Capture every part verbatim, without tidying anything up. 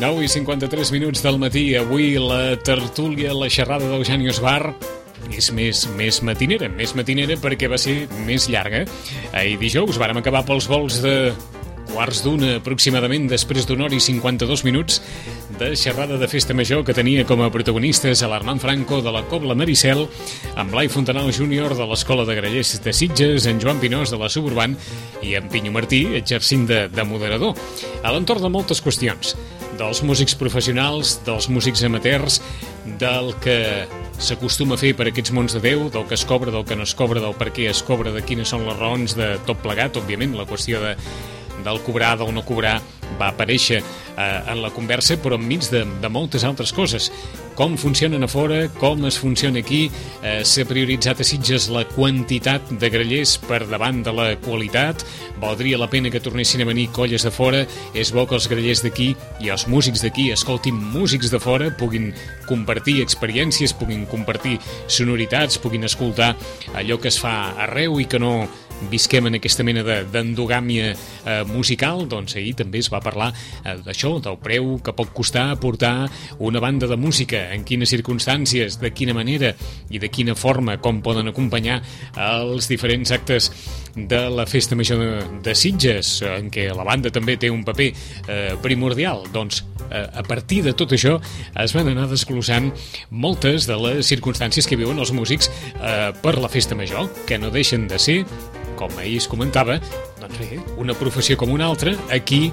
nou i cinquanta-tres minuts del matí. Avui la tertúlia, la xerrada d'Eugeni Esbar és més, més matinera, més matinera perquè va ser més llarga. Ahir dijous vàrem acabar pels vols de quarts d'una aproximadament, després d'una hora i cinquanta-dos minuts de xerrada de festa major que tenia com a protagonistes a l'Armand Franco de la Cobla Maricel, en Blai Fontanal júnior de l'Escola de Grallers de Sitges, en Joan Pinós de la Suburban i en Pinyo Martí exercint de, de moderador a l'entorn de moltes qüestions, dels músics professionals, dels músics amateurs, del que s'acostuma a fer per aquests mons de Déu, del que es cobra, del que no es cobra, del per què es cobra, de quines són les raons de tot plegat. Òbviament la qüestió de del cobrar, del no cobrar, va aparèixer eh, en la conversa, però enmig de, de moltes altres coses. Com funcionen a fora, com es funciona aquí, eh, s'ha prioritzat a Sitges la quantitat de grallers per davant de la qualitat, valdria la pena que tornessin a venir colles de fora, és bo que els grallers d'aquí i els músics d'aquí escoltin músics de fora, puguin compartir experiències, puguin compartir sonoritats, puguin escoltar allò que es fa arreu i que no visquem en aquesta mena d'endogàmia eh, musical. Doncs ahir també es va parlar eh, d'això, del preu que pot costar portar una banda de música, en quines circumstàncies, de quina manera i de quina forma, com poden acompanyar els diferents actes de la Festa Major de, de Sitges, en què la banda també té un paper eh, primordial. Doncs eh, a partir de tot això es van anar desglossant moltes de les circumstàncies que viuen els músics eh, per la Festa Major, que no deixen de ser, com ahir es comentava, doncs bé, una professió com una altra. Aquí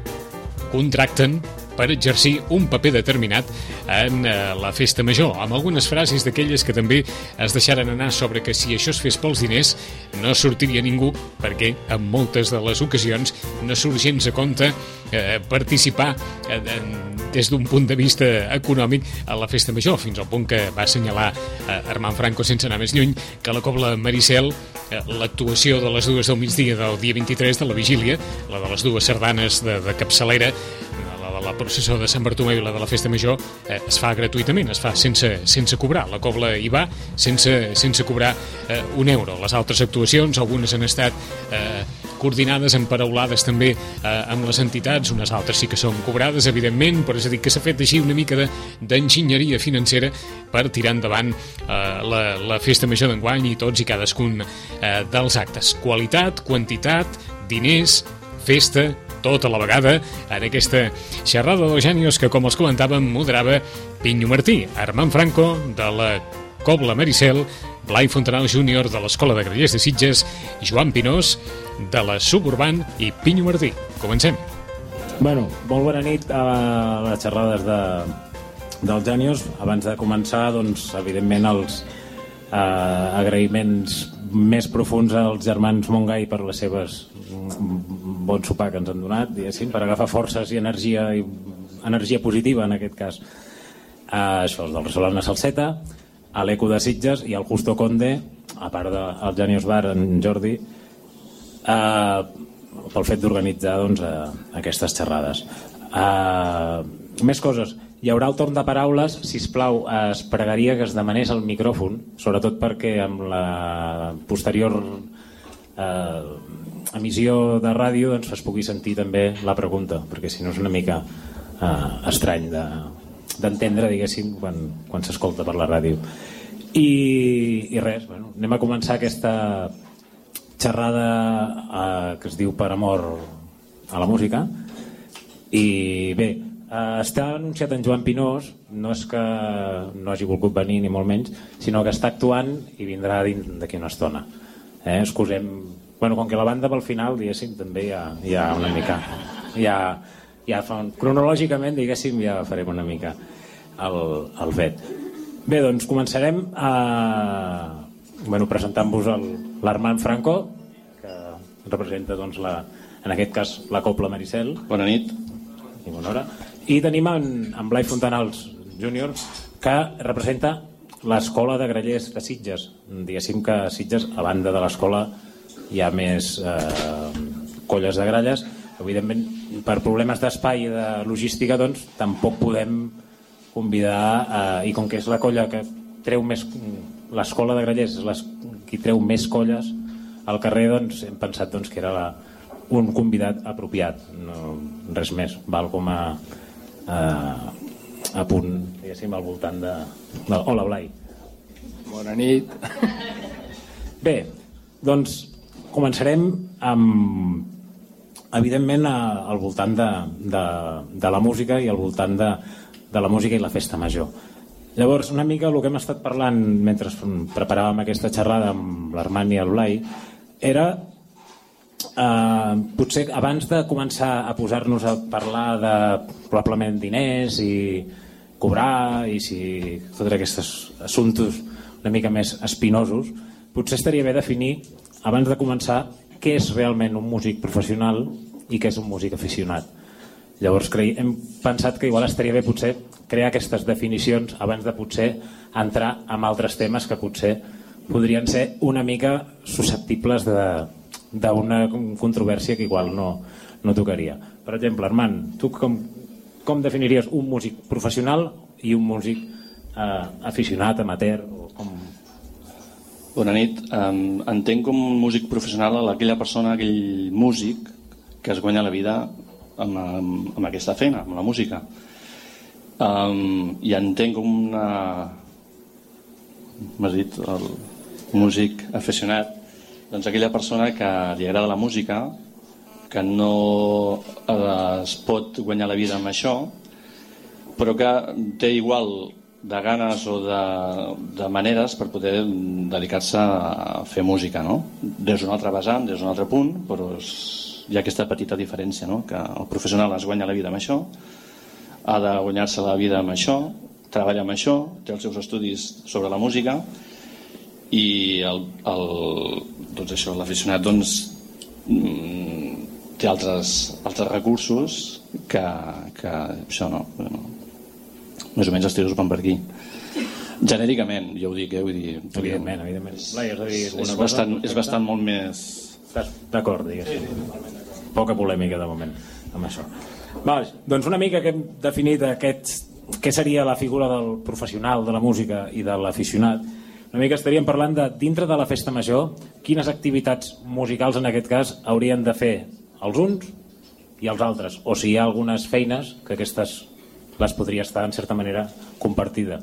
contracten per exercir un paper determinat en eh, la Festa Major, amb algunes frases d'aquelles que també es deixaren anar sobre que si això es fes pels diners no sortiria ningú, perquè en moltes de les ocasions no surt gens a compte eh, participar eh, des d'un punt de vista econòmic a la Festa Major, fins al punt que va assenyalar eh, Armand Franco, sense anar més lluny, que la Cobla Maricel, eh, l'actuació de les dues del migdia del dia vint-i-tres de la vigília, la de les dues sardanes de, de capçalera, la processó de Sant Bartomeu i la de la Festa Major, eh, es fa gratuïtament, es fa sense, sense cobrar. La Cobla hi va sense, sense cobrar eh, un euro. Les altres actuacions, algunes han estat eh, coordinades, emparaulades també eh, amb les entitats, unes altres sí que són cobrades, evidentment, però és a dir, que s'ha fet així una mica d'enginyeria financera per tirar endavant eh, la, la Festa Major d'enguany i tots i cadascun eh, dels actes. Qualitat, quantitat, diners, festa, tot a la vegada en aquesta xerrada d'Eugenios que, com els comentàvem, moderava Pinyo Martí, Armand Franco de la Cobla Maricel, Blai Fontanal júnior de l'Escola de Grallers de Sitges, Joan Pinós de la Suburban i Pinyo Martí. Comencem. Bueno, molt bona nit a les xerrades de, dels Genios. Abans de començar, doncs, evidentment, els eh, agraïments més profuns als germans Montgai per les seves bon sopar que ens han donat, diguéssim, per agafar forces i energia i energia positiva, en aquest cas. Uh, això és del Resolana Salseta, a l'Eco de Sitges i al Justo Conde, a part del Genios Bar, en Jordi, uh, pel fet d'organitzar doncs, uh, aquestes xerrades. Uh, més coses. Hi haurà el torn de paraules. Sisplau, es pregaria que es demanés el micròfon, sobretot perquè amb la posterior eh, emissió de ràdio doncs, es pugui sentir també la pregunta, perquè si no és una mica eh, estrany de, d'entendre, diguéssim, quan, quan s'escolta per la ràdio. I, i res, bueno, anem a començar aquesta xerrada eh, que es diu Per amor a la música. I bé, Uh, està anunciat en Joan Pinós, no és que no hagi volgut venir ni molt menys, sinó que està actuant i vindrà d'aquí una estona. Eh, excusem, bueno, com que la banda pel final, diguéssim, també hi ha, hi ha una mica, hi ha, hi ha, cronològicament, diguéssim, ja farem una mica el, el fet. Bé, doncs començarem a, bueno, presentant-vos l'Armand Franco, que representa, doncs, la, en aquest cas, la Cobla Maricel. Bona nit. I bona hora. I tenim en, en Blai Fontanals júnior, que representa l'Escola de Grallers de Sitges. Diguéssim que a Sitges, a banda de l'escola, hi ha més eh, colles de gralles. Evidentment, per problemes d'espai i de logística, doncs, tampoc podem convidar, eh, i com que és la colla que treu més, l'escola de grallers és les, qui treu més colles al carrer, doncs hem pensat doncs, que era la, un convidat apropiat, no, res més, val com a eh, a punt, diguéssim, al voltant de... de... Hola, Blai. Bona nit. Bé, doncs començarem amb, evidentment, a, al voltant de, de, de la música i al voltant de, de la música i la festa major. Llavors, una mica el que hem estat parlant mentre preparàvem aquesta xerrada amb l'Armand i el Blai era eh, potser abans de començar a posar-nos a parlar de probablement diners i cobrar i si tots aquests assumptes una mica més espinosos, potser estaria bé definir abans de començar què és realment un músic professional i què és un músic aficionat. Llavors cre... hem pensat que igual estaria bé potser crear aquestes definicions abans de potser entrar en altres temes que potser podrien ser una mica susceptibles d'una controvèrsia que igual no, no tocaria. Per exemple, Armand, tu com, com definiries un músic professional i un músic eh, aficionat, amateur? O com... Bona nit. Um, entenc com un músic professional aquella persona, aquell músic que es guanya la vida amb, amb, amb aquesta feina, amb la música. Um, I entenc com una... m'has dit, el músic aficionat, doncs aquella persona que li agrada la música, que no es pot guanyar la vida amb això, però que té igual de ganes o de, de maneres per poder dedicar-se a fer música, no? Des d'un altre vessant, des d'un altre punt, però és, hi ha aquesta petita diferència, no? Que el professional es guanya la vida amb això, ha de guanyar-se la vida amb això, treballa amb això, té els seus estudis sobre la música i el, el, doncs això, l'aficionat doncs, té altres, altres recursos que, que això no, no més o menys els tiros van per aquí. Genèricament, jo ho dic, eh? Vull dir, evidentment, evidentment. Blai, has de dir és, és, bastant, és bastant molt més... Estàs d'acord, diguéssim. Poca polèmica de moment amb això. Val, doncs una mica que hem definit aquest, què seria la figura del professional de la música i de l'aficionat, una mica estaríem parlant de, dintre de la festa major, quines activitats musicals en aquest cas haurien de fer els uns i els altres, o si hi ha algunes feines que aquestes les podria estar en certa manera compartida.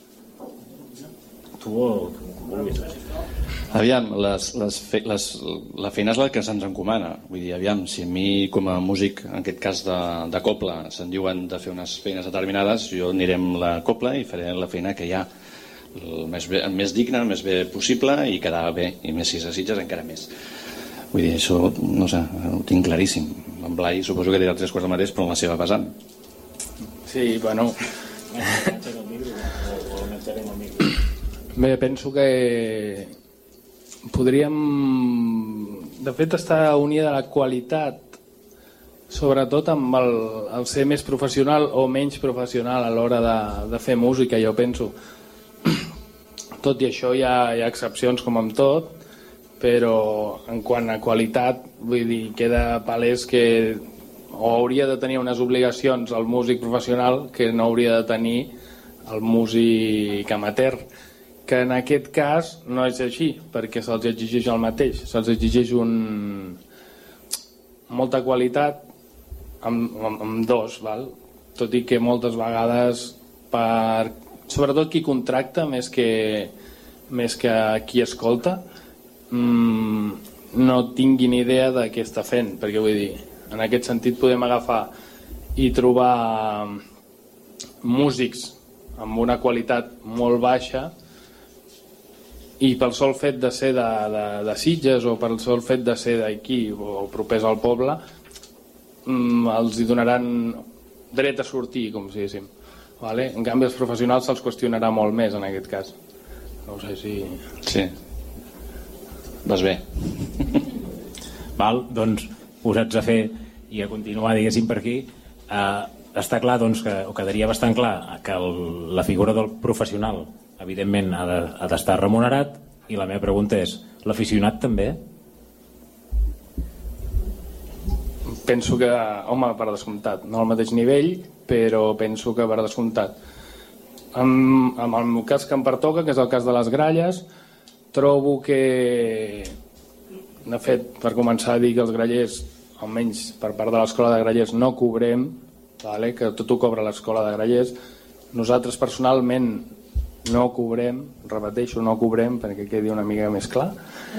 Tu o vulguis. Aviam, les, les fe, les, la feina és la que se'ns encomana. Vull dir, aviam, si a mi com a músic, en aquest cas de, de copla, se'n diuen de fer unes feines determinades, jo aniré amb la copla i faré la feina que hi ha el més, bé, el més digna, el més bé possible i quedar bé, i més si s'asitges encara més. Vull dir, això, no sé, ho tinc claríssim. En Blai suposo que dirà tres quarts del mateix, però en la seva vessant. Sí, bueno... Bé, penso que podríem, de fet, estar unida a la qualitat, sobretot amb el, el ser més professional o menys professional a l'hora de, de fer música, jo penso. Tot i això hi ha, hi ha excepcions com amb tot, però en quant a qualitat, vull dir, queda palès que o hauria de tenir unes obligacions al músic professional que no hauria de tenir el músic amateur, que en aquest cas no és així, perquè se'ls exigeix el mateix, se'ls exigeix un... molta qualitat amb, amb, amb dos, val? Tot i que moltes vegades per... sobretot qui contracta més que, més que qui escolta mmm, no tingui ni idea de què està fent, perquè vull dir, en aquest sentit podem agafar i trobar músics amb una qualitat molt baixa i pel sol fet de ser de, de, de Sitges o pel sol fet de ser d'aquí o propers al poble mmm, els hi donaran dret a sortir, com si diguéssim, vale? En canvi els professionals se'ls qüestionarà molt més en aquest cas. No sé si... Sí, vas bé. Val, doncs posats a fer i a continuar, diguéssim, per aquí, eh, està clar doncs, que, o quedaria bastant clar que el, la figura del professional evidentment ha de, ha d'estar remunerat, i la meva pregunta és, l'aficionat també? Penso que, home, per descomptat, no al mateix nivell, però penso que per descomptat. En, en el meu cas que em pertoca, que és el cas de les gralles, trobo que, de fet, per començar a dir que els grallers, almenys per part de l'escola de grallers, no cobrem, vale? Que tot ho cobra l'escola de Grallers. Nosaltres personalment no cobrem, repeteixo, no cobrem perquè quedi una mica més clar,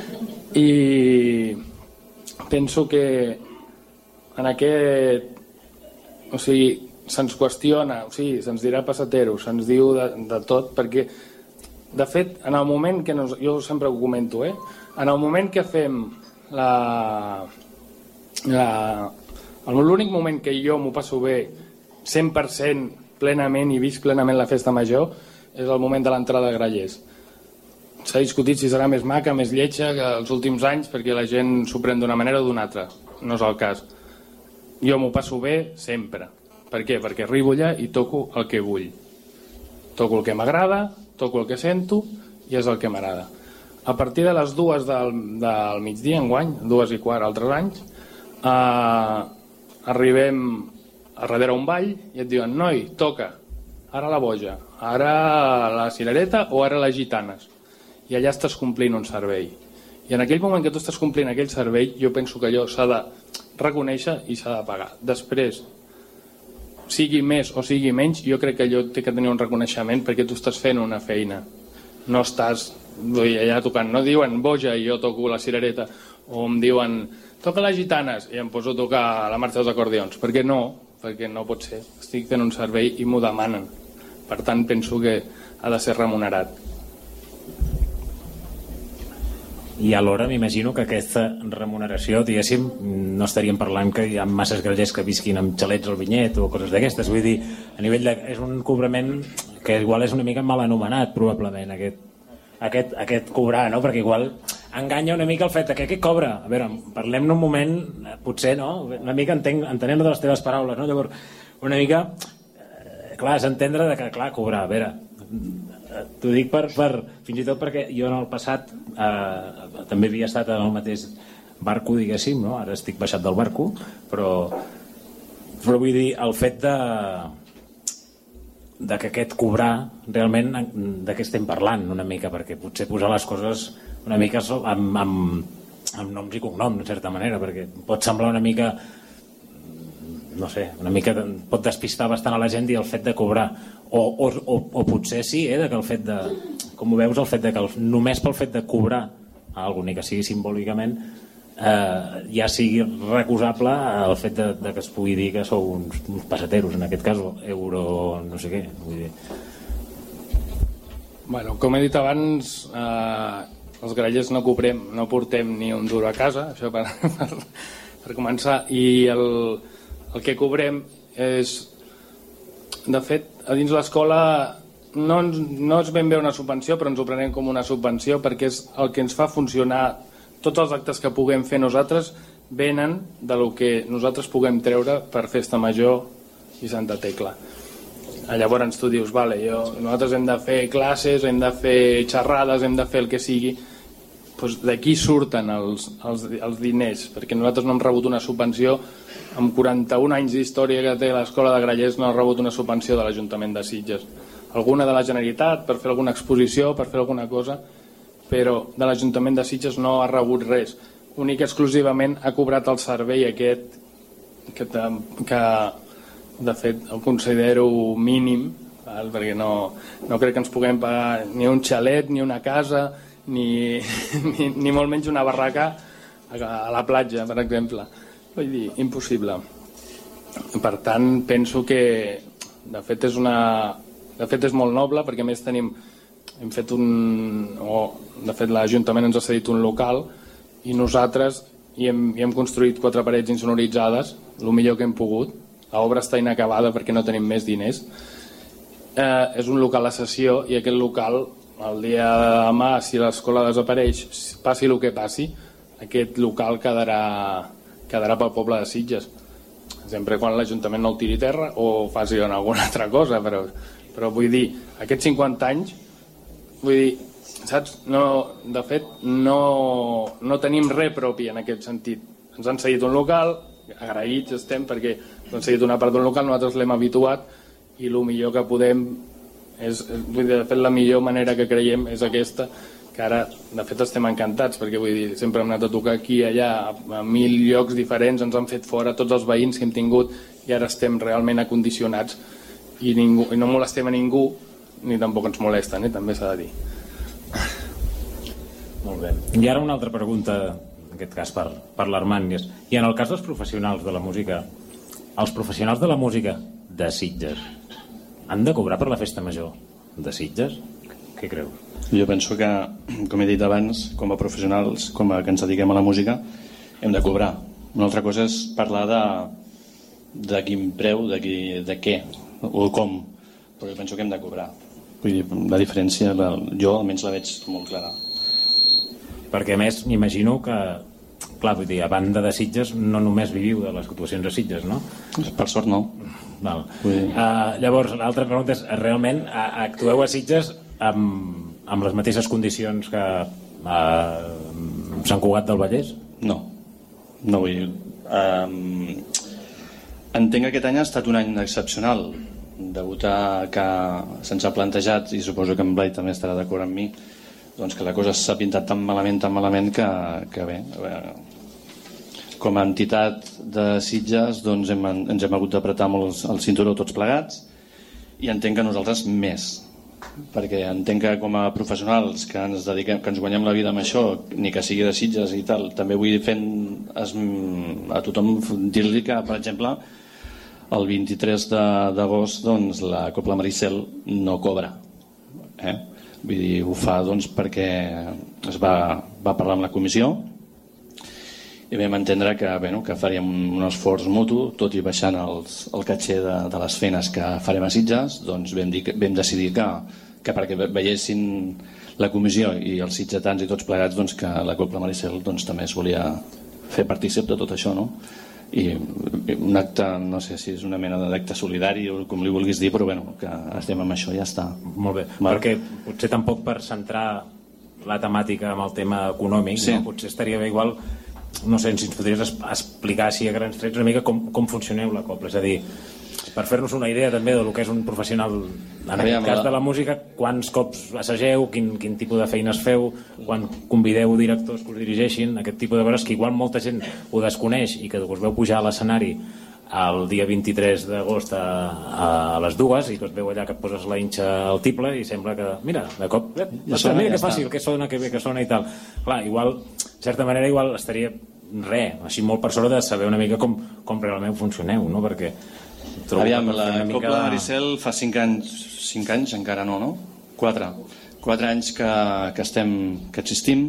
i penso que en aquest, o sigui, se'ns qüestiona, o sigui, se'ns dirà passatero, se'ns diu de, de tot, perquè de fet, en el moment que nos, jo sempre ho comento, eh? En el moment que fem la, la l'únic moment que jo m'ho passo bé cent per cent plenament i visc plenament la festa major és el moment de l'entrada a Grallers. S'ha discutit si serà més maca, més lletja que els últims anys perquè la gent s'ho pren d'una manera o d'una altra. No és el cas. Jo m'ho passo bé sempre. Per què? Perquè arribo allà i toco el que vull. Toco el que m'agrada, toco el que sento i és el que m'agrada. A partir de les dues del, del migdia enguany, dues i quart altres anys, eh, arribem a darrere un ball i et diuen, noi, toca, ara la boja, ara la cirereta o ara les gitanes. I allà estàs complint un servei. I en aquell moment que tu estàs complint aquell servei, jo penso que allò s'ha de reconèixer i s'ha de pagar. Després, sigui més o sigui menys, jo crec que allò té que tenir un reconeixement perquè tu estàs fent una feina. No estàs allà tocant. No diuen boja i jo toco la cirereta, o em diuen toca les gitanes i em poso a tocar la marxa dels acordions. Perquè no, perquè no pot ser. Estic fent un servei i m'ho demanen. Per tant, penso que ha de ser remunerat. I alhora m'imagino que aquesta remuneració, diguéssim, no estaríem parlant que hi ha masses grallers que visquin amb xalets al vinyet o coses d'aquestes. Vull dir, a nivell de... és un cobrament que igual és una mica mal anomenat, probablement, aquest, aquest, aquest cobrar, no? Perquè igual enganya una mica el fet que què cobra? A veure, parlem-ne un moment, potser, no? Una mica entenc, entenent de les teves paraules, no? Llavors, una mica, eh, clar, és entendre de que, clar, cobrar, a veure... T'ho dic per, per, fins i tot perquè jo en el passat eh, també havia estat en el mateix barco, diguéssim, no? Ara estic baixat del barco, però, però vull dir, el fet de, de que aquest cobrar, realment, de què estem parlant una mica, perquè potser posar les coses una mica amb, amb, amb noms i cognoms, en certa manera, perquè pot semblar una mica, no sé, una mica pot despistar bastant a la gent i el fet de cobrar. O, o, o, o potser sí, eh, de que el fet de, com ho veus, el fet de que el, només pel fet de cobrar algú, ni que sigui simbòlicament, eh, ja sigui recusable el fet de, de que es pugui dir que sou uns, uns passateros, en aquest cas, euro, no sé què, vull dir. Bueno, com he dit abans, eh, els grallers no cobrem, no portem ni un duro a casa, això per, per, per començar, i el, el que cobrem és... De fet, a dins l'escola no, no és ben bé una subvenció, però ens ho prenem com una subvenció perquè és el que ens fa funcionar. Tots els actes que puguem fer nosaltres venen de lo que nosaltres puguem treure per Festa Major i Santa Tecla. Llavors tu dius, vale, jo, nosaltres hem de fer classes, hem de fer xerrades, hem de fer el que sigui. Doncs d'aquí surten els, els, els diners, perquè nosaltres no hem rebut una subvenció. Amb quaranta-un anys d'història que té l'escola de Grallers no ha rebut una subvenció de l'Ajuntament de Sitges. Alguna de la Generalitat per fer alguna exposició, per fer alguna cosa, però de l'Ajuntament de Sitges no ha rebut res. Únic i exclusivament ha cobrat el servei aquest que, que de fet el considero mínim, val? Perquè no, no crec que ens puguem pagar ni un xalet, ni una casa, ni, ni, ni molt menys una barraca a la platja, per exemple. Vull dir, impossible. Per tant, penso que de fet és una de fet és molt noble, perquè a més tenim hem fet un o de fet l'Ajuntament ens ha cedit un local i nosaltres hi hem, hi hem construït quatre parets insonoritzades, el millor que hem pogut. L'obra està inacabada perquè no tenim més diners. Eh, és un local a sessió i aquest local el dia de demà, si l'escola desapareix, passi el que passi, aquest local quedarà quedarà pel poble de Sitges, sempre quan l'Ajuntament no el tiri terra o faci alguna altra cosa, però, però vull dir, aquests cinquanta anys, vull dir, saps? No, de fet, no, no tenim res propi en aquest sentit. Ens han cedit un local, agraïts estem perquè ens han cedit una part d'un local, nosaltres l'hem habituat i el millor que podem és, vull dir, de fet la millor manera que creiem és aquesta que ara, de fet, estem encantats, perquè vull dir, sempre hem anat a tocar aquí i allà, a, a mil llocs diferents, ens han fet fora tots els veïns que hem tingut, i ara estem realment acondicionats, i, ningú, i no molestem a ningú, ni tampoc ens molesten, eh? També s'ha de dir. Molt bé. I ara una altra pregunta, en aquest cas per, per l'Armand. I en el cas dels professionals de la música, els professionals de la música de Sitges han de cobrar per la festa major de Sitges? Què creus? Jo penso que, com he dit abans, com a professionals, com a que ens dediquem a la música, hem de cobrar. Una altra cosa és parlar de, de quin preu, de, qui, de què o com, però jo penso que hem de cobrar. Vull dir, la diferència, la, jo almenys la veig molt clara. Perquè a més m'imagino que, clar, vull dir, a banda de Sitges no només viviu de les actuacions de Sitges, no? Per sort no. Val. Uh, llavors, l'altra pregunta és, realment actueu a Sitges amb, amb les mateixes condicions que a Sant Cugat del Vallès? No, no vull dir. Um, entenc que aquest any ha estat un any excepcional, degut a que se'ns ha plantejat, i suposo que en Blai també estarà d'acord amb mi, doncs que la cosa s'ha pintat tan malament, tan malament que, que bé, bé, com a entitat de Sitges doncs hem, ens hem hagut d'apretar molt el cinturó tots plegats, i entenc que nosaltres més, perquè entenc que com a professionals que ens dediquem, que ens guanyem la vida amb això, ni que sigui de Sitges i tal, també vull fent es, a tothom dir-li que, per exemple, el vint-i-tres d'agost doncs, la Cobla Maricel no cobra, eh? Vull dir, ho fa doncs, perquè es va, va parlar amb la comissió i vam entendre que, bueno, que faríem un esforç mutu, tot i baixant els, el caché de, de les feines que farem a Sitges, doncs vam, dir, vam decidir que, que perquè veiessin la comissió i els sitgetans i tots plegats doncs, que la Cobla Maricel doncs, també es volia fer partícip de tot això, no? I un acte, no sé si és una mena d'acte solidari o com li vulguis dir, però bueno, que estem amb això i ja està. Molt bé, Mal. Perquè potser tampoc per centrar la temàtica amb el tema econòmic, sí. No? Potser estaria bé igual, no sé si ens podries explicar així a grans trets una mica com, com funcioneu la Cobla, és a dir, per fer-nos una idea també del que és un professional en aquest cas de la música, quants cops assageu, quin, quin tipus de feines feu, quan convideu directors que us dirigeixin, aquest tipus de coses que igual molta gent ho desconeix i que us veu pujar a l'escenari el dia vint-i-tres d'agost a, a les dues i tu et veu allà que et poses la hinxa al tiple i sembla que, mira, de cop eh, ja sona, mira ja que fàcil, que sona, que bé que sona i tal. Clar, igual, de certa manera igual estaria res, així molt per sobre de saber una mica com, com realment funcioneu, no? Perquè aviam, la Cobla Maricel fa cinc anys, cinc anys encara no, no? Quatre. Quatre anys que, que estem, que existim.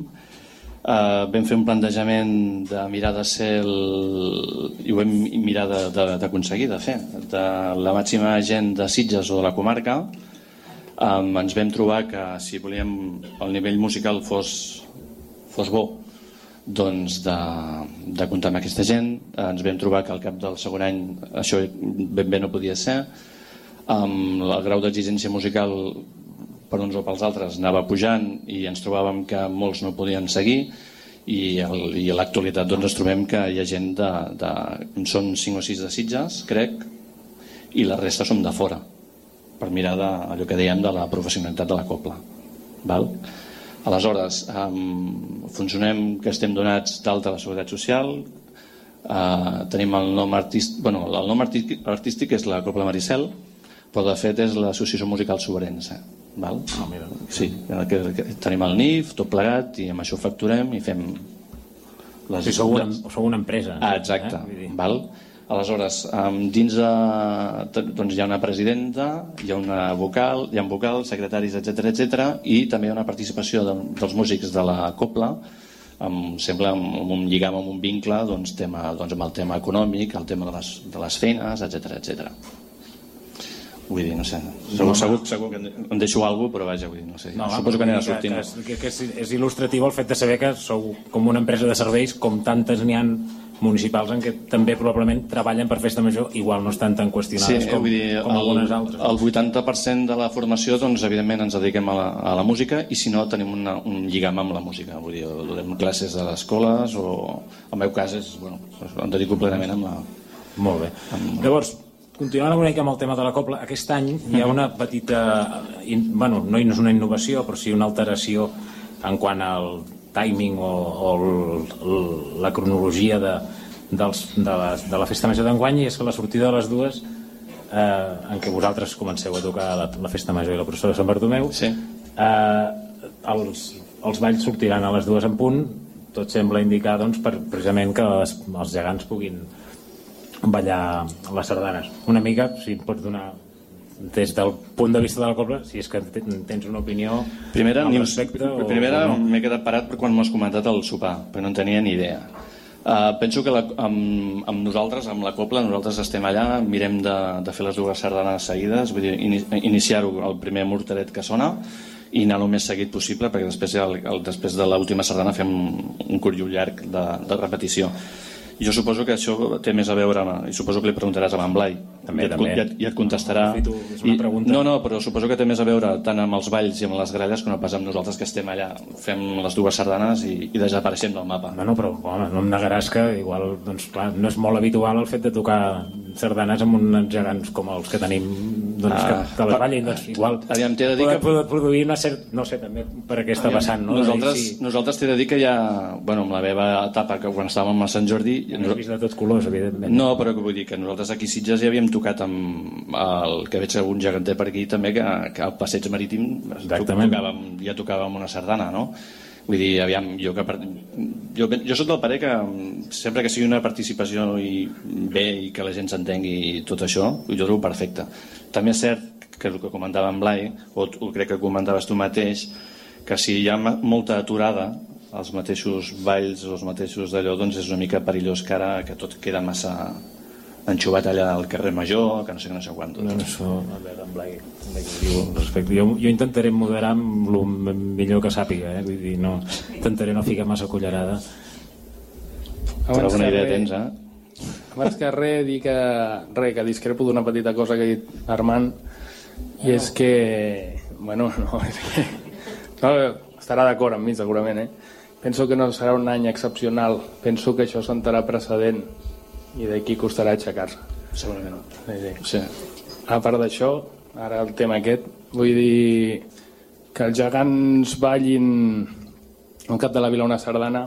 Uh, vam fer un plantejament de mirar de ser el, i ho vam mirar d'aconseguir, de, de, de fer, de la màxima gent de Sitges o de la comarca. Um, ens vam trobar que si volíem el nivell musical fos, fos bo, doncs de, de comptar amb aquesta gent. Ens vam trobar que al cap del segon any això ben bé no podia ser. Um, el grau d'exigència musical per uns o pels altres anava pujant i ens trobàvem que molts no podien seguir i, el, i a l'actualitat doncs, ens trobem que hi ha gent de, de, són cinc o sis de Sitges, crec, i la resta som de fora, per mirar de, allò que dèiem de la professionalitat de la Cobla. Val? Aleshores, um, funcionem que estem donats d'alta a la Seguretat Social, uh, tenim el nom artístic, bueno, el nom artístic, artístic és la Cobla Maricel, però de fet és l'Associació Musical Soberense. Val? Ah, mira. Sí, que, que tenim el N I F, tot plegat, i amb això facturem i fem... Les... Sí, sou una, sou una empresa. Ah, exacte. Eh? Val? Aleshores, dins de, doncs hi ha una presidenta, hi ha una vocal, hi ha un vocal, secretaris, etcètera, etcètera, i també hi ha una participació de, dels músics de la Cobla, amb, sembla amb un lligam, amb un vincle doncs, tema, doncs, amb el tema econòmic, el tema de les, de les feines, etcètera, etcètera. Vull dir, no sé, segur, segur, segur que em deixo alguna cosa, però vaja, vull dir, no sé, no, suposo que anirà sortint. Que, que, que és, és il·lustratiu el fet de saber que sou com una empresa de serveis, com tantes n'hi ha municipals en què també probablement treballen per festa major, igual no estan tan qüestionades sí, com, vull dir, com algunes el, altres. El vuitanta per cent de la formació, doncs, evidentment, ens dediquem a la, a la música, i si no, tenim una, un lligam amb la música. Vull dir, donem classes a les escoles, o el meu cas és, bueno, em dedico plenament amb la... Molt bé. Amb... Llavors, continuant una mica amb el tema de la Cobla, aquest any hi ha una petita, bueno, no és una innovació, però sí una alteració en quant al timing o, o el, la cronologia de, dels, de, les, de la festa major d'enguany, i és que la sortida de les dues eh, en què vosaltres comenceu a tocar la, la festa major i la processó de Sant Bartomeu, sí. eh, els, els balls sortiran a les dues en punt. Tot sembla indicar doncs, per, precisament que les, els gegants puguin ballar les sardanes. Una mica, si em pots donar des del punt de vista de la cobla, si és que tens una opinió primera, al news, respecte o, primera o no. M'he quedat parat per quan m'has comentat el sopar, però no en tenia ni idea. Uh, penso que la, amb, amb nosaltres, amb la cobla, nosaltres estem allà, mirem de, de fer les dues sardanes seguides, vull dir, in, iniciar-ho el primer morteret que sona i anar el més seguit possible, perquè després, el, el, després de l'última sardana fem un curió llarg de, de repetició. Jo suposo que això té més a veure, i suposo que li preguntaràs a en Blai, també, i, et, també. I, et, i et contestarà. No, I, no, no, però suposo que té més a veure tant amb els balls i amb les gralles que no pas amb nosaltres, que estem allà, fem les dues sardanes i, i desapareixem del mapa. Bueno, però home, no em negaràs que igual, doncs, clar, no és molt habitual el fet de tocar sardanes amb uns gegants com els que tenim, doncs, ah, que te les ballin, doncs igual aviam, t'he de dir poder que... produir una cert, no sé, també per aquesta aviam, vessant, no? Nosaltres, sí. nosaltres t'he de dir que ja, bueno, amb la meva etapa, que quan estàvem a Sant Jordi... Hem vist de tots colors, evidentment. No, però que vull dir que nosaltres aquí a Sitges ja havíem tocat amb el que veig algun geganter per aquí també, que, que al Passeig Marítim tocàvem, ja tocàvem una sardana, no? Vull dir, aviam, jo, que, jo, jo soc del parer que sempre que sigui una participació i bé i que la gent s'entengui i tot això, jo trobo perfecte. També és cert que el que comentava en Blai, o, o crec que comentaves tu mateix, que si hi ha molta aturada els mateixos balls o els mateixos d'allò, doncs és una mica perillós que ara que tot queda massa enxuvat allà al carrer Major, que no sé que no sé quant. No, això, a veure, en Blai, respecte. Jo, jo intentaré moderar amb el millor que sàpiga, eh? Vull dir, no, intentaré no ficar massa cullerada. Però alguna idea tens, eh? Abans que res, dir que, res, que discrepo d'una petita cosa que ha dit Armand, i és que, bueno, no, és que, no, estarà d'acord amb mi segurament, eh? Penso que no serà un any excepcional, penso que això sentarà precedent i d'aquí costarà aixecar-se. Segurament. Sí, sí. Sí. A part d'això, ara el tema aquest, vull dir que els gegants ballin al cap de la vila una sardana,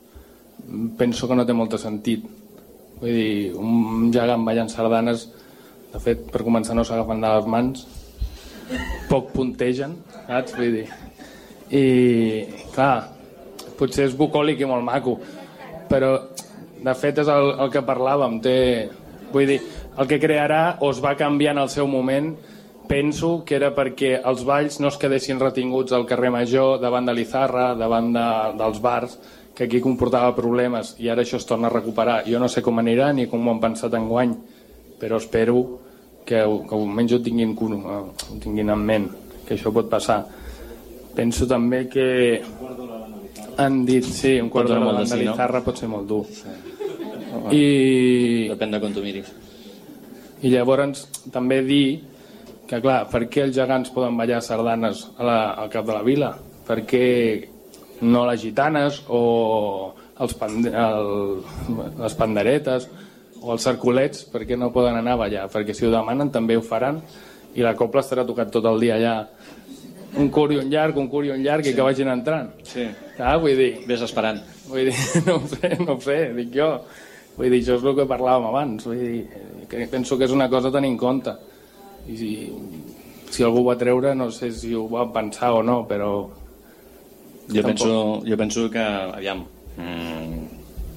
penso que no té molt sentit. Vull dir, un gegant ballant sardanes, de fet, per començar no s'agafen de les mans, poc puntegen, saps? Vull dir, i clar, potser és bucòlic i molt maco, però de fet és el, el que parlàvem, té, vull dir, el que crearà o es va canviar en el seu moment, penso que era perquè els balls no es quedessin retinguts al carrer Major, davant de l'Izarra, davant de, dels bars, que aquí comportava problemes, i ara això es torna a recuperar. Jo no sé com anirà ni com ho han pensat enguany, però espero que, que almenys ho tinguin, ho tinguin en ment, que això pot passar. Penso també que han dit, sí, un quart d'hora davant de l'Izarra pot ser molt dur. I depèn de com tu miris. I llavors també dir que clar, per què els gegants poden ballar sardanes a la, al cap de la vila? Per què no les gitanes o els pande, el, les panderetes o els cercolets, per què no poden anar a ballar? Perquè si ho demanen també ho faran, i la cobla estarà tocat tot el dia allà, un cor i un llarg, un cor i un llarg, sí. I que vagin entrant. Sí. Ah, vull dir, ves esperant. Vull dir, no ho sé, no ho sé, dic jo. Vull dir, això és el que parlàvem abans. Vull dir, que penso que és una cosa a tenir en compte. I si, si algú ho va treure, no sé si ho va pensar o no, però... Jo penso, jo penso que, aviam, mmm,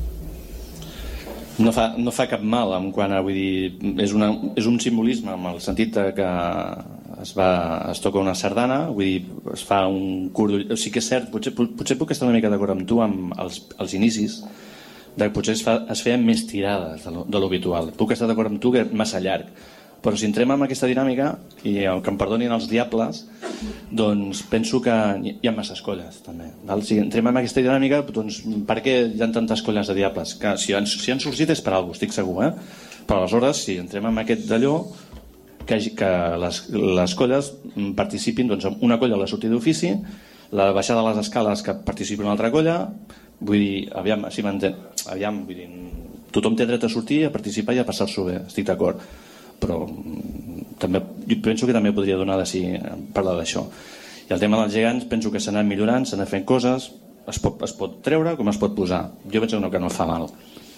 no, fa, no fa cap mal en quant a, vull dir, és, una, és un simbolisme en el sentit que es, va, es toca una sardana, vull dir, es fa un curt... O sigui que és cert, potser, potser puc estar una mica d'acord amb tu amb els, els inicis, de potser es, fa, es feien més tirades de l'habitual. Puc estar d'acord amb tu que és massa llarg, però si entrem en aquesta dinàmica, i que em perdonin els diables, doncs penso que hi ha masses colles també, val? Si entrem en aquesta dinàmica, doncs per què hi ha tantes colles de diables? Que si han, si han sorgit és per alguna cosa, estic segur, eh? Però aleshores, si entrem en aquest d'allò, que, que les, les colles participin, doncs una colla a la sortida d'ofici, la baixada de les escales que participi una altra colla. Vull dir, aviam, si m'entén, aviam, vull dir, tothom té dret a sortir, a participar i a passar-s'ho bé, estic d'acord, però també, jo penso que també podria donar de si parlar d'això. I el tema dels gegants penso que s'ha anat millorant, s'han anat fent coses, es pot, es pot treure com es pot posar. Jo penso que no, que no fa mal.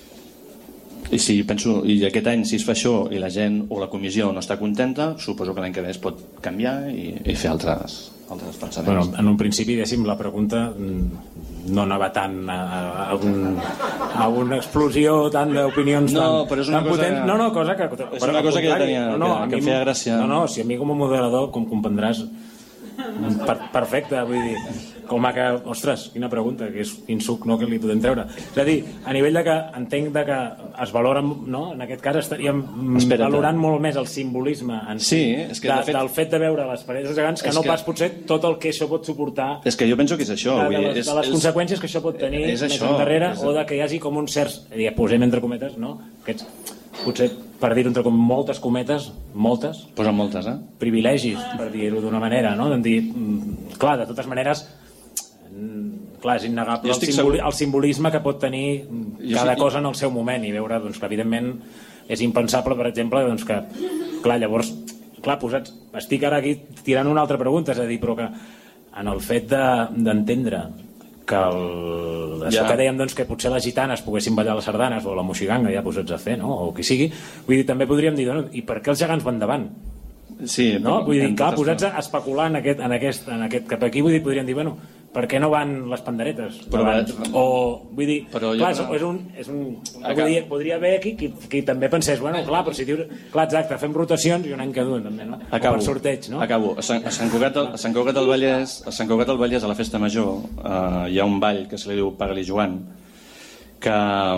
I si penso, i aquest any si es fa això i la gent o la comissió no està contenta, suposo que l'any que ve es pot canviar i, i fer altres, altres pensaments. Bueno, en un principi, dèiem, la pregunta no anava tant a, a, un, a una explosió tant d'opinions no, tan, però és una tan cosa potents. Que, no, no, cosa que, és una cosa que ja tenia, no, no, que, que em feia gràcia. No, no, si a mi com a moderador, com comprendràs, per, perfecte, vull dir, com a que, ostres, quina pregunta, que és quin suc, no, que li podem treure. És a dir, a nivell de que entenc de que es valora, no? En aquest cas estaríem Espera't. valorant molt més el simbolisme en sí, és que de, de fet... del fet de veure les parelles gegants que no que... pas potser tot el que això pot suportar. És que jo penso que és això. De, de les, és, de les és, conseqüències que això pot tenir és més això, endarrere, és... o de que hi hagi com un cert, ja posem entre cometes, no? Aquests, potser, per dir-ho entre com moltes cometes, moltes... Posen moltes, eh? Privilegis, per dir-ho d'una manera, no? De dir, clar, de totes maneres... clar, és innegable el, simboli segur... el simbolisme que pot tenir cada sí... cosa en el seu moment i veure doncs, que evidentment és impensable, per exemple, doncs, que clar, llavors, clar, posats, estic ara aquí tirant una altra pregunta, és a dir, però que en el fet d'entendre de, que el, això ja. que dèiem doncs, que potser les gitanes poguessin ballar les sardanes o la moixiganga ja posats a fer, no? O qui sigui, vull dir, també podríem dir, no? I per què els gegants van davant? Sí, no? Vull dir, clar, posats a especular en aquest, en aquest, en aquest cap aquí, vull dir, podríem dir, bueno, per què no van les panderetes? Però, o, vull dir, però clar, jo, és un... És un vull dir, podria haver aquí qui, qui també pensés, bueno, clar, però si dius... Clar, exacte, fem rotacions i un any que duen, també, no? Acabo, o per sorteig, no? Acabo. A Sant, a Sant Cugat, a Sant Cugat del Vallès, a Sant Cugat del Vallès, a la festa major, eh, hi ha un ball que se li diu Paga-li Joan, que,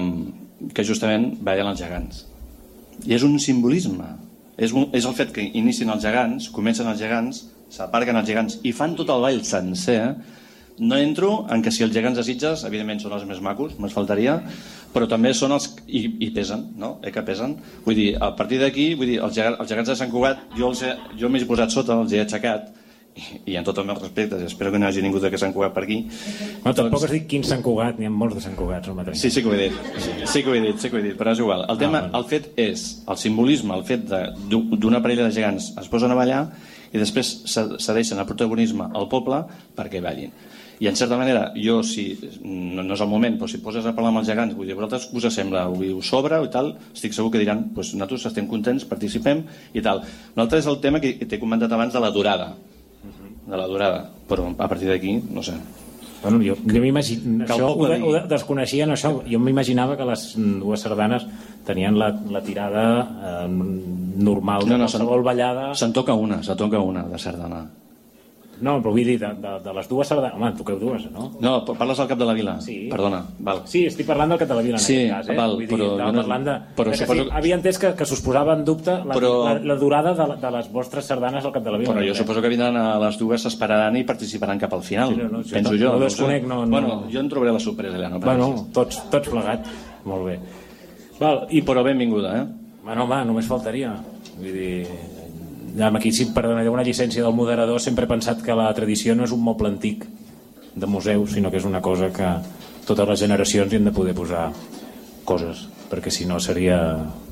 que justament ballen els gegants. I és un simbolisme. És, un, és el fet que inicien els gegants, comencen els gegants, s'aparquen els gegants i fan tot el ball sencer. No entro en que si els gegants de Sitges, evidentment són els més macos, me'n faltaria, però també són els... i, i pesen, no? Eh que pesen? Vull dir, a partir d'aquí, vull dir, els gegants, els gegants de Sant Cugat, jo, els he, jo m'he posat sota, els he aixecat, i, i en tot el meu respecte, espero que no hi hagi ningú de que Sant Cugat per aquí. No, tampoc doncs... has dit quin Sant Cugat, n'hi ha molts de Sant Cugats al mateix. Sí, sí que ho he dit, sí, sí que ho he dit, sí que ho he dit, però és igual. El tema, ah, bueno. el fet és, el simbolisme, el fet d'una parella de gegants es posen a ballar i després cedeixen el protagonisme al poble perquè ballin. I en certa manera, jo, si no, no és el moment, però si poses a parlar amb els gegants, vull dir, vosaltres us sembla, vull dir, us sobra i tal, estic segur que diran, doncs nosaltres estem contents, participem i tal. L'altre és el tema que t'he comentat abans de la durada, de la durada, però a partir d'aquí, no sé. Bueno, jo, jo m'imagino, això ho, de, ho desconeixia, no, això, jo m'imaginava que les dues sardanes tenien la, la tirada eh, normal de no, no, qualsevol ballada. Se'n toca una, se'n toca una de sardana. No, però vull dir, de, de, de les dues sardanes... Home, en toqueu dues, no? No, parles del cap de la vila. Sí. Perdona, val. Sí, estic parlant del cap de la vila en sí, aquest cas, eh? Val, vull dir, però estava no, parlant de... Però de que suposo... sí, havia entès que, que s'us posava en dubte la, però... la, la durada de, de les vostres sardanes al cap de la vila. Però jo suposo que vindran a les dues, s'esperaran i participaran cap al final. Sí, no, no, penso no, jo. No desconec, no, no... Bueno, jo en trobaré la sorpresa allà, no? Bueno, tots, tots plegats. Molt bé. Val, i però benvinguda, eh? Bueno, home, només faltaria. Vull dir... Aquí, si perdonaré una llicència del moderador, sempre he pensat que la tradició no és un moble antic de museu, sinó que és una cosa que totes les generacions hi han de poder posar coses, perquè si no seria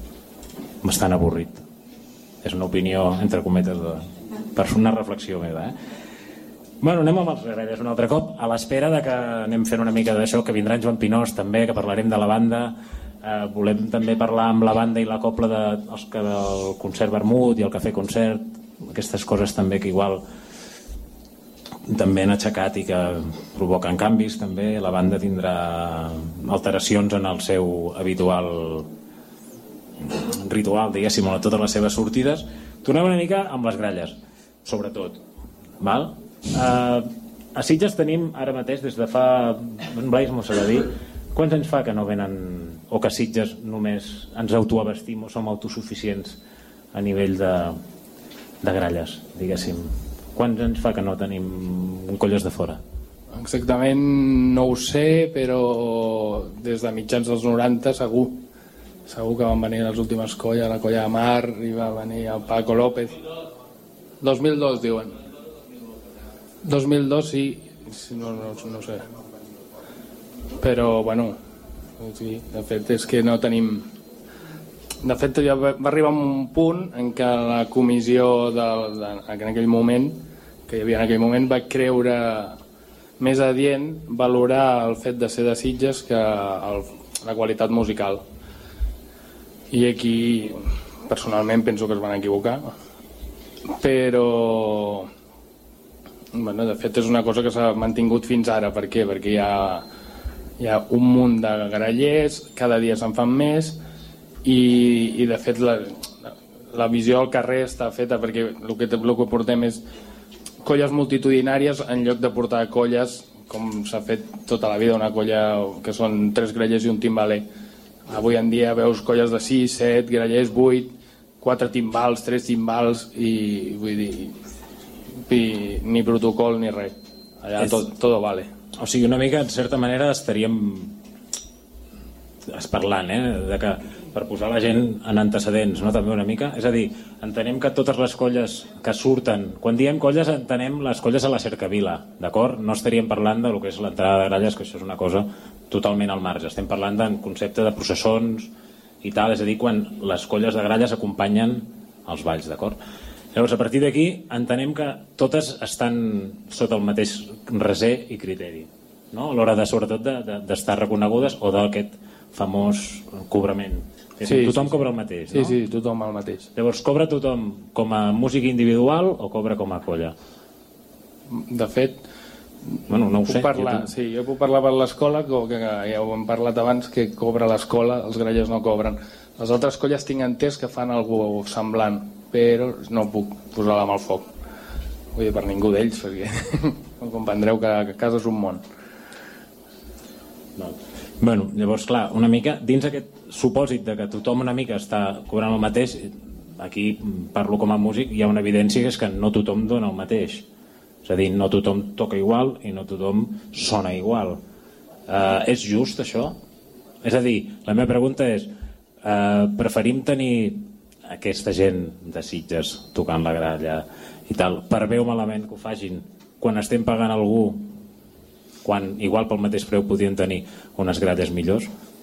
bastant avorrit. És una opinió, entre cometes, de... per una reflexió meva, eh? Bueno, anem amb els regalers un altre cop, a l'espera de que anem fent una mica d'això, que vindrà en Joan Pinós també, que parlarem de la banda. Eh, volem també parlar amb la banda i la copla de, els, que del concert Vermut i el cafè concert, aquestes coses també que igual també han aixecat i que provoquen canvis també. La banda tindrà alteracions en el seu habitual ritual, diguéssim, a totes les seves sortides. Tornem una mica amb les gralles, sobretot, val? Eh, a Sitges tenim ara mateix, des de fa un Blais m'ho s'ha de dir, quants anys fa que no venen, o que Sitges només ens autoabastim o som autosuficients a nivell de, de gralles, diguéssim? Quants anys fa que no tenim un colles de fora? Exactament no ho sé, però des de mitjans dels noranta segur. Segur que van venir les últimes colles, la colla de Mar, i va venir el Paco López. dos mil dos diuen. dos mil dos sí, no, no, no sé. Però bueno, sí, de fet és que no tenim, de fet ja va arribar un punt en què la comissió de, de, en aquell moment que hi havia en aquell moment, vaig creure més adient valorar el fet de ser de Sitges que el, la qualitat musical. I aquí personalment penso que es van equivocar, però bueno, de fet és una cosa que s'ha mantingut fins ara. Per què? Perquè hi ha, hi ha un munt de grallers, cada dia se'n fan més, i, i de fet la, la visió al carrer està feta perquè el que, el que portem és colles multitudinàries en lloc de portar colles com s'ha fet tota la vida, una colla que són tres grallers i un timbaler. Avui en dia veus colles de sis, set, grallers, vuit, quatre timbals, tres timbals i vull dir i, ni protocol ni res. Allà és... tot, tot vale. O sigui, una mica, en certa manera, estaríem parlant, eh, de que per posar la gent en antecedents, no? També una mica, és a dir, entenem que totes les colles que surten, quan diem colles entenem les colles a la cercavila, d'acord? No estaríem parlant de lo que és l'entrada de gralles, que això és una cosa totalment al marge, estem parlant del concepte de processons i tal, és a dir, quan les colles de gralles acompanyen els balls, d'acord? Llavors, a partir d'aquí, entenem que totes estan sota el mateix reser i criteri, no? A l'hora de, sobretot, d'estar de, de, reconegudes o d'aquest famós cobrament. Sí, tothom sí, cobra el mateix, sí, no? Sí, sí, tothom el mateix. Llavors, cobra tothom com a músic individual o cobra com a colla? De fet, bueno, no ho puc sé. Parlar, jo, sí, jo puc parlar per l'escola, que ja ho hem parlat abans, que cobra l'escola, els grallers no cobren. Les altres colles tinc entès que fan alguna semblant, però no puc posar la mà al foc. Vull dir, per ningú d'ells, perquè comprendreu que, que casa és un món. No. Bueno, llavors, clar, una mica dins aquest supòsit de que tothom una mica està cobrant el mateix, aquí parlo com a músic, hi ha una evidència que és que no tothom dona el mateix, és a dir, no tothom toca igual i no tothom sona igual. Uh, és just això? És a dir, la meva pregunta és, uh, preferim tenir aquesta gent de Sitges tocant la gralla i tal, per bé o malament que ho facin, quan estem pagant algú quan igual pel mateix preu podien tenir unes gralles millors?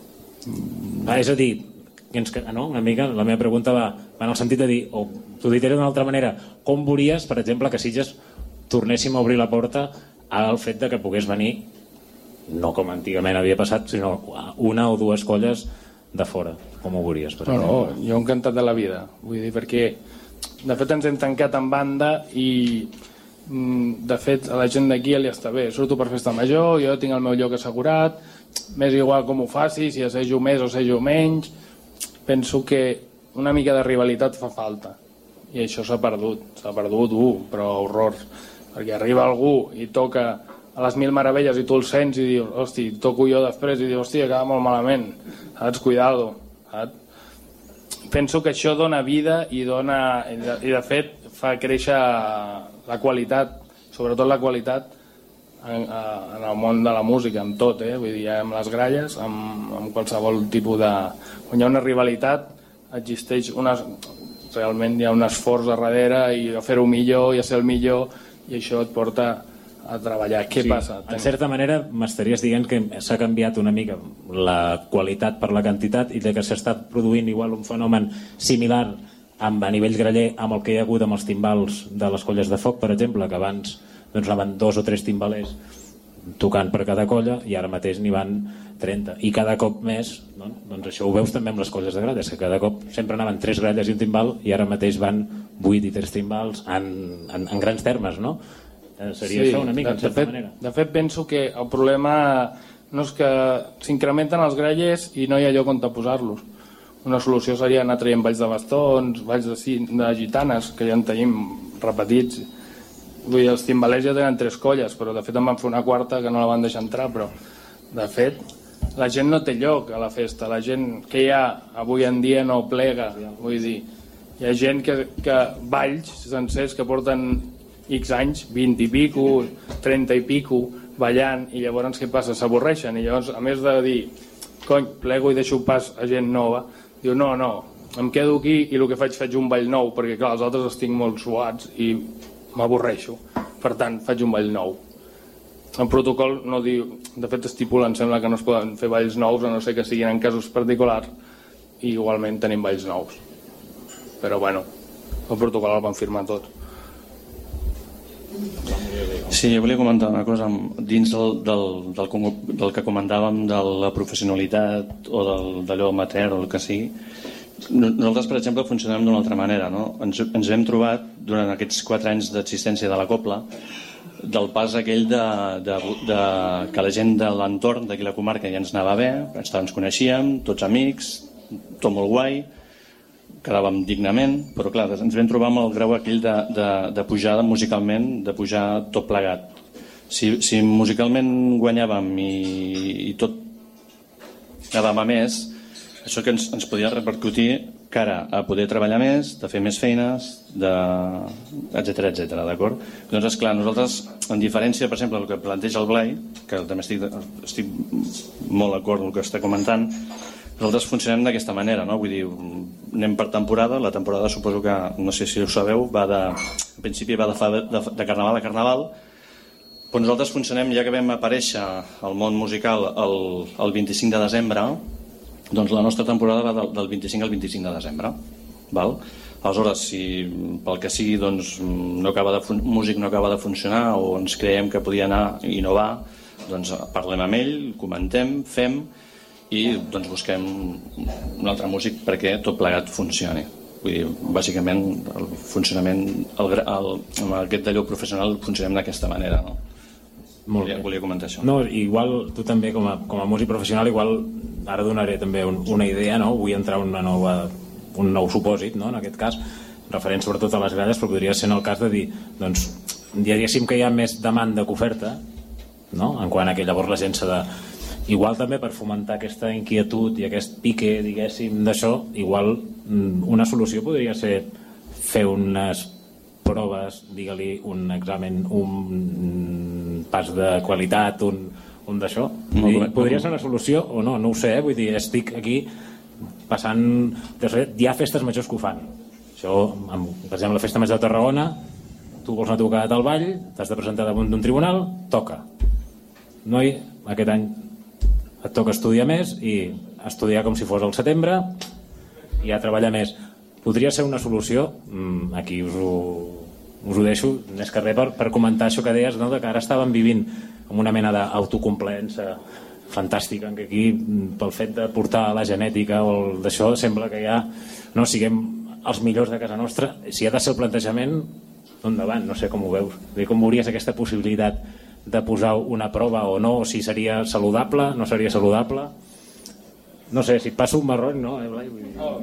Ah, és a dir, no? Una mica la meva pregunta va, va en el sentit de dir, o t'ho diré d'una altra manera, com veuries, per exemple, que Sitges tornéssim a obrir la porta al fet de que pogués venir, no com antigament havia passat, sinó una o dues colles de fora? Com ho veuries? Per no, no, jo encantat de la vida, vull dir, perquè de fet ens hem tancat en banda i de fet a la gent d'aquí li està bé, surto per festa major, jo tinc el meu lloc assegurat, m'és igual com ho faci, si assajo més o assajo menys. Penso que una mica de rivalitat fa falta i això s'ha perdut, s'ha perdut uh, però horrors, perquè arriba algú i toca a les mil meravelles i tu el sents i dius, hosti, toco jo després i dius, hòstia, acaba molt malament, saps, cuidado, saps? Penso que això dona vida i dona, i de, i de fet fa créixer la qualitat, sobretot la qualitat en, en el món de la música, amb tot, eh? Vull dir, amb les gralles, amb, amb qualsevol tipus de... Quan hi ha una rivalitat, existeix una... realment hi ha un esforç a darrere i a fer-ho millor i a ser el millor, i això et porta a treballar. Què sí, passa? En certa manera m'estaries dient que s'ha canviat una mica la qualitat per la quantitat i que s'ha estat produint igual un fenomen similar amb, a nivell graller amb el que hi ha hagut amb els timbals de les colles de foc, per exemple, que abans doncs, anaven dos o tres timbalers tocant per cada colla i ara mateix n'hi van trenta i cada cop més, no? Doncs això ho veus també amb les colles de gralles, que cada cop sempre anaven tres gralles i un timbal i ara mateix van vuit i tres timbals en, en, en grans termes, no? Eh, seria sí, això una mica, de, en certa de fet, manera. De fet, penso que el problema no és que s'incrementen els grallers i no hi ha lloc on posar-los. Una solució seria anar traient balls de bastons, balls de, de gitanes, que ja en tenim repetits. Vull dir, els timbalers ja tenen tres colles, però de fet em van fer una quarta que no la van deixar entrar, però de fet la gent no té lloc a la festa, la gent que hi ha avui en dia no plega, vull dir, hi ha gent que, que balls sencers que porten X anys, vint i pico, trenta i pico, ballant, i llavors què passa? S'avorreixen, i llavors a més de dir cony, plego i deixo pas a gent nova, diu no, no, em quedo aquí i el que faig faig un ball nou, perquè clar, els altres els tinc molt suats i m'avorreixo, per tant faig un ball nou. El protocol no diu, de fet estipula, em sembla que no es poden fer balls nous a no ser que siguin en casos particulars, i igualment tenim balls nous, però bueno, el protocol el van firmar tot. Sí, jo volia comentar una cosa dins del, del, del, del que comentàvem de la professionalitat o del, d'allò amateur o el que sigui. Nosaltres, per exemple, funcionem d'una altra manera, no? Ens, ens hem trobat durant aquests quatre anys d'existència de la Cobla del pas aquell de, de, de, que la gent de l'entorn d'aquí la comarca ja ens anava bé, ens, ens coneixíem, tots amics, tot molt guai, quedàvem dignament, però clar, ens vam trobar amb el grau aquell de, de, de pujar musicalment, de pujar tot plegat. Si, si musicalment guanyàvem i, i tot anàvem a més, això que ens, ens podia repercutir cara a poder treballar més, de fer més feines, de... etcètera, etcètera, d'acord? Doncs, esclar, nosaltres, en diferència, per exemple, el que planteja el Blai, que també estic, estic molt d'acord amb el que està comentant, nosaltres funcionem d'aquesta manera, no? Vull dir, anem per temporada, la temporada suposo que, no sé si ho sabeu, va de, en principi va de, de, de carnaval a carnaval, però nosaltres funcionem, ja que vam aparèixer al món musical el, el vint-i-cinc de desembre, doncs la nostra temporada va del, del vint-i-cinc al vint-i-cinc de desembre, val? Aleshores, si pel que sigui doncs, no acaba de fun- músic no acaba de funcionar o ens creiem que podia anar i no va, doncs parlem amb ell, comentem, fem i doncs busquem un altre músic perquè tot plegat funcioni. Vull dir, bàsicament el funcionament, el, el, el, aquest d'allò professional funcionem d'aquesta manera, no? Molt volia, bé. volia comentar això. No, igual tu també com a, com a músic professional igual ara donaré també un, una idea, no? Vull entrar una nova, un nou supòsit, no? En aquest cas, referent sobretot a les gralles, però podria ser en el cas de dir, doncs, diguéssim que hi ha més demanda que oferta, no? En quant a que llavors la gent s'ha de... Igual també per fomentar aquesta inquietud i aquest pique, diguéssim, d'això, igual una solució podria ser fer unes proves, digue-li un examen, un pas de qualitat, un, un d'això. Podria ser una solució o no, no ho sé, eh? Vull dir, estic aquí passant... Hi ha festes majors que ho fan. Això, per exemple, la festa major de Tarragona, tu vols anar tocat al ball, t'has de presentar damunt d'un tribunal, toca. Noi, aquest any et toca estudiar més i estudiar com si fos al setembre i ja treballar més. Podria ser una solució, aquí us ho, us ho deixo, més que res per, per comentar això que deies, no? De que ara estàvem vivint amb una mena d'autocomplaença fantàstica, en què aquí, pel fet de portar la genètica o el d'això, sembla que ja no siguem els millors de casa nostra. Si ha de ser el plantejament, endavant, no sé com ho veus. Com veuries aquesta possibilitat de posar una prova o no, si seria saludable, no seria saludable? No sé, si et passo un marrón, no, eh, Blai? Oh.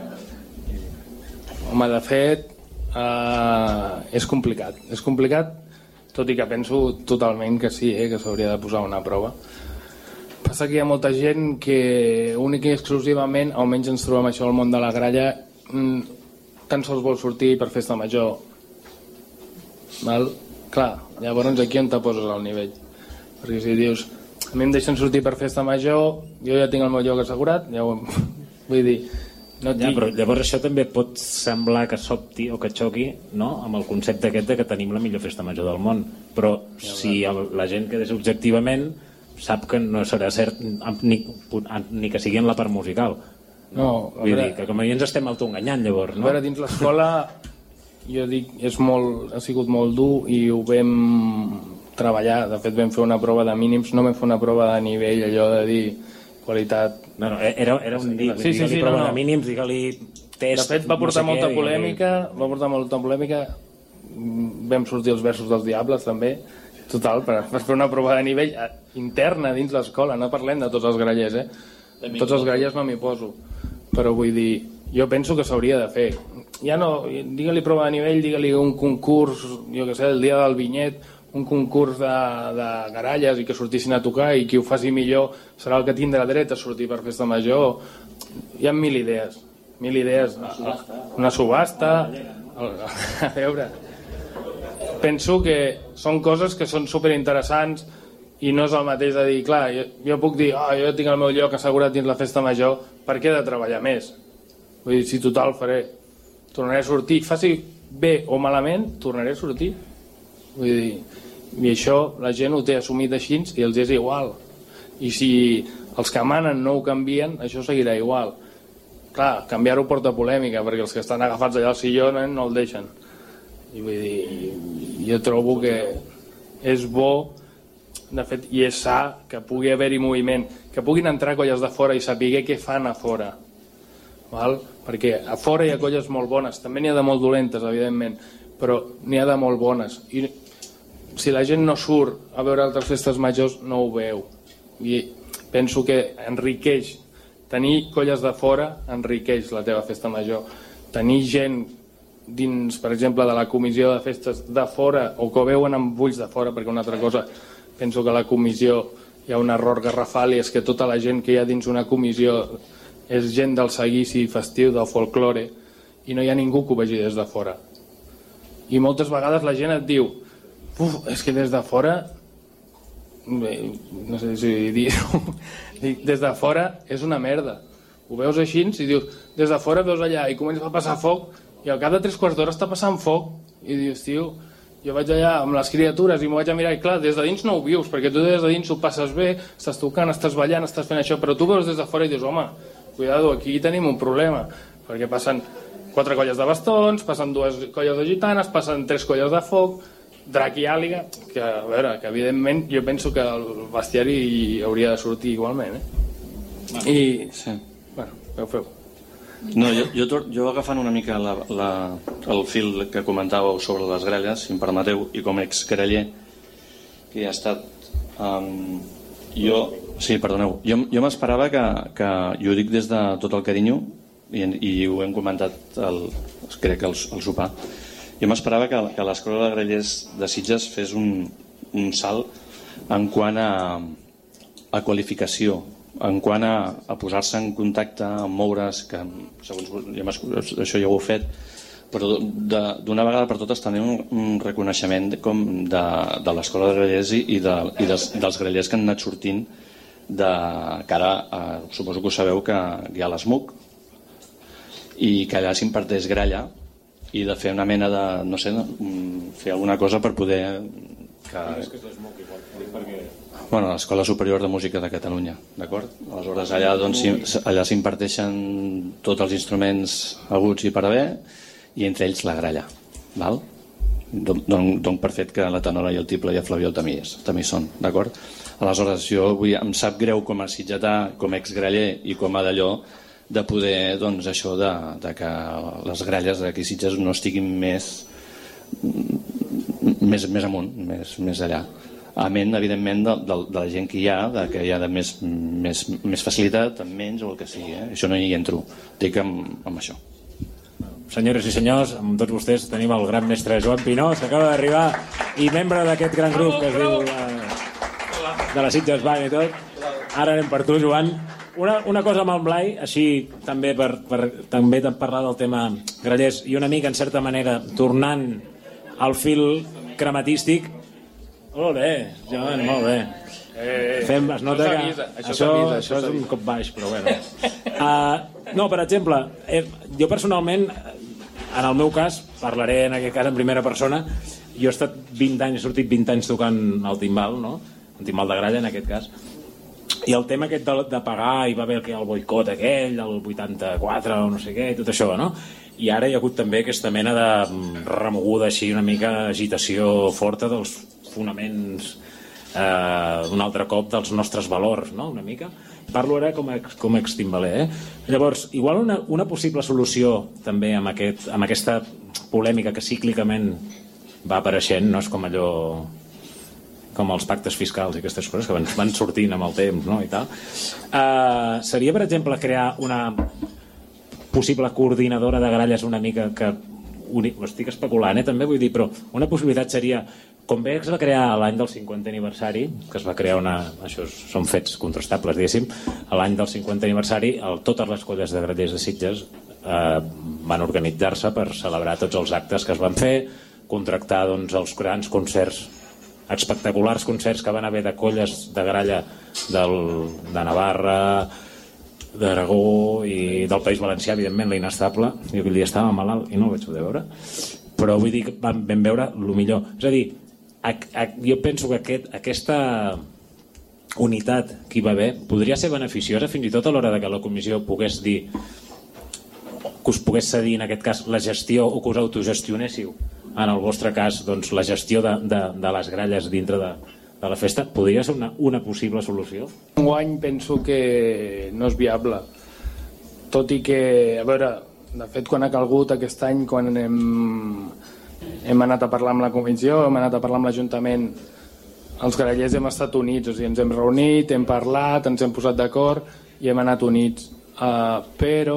Home, de fet, eh, és complicat. És complicat, tot i que penso totalment que sí, eh, que s'hauria de posar una prova. Passa que hi ha molta gent que únic i exclusivament, almenys ens trobem això al món de la gralla, tan sols vol sortir per festa major. Val? Clar, llavors aquí on te poses al nivell. Perquè si dius, a mi em deixen sortir per festa major, jo ja tinc el meu lloc assegurat, ja ho... vull dir... No ja, però llavors això també pot semblar que sobti o que xoqui, no? Amb el concepte aquest de que tenim la millor festa major del món, però si el, la gent que és objectivament sap que no serà cert ni, ni que sigui en la part musical, no? Vull veure, dir que com a ens estem autoenganyant llavors, no? A veure, dins l'escola jo dic, és molt, ha sigut molt dur i ho vam treballar, de fet vam fer una prova de mínims, no vam fer una prova de nivell, allò de dir qualitat... No, no, era, era un dir, sí, sí, sí, prova no, no. de mínims, digue-li test... De fet va portar no sé molta què, polèmica, va portar molta polèmica, vam sortir els versos dels Diables també, total, per, per fer una prova de nivell interna dins l'escola, no parlem de tots els grallers, eh? Tots els grallers no m'hi poso, però vull dir, jo penso que s'hauria de fer. Ja no, digue-li prova de nivell, digue-li un concurs, jo què sé, el dia del vinyet, un concurs de, de garalles i que sortissin a tocar i qui ho faci millor serà el que tindrà dret a sortir per festa major. Hi ha mil idees, mil idees. Una subhasta. Una subhasta. A veure, penso que són coses que són superinteressants i no és el mateix de dir, clar, jo, jo puc dir, oh, jo tinc el meu lloc assegurat dins la festa major, per què he de treballar més? Vull dir, si total faré, tornaré a sortir, faci bé o malament, tornaré a sortir. Vull dir, i això la gent ho té assumit així i els és igual. I si els que manen no ho canvien, això seguirà igual. Clar, canviar-ho porta polèmica perquè els que estan agafats allà al sillon no el deixen. I vull dir, jo trobo que és bo, de fet, i és sa que pugui haver-hi moviment, que puguin entrar colles de fora i saber què fan a fora, val? Perquè a fora hi ha colles molt bones, també n'hi ha de molt dolentes, evidentment, però n'hi ha de molt bones, i si la gent no surt a veure altres festes majors no ho veu, i penso que enriqueix, tenir colles de fora enriqueix la teva festa major, tenir gent dins, per exemple, de la comissió de festes de fora, o que ho veuen amb ulls de fora, perquè una altra cosa, penso que a la comissió hi ha un error garrafal, i és que tota la gent que hi ha dins una comissió és gent del seguici festiu, del folklore, i no hi ha ningú que ho vegi des de fora. I moltes vegades la gent et diu, uf, és que des de fora, bé, no sé si dir-ho, des de fora és una merda. Ho veus així i dius, des de fora veus allà i comença a passar foc, i al cap de tres quarts d'hora està passant foc, i dius, tio, jo vaig allà amb les criatures i m'ho vaig a mirar, i clar, des de dins no ho vius, perquè tu des de dins ho passes bé, estàs tocant, estàs ballant, estàs fent això, però tu veus des de fora i dius, home, cuidado, aquí tenim un problema, perquè passen quatre colles de bastons, passen dues colles de gitanes, passen tres colles de foc, drac i àliga, que a veure, que evidentment jo penso que el bestiari hauria de sortir igualment, eh? I, sí. bueno, feu, feu. No, jo, jo, jo agafant una mica la, la, el fil que comentàveu sobre les gralles, si em permeteu, i com a exgraller que ha estat um, jo, sí, perdoneu jo, jo m'esperava que, que jo ho dic des de tot el carinyo i, i ho hem comentat el, crec que el, el sopar, jo m'esperava que, que l'escola de grallers de Sitges fes un, un salt en quant a, a qualificació, en quant a, a posar-se en contacte, a moure's, que segons ja això ja ho heu fet, però d'una vegada per totes tenir un, un reconeixement com de, de l'escola de grallers i, de, i dels, dels grallers que han anat sortint de cara a, suposo que ho sabeu, que hi ha l'ESMUC i que allà s'imparteix gralla i de fer una mena de, no sé, fer alguna cosa per poder que... Bueno, l'Escola Superior de Música de Catalunya, d'acord? Aleshores allà doncs, allà s'imparteixen tots els instruments aguts i per haver, i entre ells la gralla, val? Dono per fet que la tenora i el tiple i el flabiol també hi és, també hi són, d'acord? Aleshores jo vull, em sap greu com a sitgetà, com a exgraller i com a d'allò, de poder, doncs, això de, de que les gralles d'aquí Sitges no estiguin més més, més amunt, més, més allà. Amén, evidentment, de, de, de la gent que hi ha, de que hi ha de més, més, més facilitat, amb menys o el que sigui. Eh? Això no hi entro, dic amb, amb això. Senyores i senyors, amb tots vostès tenim el gran mestre Joan Pinós, que acaba d'arribar i membre d'aquest gran grup que es diu eh, de la Sitges Band i tot. Ara anem per tu, Joan. Una, una cosa amb el Blai, així també per, per també parlar del tema grallers i una mica, en certa manera, tornant al fil crematístic. Ole, Joan, molt bé. Eh, Fem, es nota això que això, això, això, això és un cop baix, però bueno. Uh, no, per exemple, eh, jo personalment, en el meu cas, parlaré en aquest cas en primera persona, jo he estat vint anys, he sortit vint anys tocant el timbal, no? El timbal de gralla, en aquest cas. I el tema aquest de, de pagar, hi va haver el boicot aquell, el vuitanta-quatre o no sé què, i tot això, no? I ara hi ha hagut també aquesta mena de remoguda així, una mica agitació forta dels fonaments eh, un altre cop dels nostres valors, no? Una mica. Parlo ara com a, com a extimbaler, eh? Llavors, igual una, una possible solució també amb, aquest, amb aquesta polèmica que cíclicament va apareixent, no és com allò com els pactes fiscals i aquestes coses que van, van sortint amb el temps, no? I tal. Uh, seria, per exemple, crear una possible coordinadora de gralles una mica que ho estic especulant, eh, també vull dir, però una possibilitat seria, com bé es va crear l'any del cinquanta aniversari, que es va crear una, això són fets contrastables, diguéssim, l'any del cinquanta aniversari, el, totes les colles de grallers de Sitges eh, van organitzar-se per celebrar tots els actes que es van fer, contractar doncs, els grans concerts, espectaculars concerts que van haver de colles de gralla del, de Navarra, d'Aragó i del País Valencià, evidentment l'Inestable. Jo aquell dia estava malalt i no el vaig poder veure, però vull dir que vam, vam veure el millor. És a dir, a, a, jo penso que aquest, aquesta unitat que hi va haver podria ser beneficiosa fins i tot a l'hora de que la comissió pogués dir, que us pogués cedir en aquest cas la gestió o que us autogestionéssiu en el vostre cas, doncs, la gestió de, de, de les gralles dintre de, de la festa podria ser una, una possible solució? Enguany penso que no és viable, tot i que, a veure, de fet quan ha calgut aquest any, quan hem, hem anat a parlar amb la comissió, hem anat a parlar amb l'Ajuntament, els grallers hem estat units, o sigui, ens hem reunit, hem parlat, ens hem posat d'acord i hem anat units, uh, però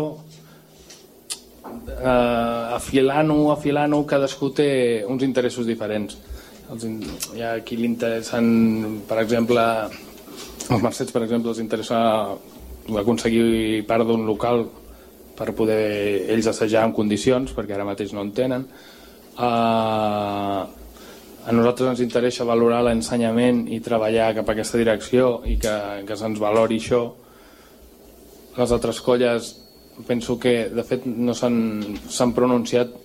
uh, afilant-ho, afilant-ho, cadascú té uns interessos diferents. Els, hi ha qui li interessen, per exemple, els Mercets, per exemple, els interessa aconseguir part d'un local per poder ells assajar en condicions, perquè ara mateix no en tenen. Uh, a nosaltres ens interessa valorar l'ensenyament i treballar cap a aquesta direcció i que, que se'ns valori això. Les altres colles penso que de fet no s'han pronunciat,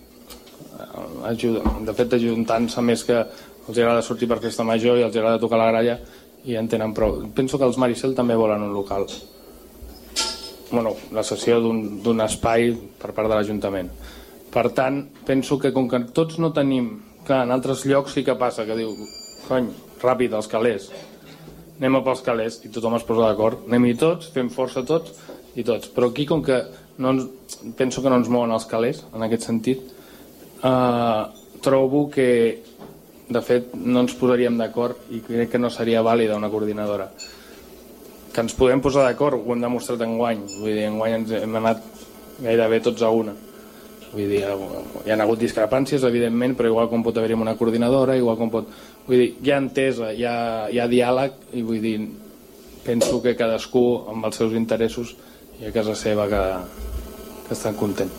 de fet ajuntant-se més que els agrada sortir per festa major i els agrada tocar la gralla i en tenen prou. Penso que els Maricel també volen un local, bueno, la cessió d'un espai per part de l'Ajuntament. Per tant, penso que com que tots no tenim, clar, en altres llocs sí que passa que diu, cony, ràpid, els calés, anem a pels calés, i tothom es posa d'acord, anem-hi tots, fem força tots i tots, però aquí com que no ens, penso que no ens mouen els calés en aquest sentit, eh, trobo que de fet no ens posaríem d'acord i crec que no seria vàlida una coordinadora. Que ens podem posar d'acord, ho hem demostrat enguany, vull dir, enguany ens hem anat gairebé tots a una. Vull dir, hi ha hagut discrepàncies, evidentment, però igual com pot haver-hi una coordinadora, igual com pot... Vull dir, hi ha entesa, hi ha, hi ha diàleg, i vull dir, penso que cadascú amb els seus interessos i a casa seva que, que estan content.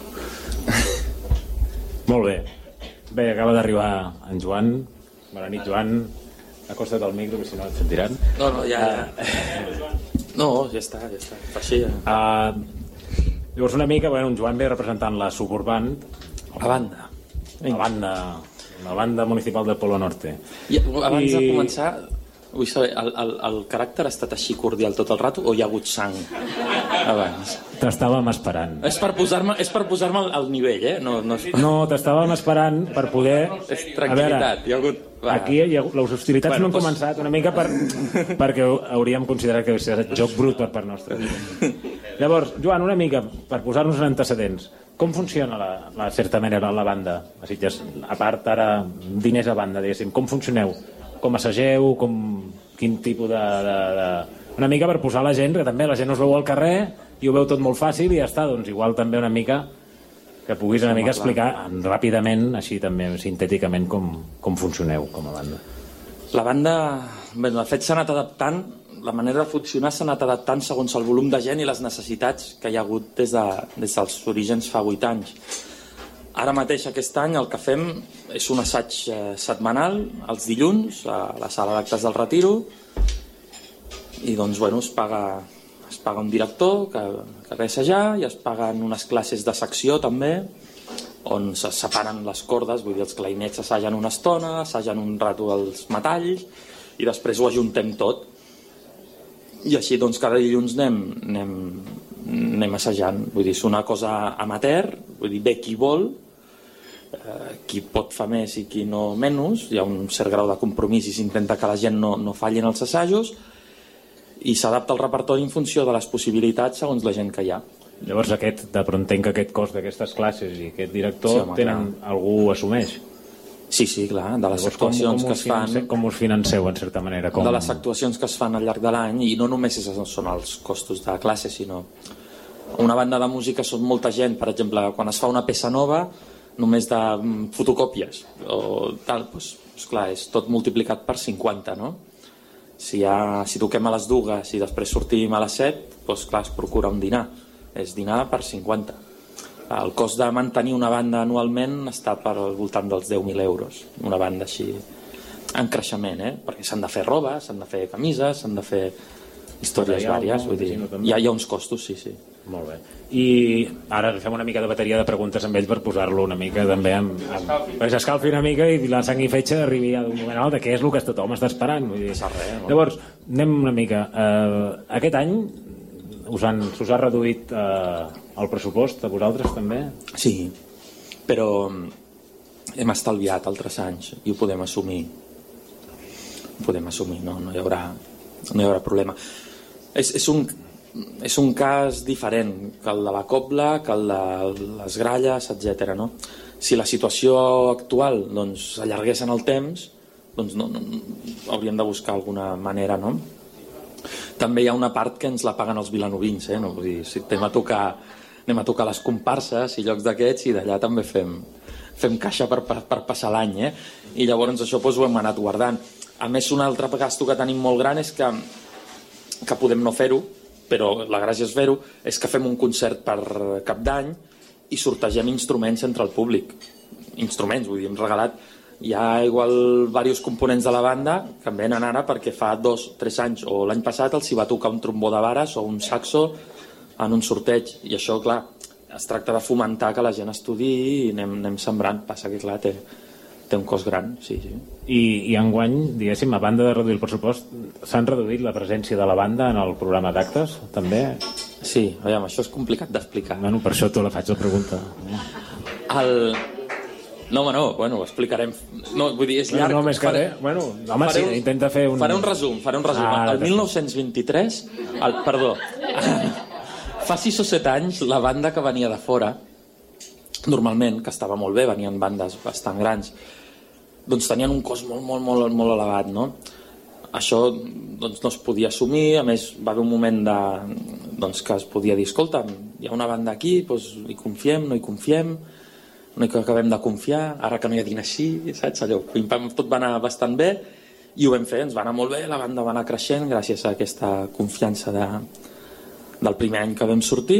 Molt bé. Bé, acaba d'arribar en Joan. Bona nit, Joan. Acosta't al micro, que si no et sentiran. No, no, ja... ja. No, ja està, ja està. Per així ja... Uh, llavors una mica, bueno, en Joan ve representant la Suburban. La banda. La banda, la banda municipal del Polo Norte. I, abans I... de començar, vull saber, el, el, el caràcter ha estat així cordial tot el rato o hi ha hagut sang abans? T'estàvem esperant. És per posar-me és per posar-me al, al nivell, eh? No, no, és... no t'estàvem esperant per poder... És tranquil·litat. Hi ha hagut... Va. Aquí hi ha, les hostilitats bueno, no han doncs... començat una mica per, perquè hauríem considerat que és joc brut per part nostra. Llavors, Joan, una mica per posar-nos en antecedents, com funciona la, la certa manera la banda? A Sitges, a part ara diners a banda, diguéssim, com funcioneu? Com assageu? Com, quin tipus de, de, de... Una mica per posar la gent, que també la gent no us veu al carrer i ho veu tot molt fàcil i ja està, doncs igual també una mica que puguis una mica explicar ràpidament, així també sintèticament, com, com funcioneu com a banda. La banda, bé, de fet s'ha anat adaptant, la manera de funcionar s'ha anat adaptant segons el volum de gent i les necessitats que hi ha hagut des, de, des dels orígens fa vuit anys. Ara mateix, aquest any, el que fem és un assaig eh, setmanal, els dilluns, a la sala d'actes del Retiro, i doncs, bueno, es paga... es paga un director que, que ve a assajar i es paguen unes classes de secció també on se separen les cordes, vull dir, els clarinets assagen una estona, assagen un rato els metalls i després ho ajuntem tot i així doncs cada dilluns anem, anem, anem assajant, vull dir, és una cosa amateur, vull dir, ve qui vol, eh, qui pot fa més i qui no menys, hi ha un cert grau de compromís i s'intenta que la gent no, no fallin els assajos i s'adapta el repertori en funció de les possibilitats segons la gent que hi ha. Llavors aquest, de però entenc que aquest cost d'aquestes classes i aquest director sí, home, tenen, clar. Algú assumeix? Sí, sí, clar, de les Llavors, actuacions com, com que es fan... Financeu, com us financeu, en certa manera? Com... De les actuacions que es fan al llarg de l'any, i no només són els costos de classe, sinó... Una banda de música són molta gent, per exemple, quan es fa una peça nova, només de fotocòpies, o tal, doncs, doncs clar, és tot multiplicat per cinquanta, no? Si, ha, si toquem a les dues i després sortim a les set, doncs clar, es procura un dinar. És dinar per cinquanta. El cost de mantenir una banda anualment està per al voltant dels deu mil euros. Una banda així en creixement, eh? Perquè s'han de fer roba, s'han de fer camises, s'han de fer històries vàries. Vull dir, hi ha, hi ha uns costos, sí, sí. Molt bé. I ara fem una mica de bateria de preguntes amb ell per posar-lo una mica també amb, amb... perquè s'escalfi una mica i la sang i fetge arribi a un moment a l'altre, que és el que tothom està esperant. Vull dir. Res, no? Llavors, anem una mica. Uh, aquest any us han, us ha reduït uh, el pressupost a vosaltres també? Sí, però hem estalviat altres anys i ho podem assumir. Ho podem assumir, no, no, hi, haurà, no hi haurà problema. És, és, un, és un cas diferent que el de la cobla, que el de les gralles, etcètera. No? Si la situació actual doncs, s'allargués en el temps, doncs no, no, hauríem de buscar alguna manera, no? També hi ha una part que ens la paguen els vilanovins, eh? No? Vull dir, si anem a tocar, anem a tocar les comparses i llocs d'aquests i d'allà també fem, fem caixa per, per, per passar l'any, eh? I llavors això doncs, ho hem anat guardant. A més, un altre gasto que tenim molt gran és que, que podem no fer-ho, però la gràcia és fer-ho, és que fem un concert per Cap d'Any i sortegem instruments entre el públic. Instruments, vull dir, hem regalat. Hi ha igual diversos components de la banda que em venen ara perquè fa dos, tres anys o l'any passat els hi va tocar un trombó de vares o un saxo en un sorteig i això, clar, es tracta de fomentar que la gent estudiï i anem, anem sembrant. Passa que, clar, té, té un cost gran, sí, sí. I, i enguany, diguéssim, a banda de reduir el pressupost, s'han reduït la presència de la banda en el programa d'actes, també? Sí, aviam, això és complicat d'explicar. Bueno, per això te la faig la pregunta. El... No, home, no, bueno, ho explicarem. No, vull dir, és llarg. No, no, més que faré... res. Bueno, home, sí, un... intenta fer un... Faré un resum, faré un resum. Ah, el mil nou-cents vint-i-tres, el... perdó, fa sis o set anys, la banda que venia de fora, normalment, que estava molt bé, venien bandes bastant grans, doncs tenien un cost molt, molt, molt, molt elevat, no? Això doncs, no es podia assumir, a més va haver un moment de, doncs, que es podia dir, escolta, hi ha una banda aquí, doncs hi confiem, no hi confiem, no hi acabem de confiar, ara que no hi ha diners així, saps? Allò, tot va anar bastant bé i ho vam fer, ens va anar molt bé, la banda va anar creixent gràcies a aquesta confiança de, del primer any que vam sortir.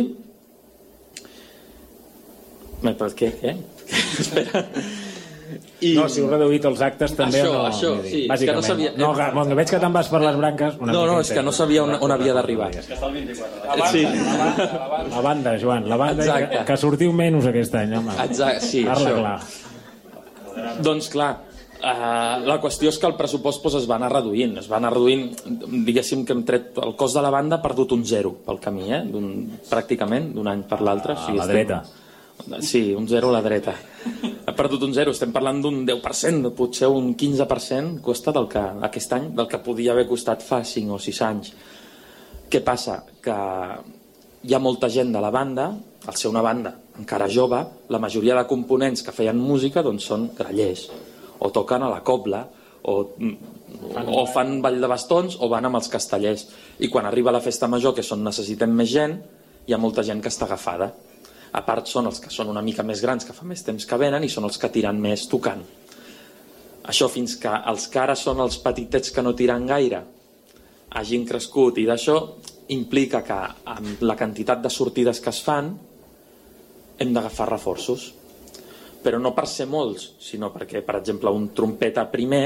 Però què? Què? Espera. I... No, si heu reduït els actes també això, no, això, sí, és que no sabia... No, bon, veig que te'n vas per les branques una no, no, és que no sabia on, on havia d'arribar. És que està el vint-i-quatre. La banda, sí. la, banda, la banda, Joan, la banda que, que sortiu menys aquest any, home. Exacte, sí, parla això. Clar. Doncs clar, uh, la qüestió és que el pressupost pues, es va anar reduint, es va anar reduint, diguéssim que hem tret el cost de la banda, ha perdut un zero pel camí, eh? pràcticament, d'un any per l'altre. A la dreta. Sí, un zero a la dreta. Ha perdut un zero, estem parlant d'un deu per cent, potser un quinze per cent costa del que, aquest any, del que podia haver costat fa cinc o sis anys. Què passa? Que hi ha molta gent de la banda, al ser una banda encara jove, la majoria de components que feien música doncs són grallers, o toquen a la cobla, o, o fan ball de bastons, o van amb els castellers. I quan arriba la festa major, que és on necessitem més gent, hi ha molta gent que està agafada. A part són els que són una mica més grans, que fa més temps que venen, i són els que tiren més tocant. Això fins que els que ara són els petitets que no tiren gaire hagin crescut, i d'això implica que amb la quantitat de sortides que es fan hem d'agafar reforços. Però no per ser molts, sinó perquè, per exemple, un trompeta primer,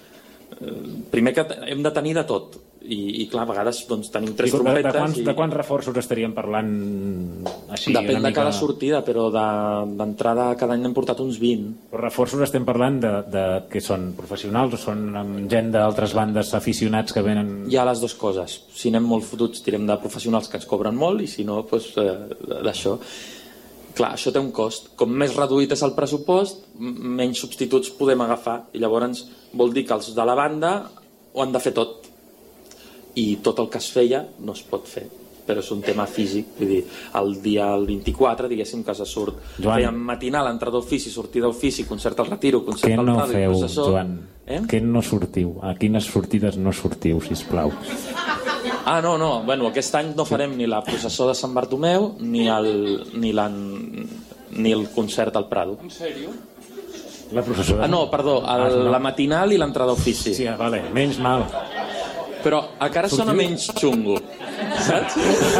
primer que hem de tenir de tot. I, i clar, a vegades doncs, tenim tres trompetes. De quants, i... de quants reforços estaríem parlant així? Depèn una de mica... cada sortida, però d'entrada de, cada any n'hem portat uns vint. Però reforços estem parlant de, de que són professionals o són amb gent d'altres bandes aficionats que venen... Hi ha les dues coses. Si anem molt fotuts, tirem de professionals que ens cobren molt, i si no, doncs, eh, d'això. Clar, això té un cost. Com més reduït és el pressupost, menys substituts podem agafar. I llavors vol dir que els de la banda ho han de fer tot. I tot el que es feia no es pot fer, però és un tema físic. Vull dir, el dia el vint-i-quatre, diguéssim que se surt, fèiem matinal, entrada d'ofici, sortida d'ofici, concert al Retiro, concert al no Prado feu, i processó. Joan? Eh? Què no sortiu? A quines sortides no sortiu, sisplau? Ah, no, no, bueno, aquest any no farem ni la processó de Sant Bartomeu ni el, ni la, ni el concert al Prado. En sèrio? La processó de... Ah, no, perdó, el, ah, no. La matinal i l'entrada d'ofici. Sí, vale, menys mal. Però encara sona menys xungo, saps?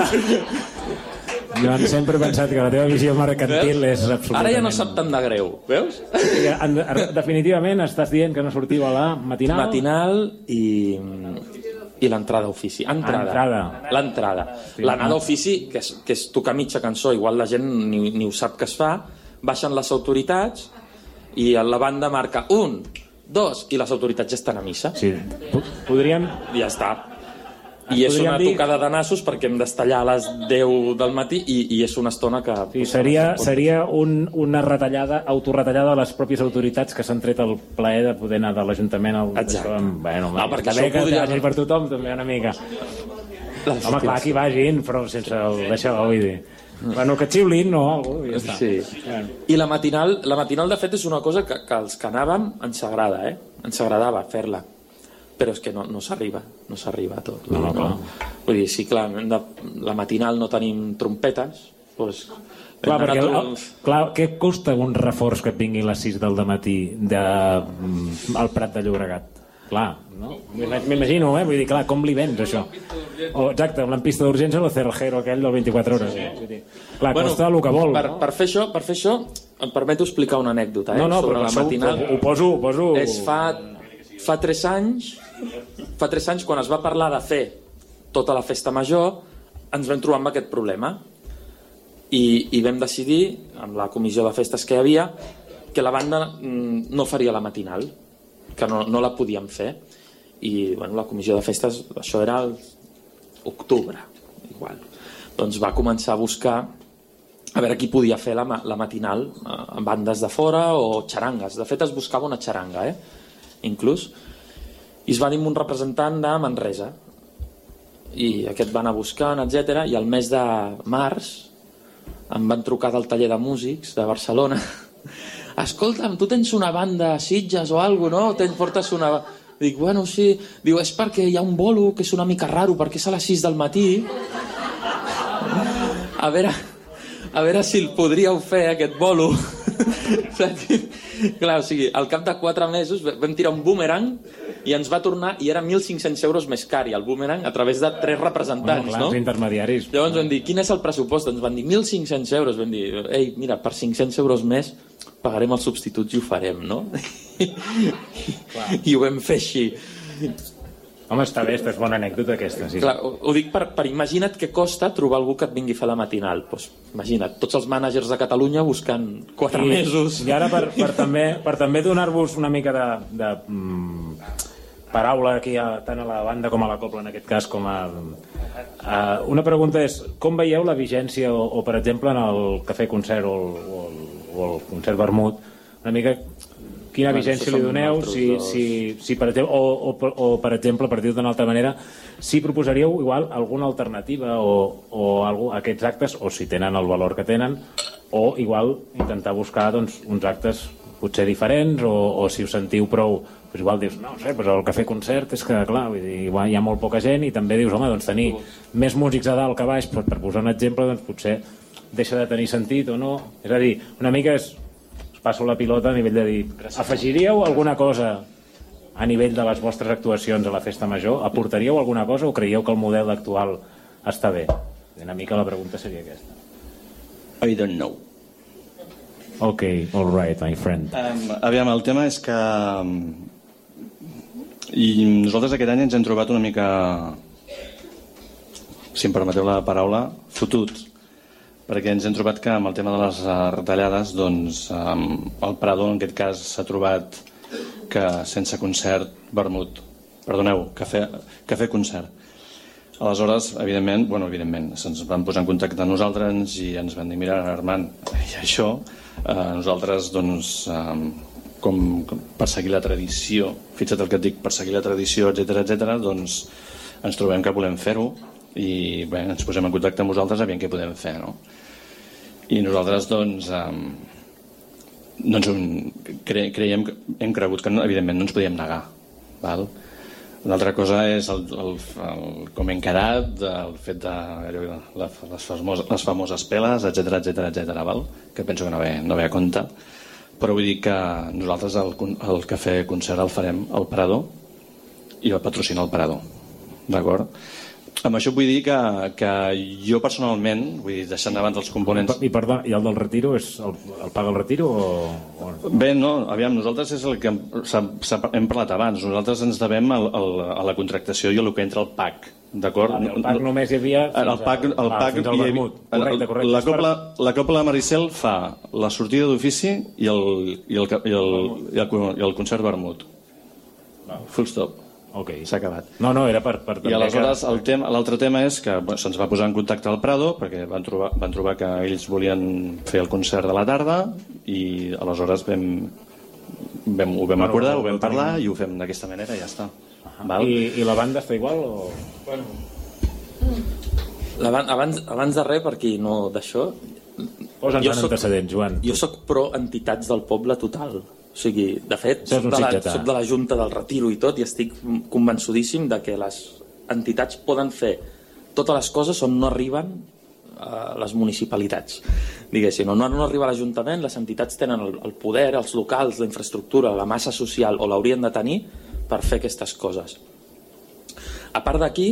Jo sempre he pensat que la teva visió mercantil veus? És absolutament... Ara ja no sap tant de greu, veus? Ja, en, definitivament estàs dient que no sortiu a la matinal? Matinal i, i l'entrada d'ofici. Entrada. L'entrada. L'anada d'ofici, que, és, que és tocar mitja cançó, igual la gent ni, ni ho sap que es fa, baixen les autoritats i la banda marca un, dos, i les autoritats ja estan a missa. Sí. Podríem... I ja està. I és una dir... tocada de nassos perquè hem d'estallar a les deu del matí i, i és una estona que... Sí, seria, seria un, una retallada, autorretallada de les pròpies autoritats que s'han tret el plaer de poder anar de l'Ajuntament al... Exacte. Bueno, no, perquè també això que podria... vagi per tothom, també una mica. Home, clar, que hi vagin, però sense el deixar, vull dir. Bueno, que xiulin, no, algú, ja està. Sí. I la matinal, la matinal, de fet, és una cosa que, que els que anàvem ens agrada, eh? Ens agradava fer-la. Però és que no, no s'arriba, no s'arriba a tot. Vull, no, dir, no. Vull dir, sí, clar, de, la matinal no tenim trompetes, doncs... Clar, perquè, el, clar, què costa un reforç que et vingui a les sis del dematí de, mm, al Prat de Llobregat? Clar, no? M'imagino, eh? Vull dir, clar, com li vens, això? O, exacte, amb l'ampista d'urgència o el cerrajero aquell del vint-i-quatre hores. Eh? Vull dir, clar, bueno, costa el que vol. Per, no? per, fer això, per fer això, em permeto explicar una anècdota, eh? No, no, sobre però la matinal. Ho, ho poso... Ho poso... És fa, fa tres anys, fa tres anys, quan es va parlar de fer tota la festa major, ens vam trobar amb aquest problema. I, i vam decidir, amb la comissió de festes que hi havia, que la banda no faria la matinal, que no, no la podíem fer. I bueno, la comissió de festes, això era l'octubre, igual. Doncs va començar a buscar a veure qui podia fer la, la matinal amb bandes de fora o xarangues. De fet, es buscava una xaranga, eh? Inclús. I es va dir un representant de Manresa. I aquest va anar buscant, etcètera. I al mes de març em van trucar del taller de músics de Barcelona. Escolta'm, tu tens una banda a Sitges o alguna cosa, no? Tens, portes una... Dic, bueno, sí. Diu, és perquè hi ha un bolo que és una mica raro, perquè és a les sis del matí. A veure, a veure si el podríeu fer, aquest bolo. Clar, o sigui, al cap de quatre mesos vam tirar un boomerang i ens va tornar, i era mil cinc-cents euros més car, i el boomerang a través de tres representants, bueno, clar, no? Els intermediaris. Llavors vam dir, quin és el pressupost? Ens van dir mil cinc-cents euros. Vam dir, ei, mira, per cinc-cents euros més pagarem els substituts i ho farem, no? I ho vam fer així. Home, està bé, és bona anècdota aquesta, sí. Clar, ho, ho dic per, per imagina't què costa trobar algú que et vingui a fer la matinal. Pues, imagina't, tots els mànagers de Catalunya buscant quatre I, mesos. I ara per, per també, per també donar-vos una mica de, de mm, paraula aquí a, tant a la banda com a la cobla, en aquest cas, com a... Uh, una pregunta és, com veieu la vigència o, o per exemple, en el cafè concert o el, o el, o el concert vermut, una mica quina bueno, vigència li doneu, si, si, si per exemple, o, o, o per exemple, per dir-ho d'una altra manera, si proposaríeu igual alguna alternativa o, o algú, a aquests actes, o si tenen el valor que tenen, o igual intentar buscar doncs, uns actes potser diferents, o, o si us sentiu prou, doncs igual dius, no sé, però el cafè concert és que, clar, vull dir, igual hi ha molt poca gent, i també dius, home, doncs tenir més músics a dalt que a baix, per, per posar un exemple, doncs potser deixa de tenir sentit o no. És a dir, una mica és, us passo la pilota a nivell de dir, afegiríeu alguna cosa a nivell de les vostres actuacions a la festa major? Aportaríeu alguna cosa o creieu que el model actual està bé? Una mica la pregunta seria aquesta. I don't know. Ok, all right, my friend. Um, aviam, el tema és que um, i nosaltres aquest any ens hem trobat una mica, si em permeteu la paraula, fotuts, perquè ens hem trobat que amb el tema de les retallades, doncs um, el Prado en aquest cas s'ha trobat que sense concert vermut, perdoneu, cafè, cafè concert. Aleshores, evidentment, bueno, evidentment, se'ns van posar en contacte amb nosaltres i ens van dir, mira, Armand, i això, eh, nosaltres, doncs, eh, com, com per seguir la tradició, fixa't el que et dic, per seguir la tradició, etcètera, etcètera, doncs ens trobem que volem fer-ho i bé, ens posem en contacte amb vosaltres a veure què podem fer, no? I nosaltres, doncs, eh, doncs cre creiem, hem cregut que, no, evidentment, no ens podíem negar, val? Una altra cosa és el, el, el, com hem quedat, el fet de les, les, famoses, les famoses peles, etcètera, etcètera, etcètera, val? Que penso que no ve, no ve a compte. Però vull dir que nosaltres el, el cafè concert el farem al Prado i el patrocina el Prado. D'acord? Amb això vull dir que, que jo personalment, vull dir, deixant davant els components... I, perdó, i el del retiro, és el, el paga el retiro o, o... Bé, no, aviam, nosaltres és el que hem, hem parlat abans, nosaltres ens devem a, a, a la contractació i a el que entra al P A C, d'acord? El P A C només hi havia fins, el P A C, el ah, P A C, fins al vermut, correcte, correcte. La Copla, la Copla de Maricel fa la sortida d'ofici i el, i, el, i, el, i, el, i el concert vermut. Full stop. Okay. S'ha acabat. No, no, era per... per I aleshores que... tema, l'altre tema és que bueno, se'ns va posar en contacte al Prado perquè van trobar, van trobar que ells volien fer el concert de la tarda i aleshores vam, vam, ho vam bueno, acordar, ho vam parlar tenim... i ho fem d'aquesta manera i ja està. Val? I, I la banda està igual o...? Bueno. La ban abans, abans de res, per qui no d'això... Posa'ns en antecedents, Joan. Jo soc pro entitats del poble total. O sigui, de fet, soc de, la, soc de la Junta del Retiro i tot, i estic convençudíssim de que les entitats poden fer totes les coses on no arriben a les municipalitats. Diguéssim, on no arriba a l'Ajuntament, les entitats tenen el, el poder, els locals, la infraestructura, la massa social, o l'haurien de tenir per fer aquestes coses. A part d'aquí,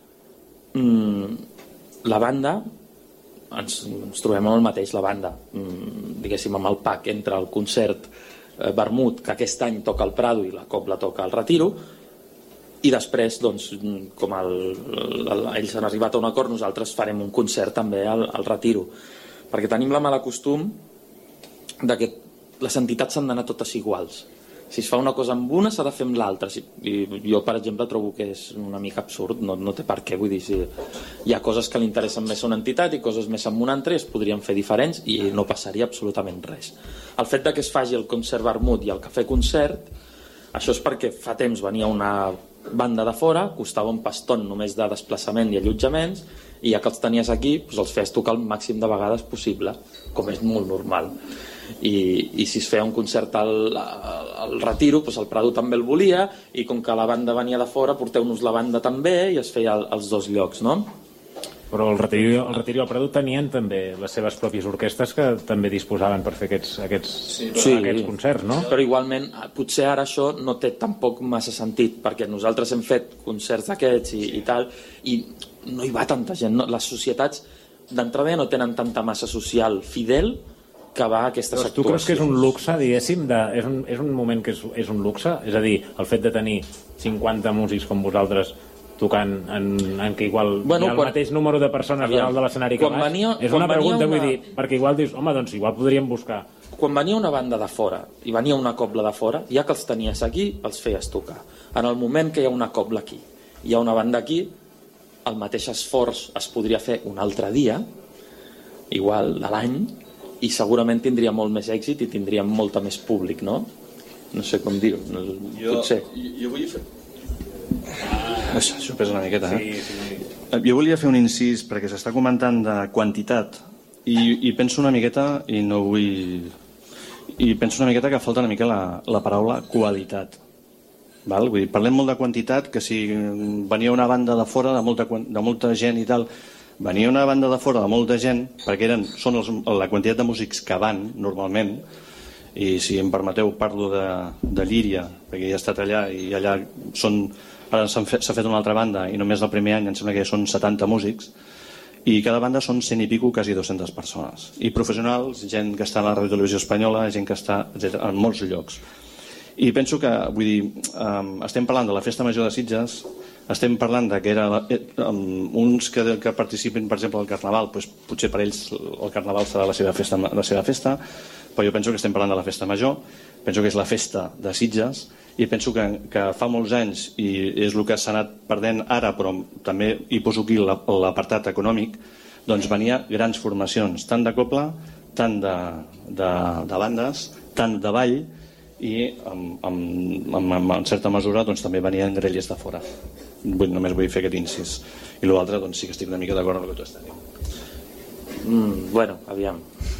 mmm, la banda, ens, ens trobem amb el mateix, la banda, mmm, diguéssim, amb el pack entre el concert eh, Vermut, que aquest any toca al Prado i la Cobla toca al Retiro, i després, doncs, com el, el, ells han arribat a un acord, nosaltres farem un concert també al, al Retiro, perquè tenim la mala costum de que les entitats s'han d'anar totes iguals. Si es fa una cosa amb una, s'ha de fer amb l'altra. I jo, per exemple, trobo que és una mica absurd, no, no té per què. Vull dir, si hi ha coses que li interessen més a una entitat i coses més a una altra, i es podrien fer diferents i no passaria absolutament res. El fet de que es faci el concert Vermut i el cafè concert, això és perquè fa temps venia una banda de fora, costava un paston només de desplaçament i allotjaments, i ja que els tenies aquí, doncs els feies tocar el màxim de vegades possible, com és molt normal. I, i si es feia un concert al, al Retiro, doncs el Prado també el volia, i com que la banda venia de fora, porteu-nos la banda també, i es feia als dos llocs, no? Però el Retiro, el Retiro i el Prado tenien també les seves pròpies orquestres que també disposaven per fer aquests, aquests, sí, sí. aquests concerts, no? Però igualment, potser ara això no té tampoc massa sentit, perquè nosaltres hem fet concerts d'aquests i, i tal, i no hi va tanta gent. No? Les societats d'entrada no tenen tanta massa social fidel que va a aquestes Però actuacions. Tu creus que és un luxe, diguéssim, de, és, un, és un moment que és, és un luxe? És a dir, el fet de tenir cinquanta músics com vosaltres tocant en, en que igual bueno, hi ha el quan, mateix número de persones aviam, dalt de l'escenari que baix? Venia, és una pregunta, una... vull dir, perquè igual dius, home, doncs igual podríem buscar. Quan venia una banda de fora i venia una cobla de fora, ja que els tenies aquí, els feies tocar. En el moment que hi ha una cobla aquí, hi ha una banda aquí, el mateix esforç es podria fer un altre dia, igual de l'any, i segurament tindria molt més èxit i tindria molta més públic, no? No sé com dir-ho, no, jo, potser. Jo vull fer... Ah, això, això pesa una miqueta, eh? Sí, sí. Jo volia fer un incís perquè s'està comentant de quantitat i, i penso una miqueta i no vull... I penso una miqueta que falta una mica la, la paraula qualitat. Val? Vull dir, parlem molt de quantitat, que si venia una banda de fora de molta, de molta gent i tal, venia una banda de fora de molta gent, perquè eren, són els, la quantitat de músics que van normalment, i si em permeteu parlo de, de Llíria, perquè he estat allà i allà són, ara s'ha fet, fet una altra banda i només el primer any em sembla que són setanta músics i cada banda són cent i pico, quasi dues-centes persones, i professionals, gent que està a la Ràdio Televisió Espanyola, gent que està etcètera, en molts llocs. I penso que, vull dir, um, estem parlant de la Festa Major de Sitges, estem parlant de que era um, uns que, que participin, per exemple, al Carnaval, doncs, potser per ells el Carnaval serà la seva festa, la seva festa, però jo penso que estem parlant de la Festa Major, penso que és la festa de Sitges, i penso que, que fa molts anys, i és el que s'ha anat perdent ara, però també hi poso aquí l'apartat econòmic, doncs venia grans formacions, tant de cobla, tant de, de, de bandes, tant de ball, i en, en, en, en certa mesura doncs, també venien grelles de fora. Vull, només vull fer aquest incís. I l'altre doncs, sí que estic una mica d'acord amb el que tu estàs dient. Mm, bueno, aviam.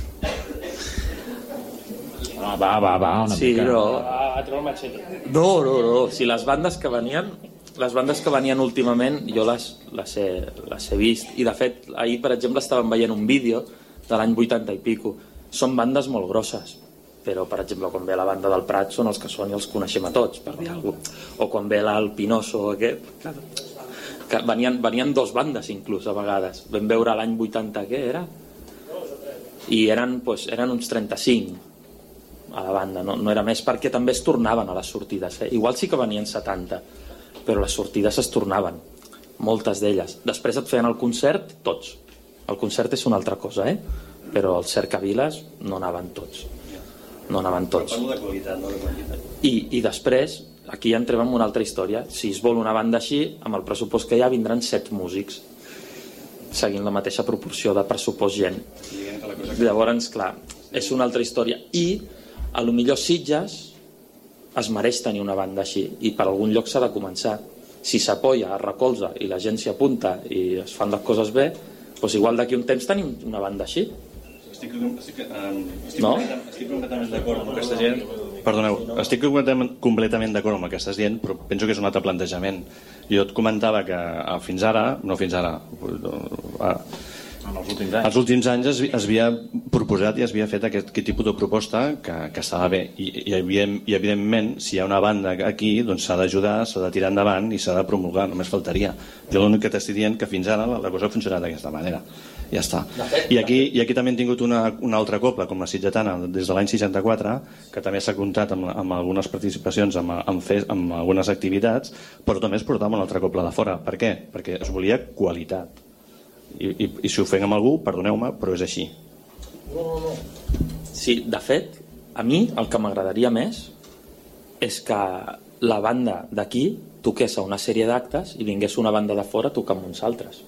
Ah, va, va, va, una sí, mica. No. A, a treure el machete. No, no, no. Si les bandes que venien, les bandes que venien últimament, jo les, les, he, les he vist. I de fet, ahir, per exemple, estàvem veient un vídeo de l'any vuitanta i pico. Són bandes molt grosses. Però, per exemple, quan ve la banda del Prat són els que són i els coneixem a tots, per dir alguna cosa. O quan ve el Pinoso aquest... Que venien, venien dos bandes, inclús, a vegades. Vam veure l'any vuitanta, què era? I eren, doncs, eren uns trenta-cinc a la banda, no, no era més, perquè també es tornaven a les sortides. Eh? Igual sí que venien setanta, però les sortides es tornaven, moltes d'elles. Després et feien el concert, tots. El concert és una altra cosa, eh? Però els cercaviles no anaven tots. No anaven tots. Parlo de qualitat, no de quantitat. I, i després, aquí ja entrem en una altra història. Si es vol una banda així, amb el pressupost que hi ha vindran set músics, seguint la mateixa proporció de pressupost gent. Llavors, clar, és una altra història. I a lo millor Sitges es mereix tenir una banda així, i per algun lloc s'ha de començar. Si s'apoya, es recolza i la gent s'hi apunta i es fan les coses bé, doncs igual d'aquí un temps tenim una banda així. Estic, estic, estic, no? estic completament d'acord amb el que estàs dient. Perdoneu, estic completament, completament d'acord amb el que estàs dient, però penso que és un altre plantejament. Jo et comentava que fins ara, no fins ara, en els últims anys, els últims anys es, es havia proposat i es havia fet aquest, aquest tipus de proposta que, que estava bé. I, i, evident, I evidentment, si hi ha una banda aquí, doncs s'ha d'ajudar, s'ha de tirar endavant i s'ha de promulgar, només faltaria. Jo l'únic que t'estic dient que fins ara la, la cosa ha funcionat d'aquesta manera. Ja està. I aquí, i aquí també hem tingut una, una altra copla, com la Sitgetana, des de l'any seixanta-quatre, que també s'ha comptat amb, amb algunes participacions, amb, amb, fes, amb algunes activitats, però també es portava una altra copla de fora. Per què? Perquè es volia qualitat. I, i, i si ho fem amb algú, perdoneu-me, però és així. No, no, no. Sí, de fet, a mi el que m'agradaria més és que la banda d'aquí toqués a una sèrie d'actes i vingués una banda de fora a tocar amb uns altres.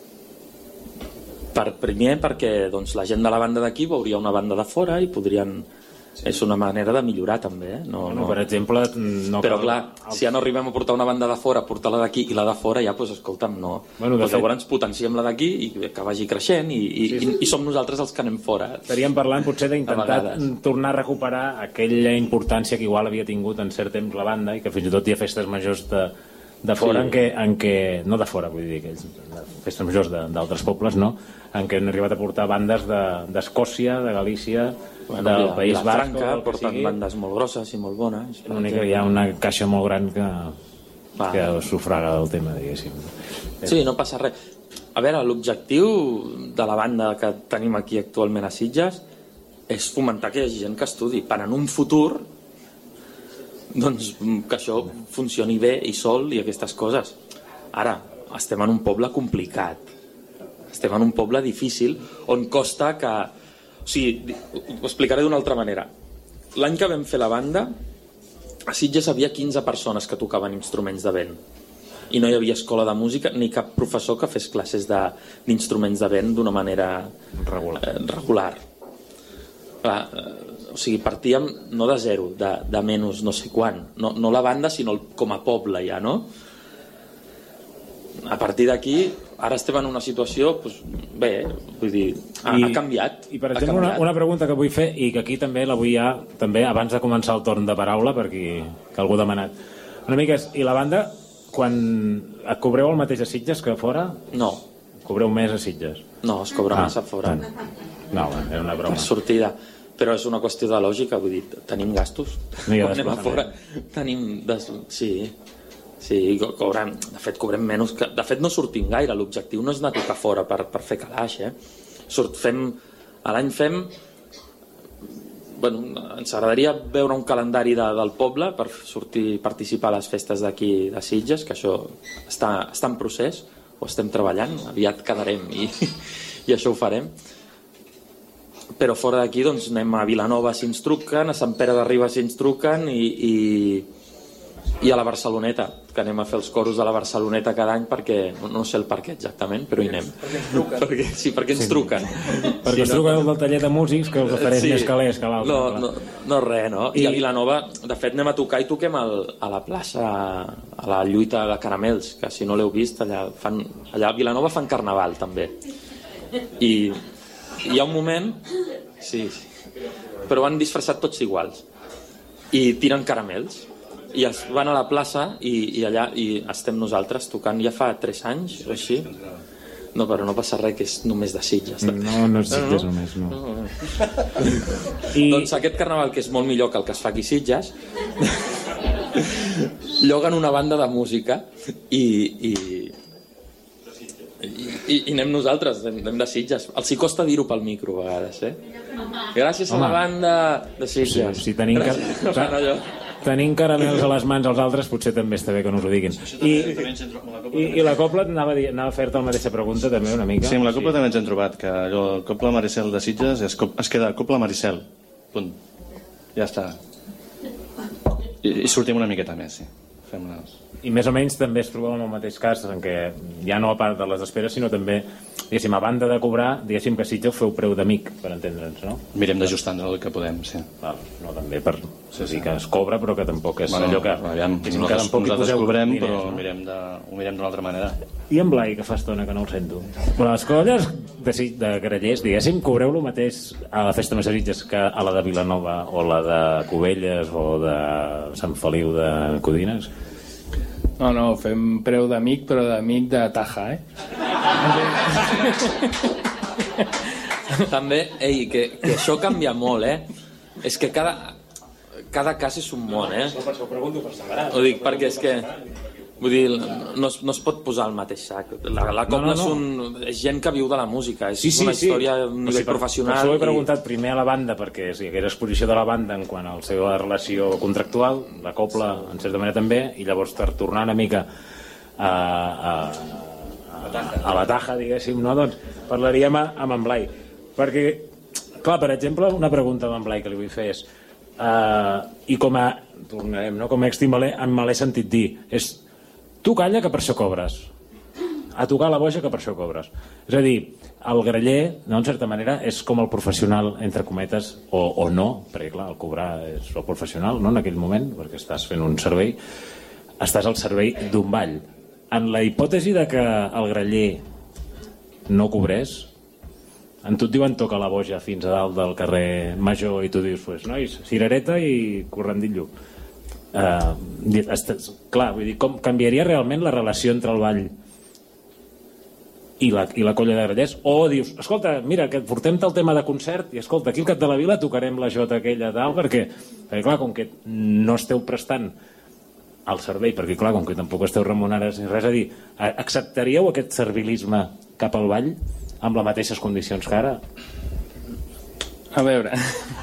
Per, primer perquè doncs, la gent de la banda d'aquí veuria una banda de fora i podrien... És una manera de millorar també, eh? no, no, no. per exemple no però cal... clar, si ja no arribem a portar una banda de fora, portar-la d'aquí i la de fora ja, doncs escolta'm, no, bueno, doncs fet... llavors potenciem la d'aquí i que vagi creixent i, i, sí, sí. i, i som nosaltres els que anem fora. Estaríem parlant potser d'intentar tornar a recuperar aquella importància que igual havia tingut en cert temps la banda i que fins i tot hi ha festes majors de, de fora sí. en, què, en què, no de fora vull dir, que festes majors d'altres pobles, no? En què han arribat a portar bandes d'Escòcia, de, de Galícia, bueno, del la, País Basc, Franca, porten bandes molt grosses i molt bones. L'única hi ha una caixa molt gran que, que sufraga del tema, diguéssim. Sí, no passa res. A veure, l'objectiu de la banda que tenim aquí actualment a Sitges és fomentar que hi hagi gent que estudi, per en un futur doncs que això funcioni bé i sol i aquestes coses. Ara, estem en un poble complicat. Estem en un poble difícil on costa que... O sigui, ho explicaré d'una altra manera. L'any que vam fer la banda, a Sitges hi havia quinze persones que tocaven instruments de vent. I no hi havia escola de música ni cap professor que fes classes d'instruments de, de vent d'una manera regular. Eh, regular. Clar, eh, o sigui, partíem no de zero, de, de menys no sé quan. No, no la banda, sinó com a poble ja, no? A partir d'aquí, ara estem en una situació, doncs, bé, vull dir, ha, I, ha canviat. I per exemple, una, una pregunta que vull fer, i que aquí també la vull ja, també abans de començar el torn de paraula, perquè que algú ha demanat. Una mica és, i la banda, quan et cobreu el mateix a Sitges que a fora? No. Cobreu més a Sitges? No, es cobra ah, més a fora. No, era una broma. Per sortida. Però és una qüestió de lògica, vull dir, tenim gastos. No hi ha anem a fora, tenim... Des... Sí... Sí, cobrem, de fet cobrem menys que, de fet no sortim gaire, l'objectiu no és anar a tocar fora per, per fer calaix, eh? Surt, fem, a l'any fem bueno, ens agradaria veure un calendari de, del poble per sortir participar a les festes d'aquí de Sitges, que això està, està en procés, ho estem treballant, aviat quedarem i, i això ho farem. Però fora d'aquí doncs anem a Vilanova si ens truquen, a Sant Pere de Ribes si ens truquen i, i i a la Barceloneta, que anem a fer els coros de la Barceloneta cada any perquè, no sé el per què exactament, però hi anem. Perquè ens truquen. Perquè, sí, perquè ens truquen. Sí. Perquè ens truquen el del taller de músics, que els ofereix sí. més calés que l'altre. No, no, no res, no? I... I a Vilanova, de fet, anem a tocar i toquem al, a la plaça, a la lluita de caramels, que si no l'heu vist, allà, fan, allà a Vilanova fan carnaval, també. I, i hi ha un moment... Sí, sí. Però van disfressat tots iguals. I tiren caramels. I es van a la plaça i, i allà i estem nosaltres tocant ja fa tres anys o així. No, però no passa res, que és només de Sitges. No, no és Sitges no, no. només, no. no, no. I... Doncs aquest carnaval, que és molt millor que el que es fa aquí a Sitges, lloguen una banda de música i, i, i, i anem nosaltres, anem de Sitges. Els hi costa dir-ho pel micro a vegades, eh? Gràcies a Home. la banda de Sitges. Si, si tenim que... Tenim caramels a les mans als altres, potser també està bé que no us ho diguin. I, i, i la Copla anava a, dir, anava a fer-te la mateixa pregunta també una mica. Sí, amb la Copla sí. també ens hem trobat que allò, el Copla Maricel de Sitges es, es queda Copla Maricel, punt, ja està. i, i sortim una miqueta més, sí. Fem les... I més o menys també es trobem en el mateix cas en què ja no a part de les esperes sinó també, diguéssim, a banda de cobrar diguéssim que Sitges feu preu d'amic per entendre'ns, no? Mirem d'ajustar-nos el que podem, sí. Val, no també per sí, sí. que es cobra però que tampoc és bueno, allò que, aviam, que nosaltres, tampoc nosaltres cobrem diners, però no? mirem de, ho mirem d'una altra manera. I en Blai, que fa estona que no el sento, però les colles de, de grallers, diguéssim, cobreu el mateix a la Festa Major Sitges que a la de Vilanova o la de Cubelles o de Sant Feliu de Codines? No, no, fem preu d'amic, però d'amic de Taja, eh? També, ei, que, que això canvia molt, eh? És que cada, cada cas és un món, eh? Per això ho pregunto per separat. Ho dic perquè és que... Vull dir, no es, no es pot posar al mateix sac. La, la Cobla no, no, no. És, un, és gent que viu de la música, és sí, sí, una història a un nivell sí, per, professional. Per això ho he preguntat i... primer a la banda, perquè si hi hagués exposició de la banda en quant a la seva relació contractual, la Cobla en certa manera també, i llavors per tornar una mica a, a, a, a la taja, diguéssim, no? Doncs parlaríem amb en Blai. Perquè, clar, per exemple, una pregunta amb en Blai que li vull fer és, uh, i com a, tornarem, no? Com a extimaler, en me l'he sentit dir, és tu calla que per això cobres, a tocar la boja que per això cobres. És a dir, el graller, no, en certa manera, és com el professional, entre cometes, o, o no, perquè clar, el cobrar és el professional, no?, en aquell moment, perquè estàs fent un servei, estàs al servei d'un ball. En la hipòtesi de que el graller no cobrés, en tu et diuen toca la boja fins a dalt del carrer Major i tu dius, pues, nois, cirereta i correndillo. Uh, clar, vull dir, com canviaria realment la relació entre el ball i la, i la colla de grallers? O dius, escolta, mira, que portem el tema de concert i escolta, aquí al Cap de la Vila tocarem la jota aquella tal, perquè, perquè clar, com que no esteu prestant el servei, perquè clar, com que tampoc esteu remunerats ni res, a dir, acceptaríeu aquest servilisme cap al ball amb les mateixes condicions que ara? A veure...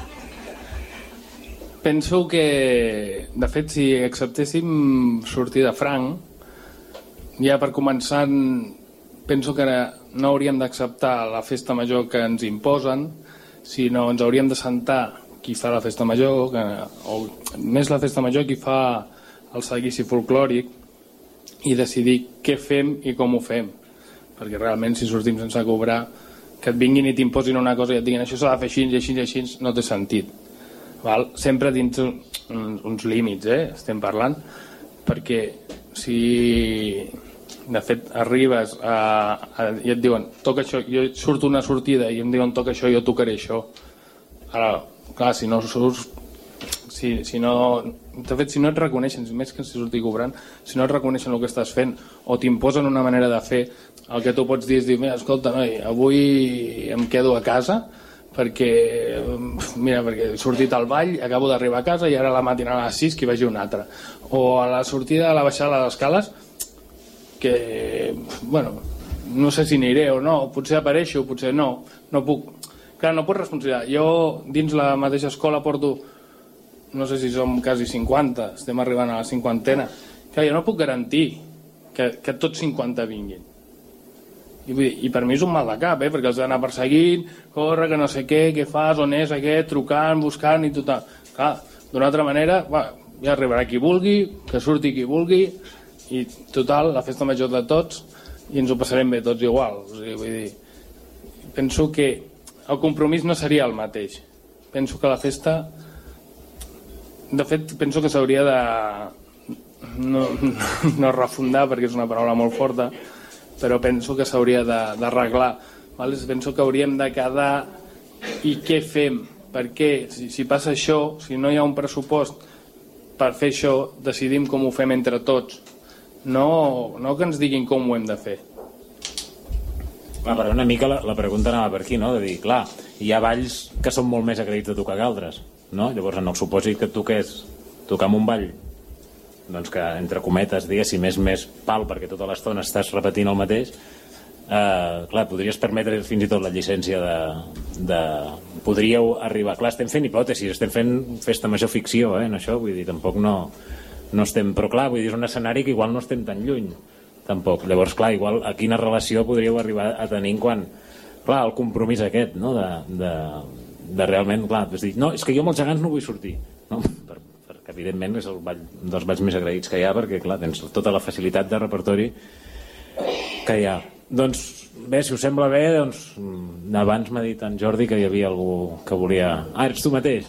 Penso que, de fet, si acceptéssim sortir de franc, ja per començar, penso que no hauríem d'acceptar la festa major que ens imposen, sinó ens hauríem de sentar qui fa la festa major, que, o més la festa major, qui fa el seguici folclòric, i decidir què fem i com ho fem. Perquè realment, si sortim sense cobrar, que et vinguin i t'imposin una cosa i et diguin això s'ha de fer així i així i així, no té sentit. Val? Sempre dins uns, uns límits, eh? Estem parlant, perquè si de fet arribes a, a, i et diuen toca això, jo surto una sortida i em diuen toca això, jo tocaré això. Ara, clar, si no surts, si, si no, de fet, si no et reconeixen, més que si surti cobrant, si no et reconeixen el que estàs fent o t'imposen una manera de fer, el que tu pots dir és dir, mira, escolta, noi, avui em quedo a casa perquè, mira, perquè he sortit al ball, acabo d'arribar a casa i ara la matinada a les sis que hi vagi una altra. O a la sortida, a la baixada de les escales, que, bueno, no sé si aniré o no, potser apareixo, potser no, no puc. Clar, no pots responsabilitzar. Jo, dins la mateixa escola, porto, no sé si som quasi cinquanta, estem arribant a la cinquantena. Clar, jo no puc garantir que, que tots cinquanta vinguin. I, i per mi és un mal de cap, eh? Perquè els he d'anar perseguint, corre, que no sé què, què fas, on és aquest, trucant, buscant i tot. Clar, d'una altra manera, va, ja arribarà qui vulgui, que surti qui vulgui, i total, la festa major de tots, i ens ho passarem bé tots igual. O sigui, vull dir, penso que el compromís no seria el mateix. Penso que la festa, de fet, penso que s'hauria de no, no, no refundar, perquè és una paraula molt forta, però penso que s'hauria d'arreglar. Penso que hauríem de quedar i què fem, perquè si, si passa això, si no hi ha un pressupost per fer això, decidim com ho fem entre tots, no, no que ens diguin com ho hem de fer. Clar, però una mica la, la pregunta anava per aquí, no? De dir, clar, hi ha balls que són molt més agraïts de tocar que altres, no? Llavors, en el supòsit que toqués tocar en un ball, doncs que, entre cometes, diguéssim, és més pal perquè tota l'estona estàs repetint el mateix, eh, clar, podries permetre fins i tot la llicència de, de... Podríeu arribar... Clar, estem fent hipòtesis, estem fent festa major ficció, eh, en això, vull dir, tampoc no, no estem... Però clar, vull dir, és un escenari que igual no estem tan lluny, tampoc. Llavors, clar, igual a quina relació podríeu arribar a tenir quan... Clar, el compromís aquest, no?, de, de, de realment, clar, és dir, no, és que jo amb els gegants no vull sortir, no?, per, per evidentment és el ball, un dels balls més agraïts que hi ha, perquè clar, tens tota la facilitat de repertori que hi ha. Doncs bé, si us sembla bé, doncs abans m'ha dit en Jordi que hi havia algú que volia... Ah, ets tu mateix?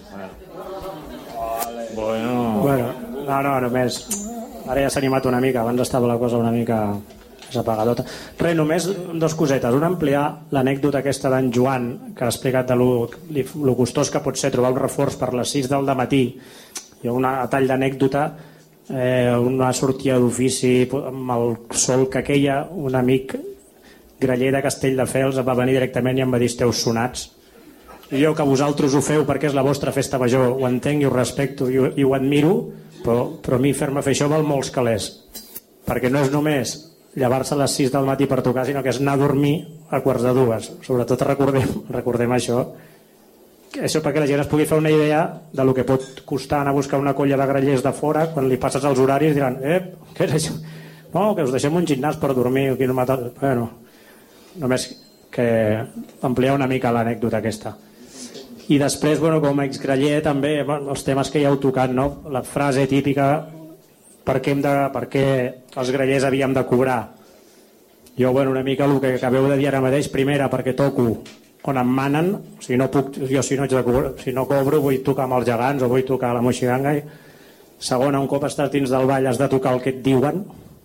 Bueno... Bueno, no, no, només... Ara ja s'ha animat una mica, abans estava la cosa una mica més apagadota. Res, només dos cosetes. Una, ampliar l'anècdota aquesta d'en Joan, que ha explicat de lo, lo costós que pot ser trobar un reforç per les sis del matí. Hi ha un tall d'anècdota, eh, una sortida d'ofici amb el sol que queia, un amic graller de Castelldefels va venir directament i em va dir: esteu sonats. I jo, que vosaltres ho feu perquè és la vostra festa major, ho entenc i ho respecto i ho, i ho admiro, però, però a mi fer-me fer això val molts calés, perquè no és només llevar-se a les sis del matí per tocar, sinó que és anar a dormir a quarts de dues. Sobretot recordem, recordem això, això perquè la gent es pugui fer una idea de lo que pot costar anar a buscar una colla de grallers de fora. Quan li passes els horaris diran: eh, què és això? No, que us deixem un gimnàs per dormir. Aquí no mata... Bueno, només que ampliar una mica l'anècdota aquesta. I després, bueno, com a exgraller també, bueno, els temes que ja heu tocat, no? La frase típica: per què, hem de, per què els grallers havíem de cobrar? Jo, bueno, una mica el que acabeu de dir ara mateix. Primera, perquè toco on em manen, o sigui, no puc, jo si no, haig de cobrar, si no cobro vull tocar amb els gegants o vull tocar a la Moixiganga. Segona, un cop estàs dins del ball has de tocar el que et diuen.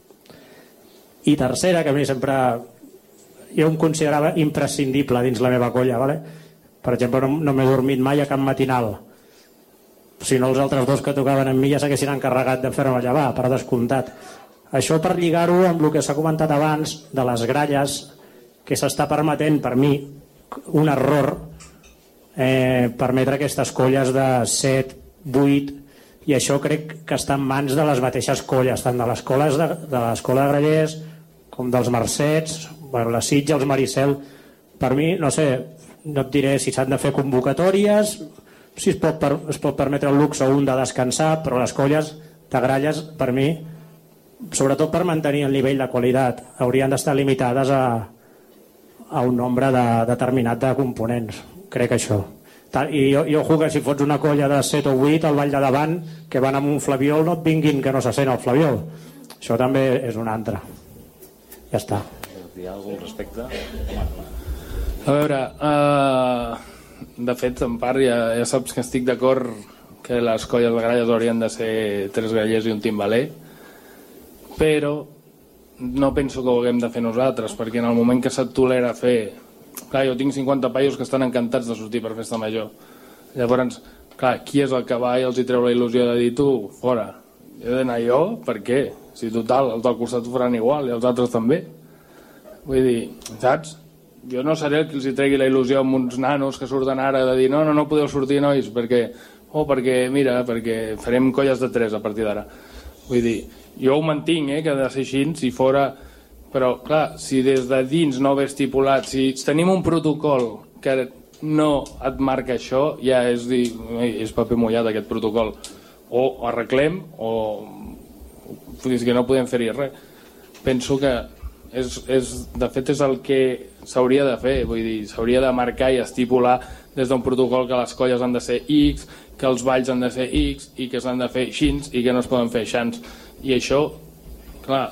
I tercera, que a mi sempre jo em considerava imprescindible dins la meva colla, vale? Per exemple, no, no m'he dormit mai a cap matinal. Si no, els altres dos que tocaven amb mi ja s'haguessin encarregat de fer-me llevar, per descomptat. Això per lligar-ho amb el que s'ha comentat abans de les gralles, que s'està permetent, per mi, un error, eh, permetre aquestes colles de set, vuit, i això crec que està en mans de les mateixes colles, tant de l'escola de, de l'escola de grallers com dels Mercets, bueno, la Sitja, els Maricel. Per mi, no sé, no et diré si s'han de fer convocatòries, si es pot, per, es pot permetre el luxe un de descansar, però les colles de gralles, per mi, sobretot per mantenir el nivell de qualitat, haurien d'estar limitades a, a un nombre de, determinat de components. Crec això. I jo, jo jugo que si fots una colla de set o vuit al ball de davant que van amb un flabiol, no et vinguin que no se sent el flabiol. Això també és un altre. Ja està. Hi ha algun respecte? A veure, uh, de fet, en part ja, ja saps que estic d'acord que les colles de gralles haurien de ser tres grallers i un timbaler, però no penso que ho haguem de fer nosaltres, perquè en el moment que se't tolera fer... Clar, jo tinc cinquanta paios que estan encantats de sortir per festa major. Llavors, clar, qui és el que va i els hi treu la il·lusió de dir: tu, fora, he d'anar jo? Per què? Si total, els del costat ho faran igual i els altres també. Vull dir, saps? Jo no seré el que els hi tregui la il·lusió amb uns nanos que surten ara de dir: no, no, no podeu sortir, nois, perquè, oh, perquè, mira, perquè farem colles de tres a partir d'ara. Vull dir, jo ho mantinc, eh, que ha de ser així, si fora... Però, clar, si des de dins no ve estipulat, si tenim un protocol que no et marca això, ja és dir, és paper mullat aquest protocol. O arreglem, o... Vull dir que no podem fer-hi res. Penso que És, és, de fet és el que s'hauria de fer, vull dir, s'hauria de marcar i estipular des d'un protocol que les colles han de ser X, que els balls han de ser X i que s'han de fer xins i que no es poden fer xans. I això, clar,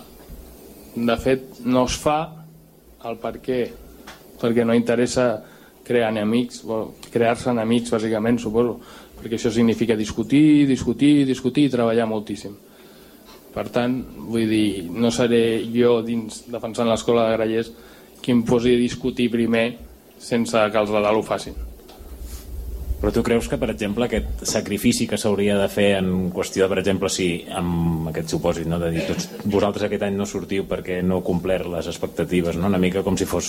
de fet no es fa el per què, perquè no interessa crear enemics, bueno, crear-se enemics bàsicament, suposo, perquè això significa discutir, discutir, discutir i treballar moltíssim. Per tant, vull dir, no seré jo dins defensant l'escola de grallers qui em posi a discutir primer sense que els de dalt ho facin. Però tu creus que, per exemple, aquest sacrifici que s'hauria de fer en qüestió de, per exemple, si amb aquest supòsit, no, de dir tots vosaltres aquest any no sortiu perquè no heu complert les expectatives, no? Una mica com si fos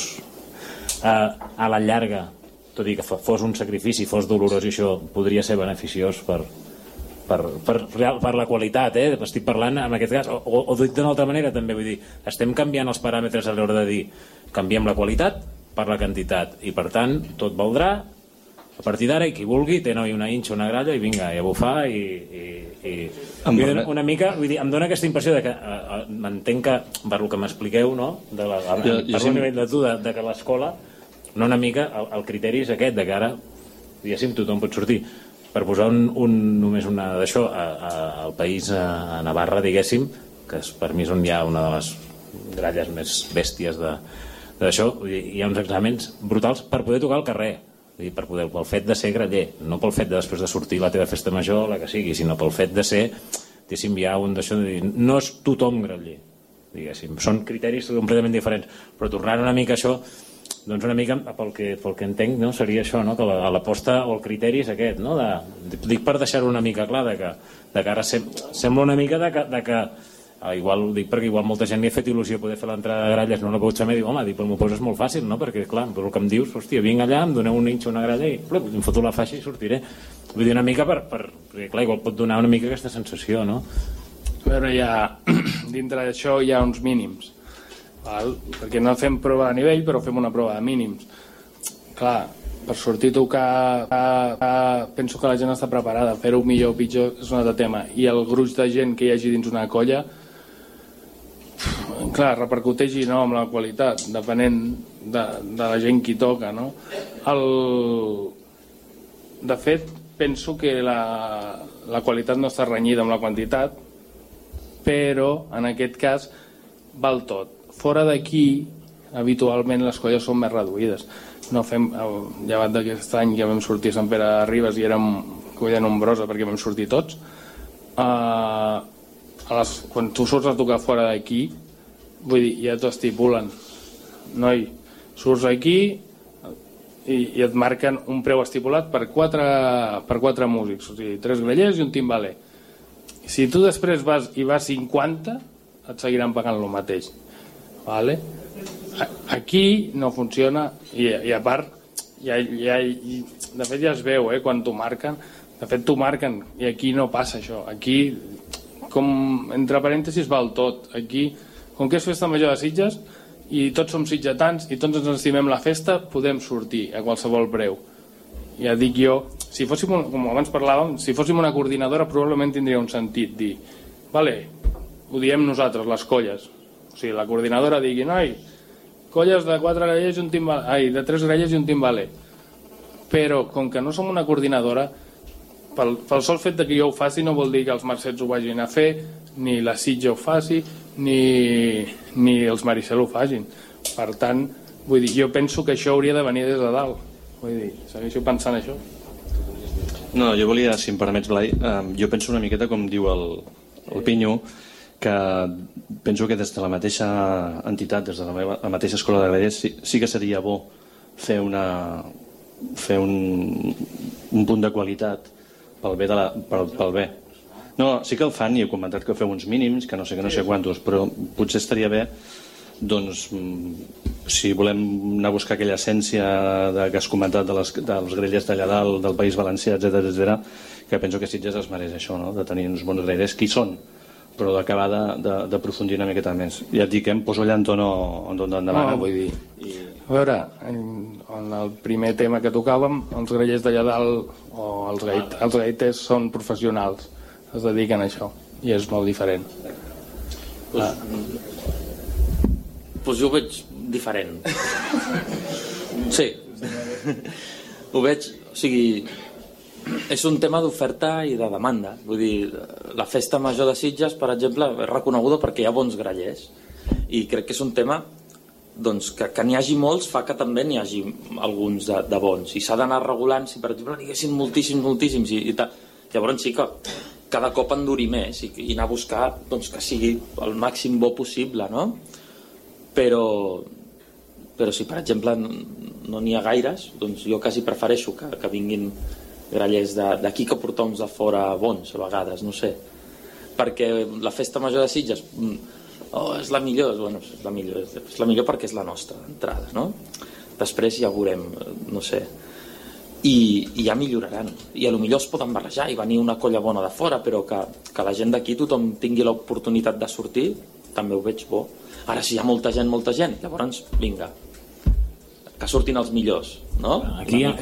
a, a la llarga, tot i que fos un sacrifici, fos dolorós, i això podria ser beneficiós per... Per, per, per la qualitat, eh? Estic parlant en aquest cas, o, o dit d'una altra manera també, vull dir, estem canviant els paràmetres a l'hora de dir, canviem la qualitat per la quantitat, i per tant tot valdrà a partir d'ara, i qui vulgui té no, i una inxa, una gralla, i vinga, i a bufar, i, i, i... Vull dir, una mica, vull dir, em dona aquesta impressió de que eh, m'entenc que, per el que m'expliqueu, no? De la, a, jo, per jo un nivell de tu, de, de que l'escola, no, una mica, el, el criteri és aquest, de que ara, diguéssim, tothom pot sortir. per posar un, un, només una d'això, al país, a, a Navarra, diguéssim, que és, per mi és on hi ha una de les gralles més bèsties d'això, hi ha uns exàmens brutals per poder tocar al carrer, per poder, pel fet de ser graller, no pel fet de després de sortir la teva festa major, la que sigui, sinó pel fet de ser, diguéssim, hi ha un d'això de dir, no és tothom graller, diguéssim, són criteris completament diferents, però tornant una mica a això, doncs una mica pel que, pel que entenc, no, seria això, no? Que l'aposta o el criteri és aquest, no? De, dic per deixar-ho una mica clar, de que, de que ara sem, sembla una mica de que, de que ah, igual, dic perquè igual molta gent li ha fet il·lusió poder fer l'entrada de gralles, no la pot saber, diu, home, dic, però m'ho poses molt fàcil, no? Perquè clar, però el que em dius, hòstia, vinc allà, em doneu un ninxo, una gralla i plop, em foto la faixa i sortiré. Vull dir, una mica per, per, perquè clar, igual pot donar una mica aquesta sensació, no? A veure, ja, dintre d'això hi ha uns mínims, val? Perquè no fem prova de nivell, però fem una prova de mínims. Clar, per sortir a tocar, a, a, penso que la gent està preparada. Fer-ho millor o pitjor és un altre tema. I el gruix de gent que hi hagi dins una colla, clar, repercuteixi no, amb la qualitat, depenent de, de la gent qui toca, no? El... De fet, penso que la, la qualitat no està renyida amb la quantitat, però en aquest cas val tot. Fora d'aquí, habitualment les colles són més reduïdes. No fem, llevat d'aquest any que vam sortir a Sant Pere de Ribes i érem colla nombrosa perquè vam sortir tots, uh, a les, quan tu surts a tocar fora d'aquí, vull dir, ja t'ho estipulen. Noi, surts aquí i, i et marquen un preu estipulat per quatre, per quatre músics, o sigui, tres grallers i un timbaler. Si tu després vas i vas cinquanta, et seguiran pagant el mateix. Vale? Aquí no funciona i, i a part ja, ja, de fet ja es veu eh, quan t'ho marquen, de fet t'ho marquen i aquí no passa això. Aquí, com entre parèntesis, val tot. Aquí, com que és festa major de Sitges i tots som sitgetans i tots ens estimem la festa, podem sortir a qualsevol preu. Ja dic jo, si fóssim, un, com abans parlàvem, si fóssim una coordinadora probablement tindria un sentit dir, vale, ho diem nosaltres, les colles. O sigui, la coordinadora digui, noi, colles de quatre grallers i un timbaler, ai, de tres grallers i un timbaler. Però, com que no som una coordinadora, pel, pel sol fet de que jo ho faci no vol dir que els Mercets ho vagin a fer, ni la Sitja ho faci, ni, ni els Maricel ho facin. Per tant, vull dir, jo penso que això hauria de venir des de dalt. Vull dir, segueixo pensant això. No, jo volia, si em permets, Blai, eh, jo penso una miqueta com diu el, el Pinyo, que penso que des de la mateixa entitat, des de la, meva, la mateixa escola de grallers, sí, sí que seria bo fer, una, fer un, un punt de qualitat pel bé, de la, pel, pel bé. No, sí que el fan i he comentat que feu uns mínims, que no sé que no sé quantos, però potser estaria bé, doncs, si volem anar a buscar aquella essència de, que has comentat de les, dels grellers d'allà dalt, del País Valencià, etcètera, etcètera, que penso que Sitges es mereix això, no? De tenir uns bons grellers, qui són, però d'acabar d'aprofundir una miqueta més. Ja et dic que em poso allà en tono endavant. No, vull dir, I... a veure, en, en el primer tema que tocàvem, els grellers d'allà dalt o els, gait, els gaiters són professionals, es dediquen a això, i és molt diferent. Pues, ah. pues jo ho veig diferent. Sí. Ho veig, o sigui, és un tema d'oferta i de demanda. Vull dir, la festa major de Sitges, per exemple, és reconeguda perquè hi ha bons grallers i crec que és un tema doncs, que, que n'hi hagi molts fa que també n'hi hagi alguns de, de bons i s'ha d'anar regulant. Si per exemple n'hi haguessin moltíssims, moltíssims i, i tal, llavors sí que cada cop endurir més i, i anar a buscar doncs, que sigui el màxim bo possible, no? Però però si per exemple no n'hi ha gaires, doncs jo quasi prefereixo que, que vinguin grallers d'aquí que portar uns de fora bons a vegades, no sé, perquè la festa major de Sitges oh, és la millor, bueno, és la millor és la millor perquè és la nostra entrada, no? Després ja ho veurem, no sé, i, i ja milloraran i a lo millor es poden barrejar i venir una colla bona de fora, però que, que la gent d'aquí tothom tingui l'oportunitat de sortir també ho veig bo. Ara si hi ha molta gent, molta gent, llavors vinga, que surtin els millors, no? Aquí hi ha, hi ha,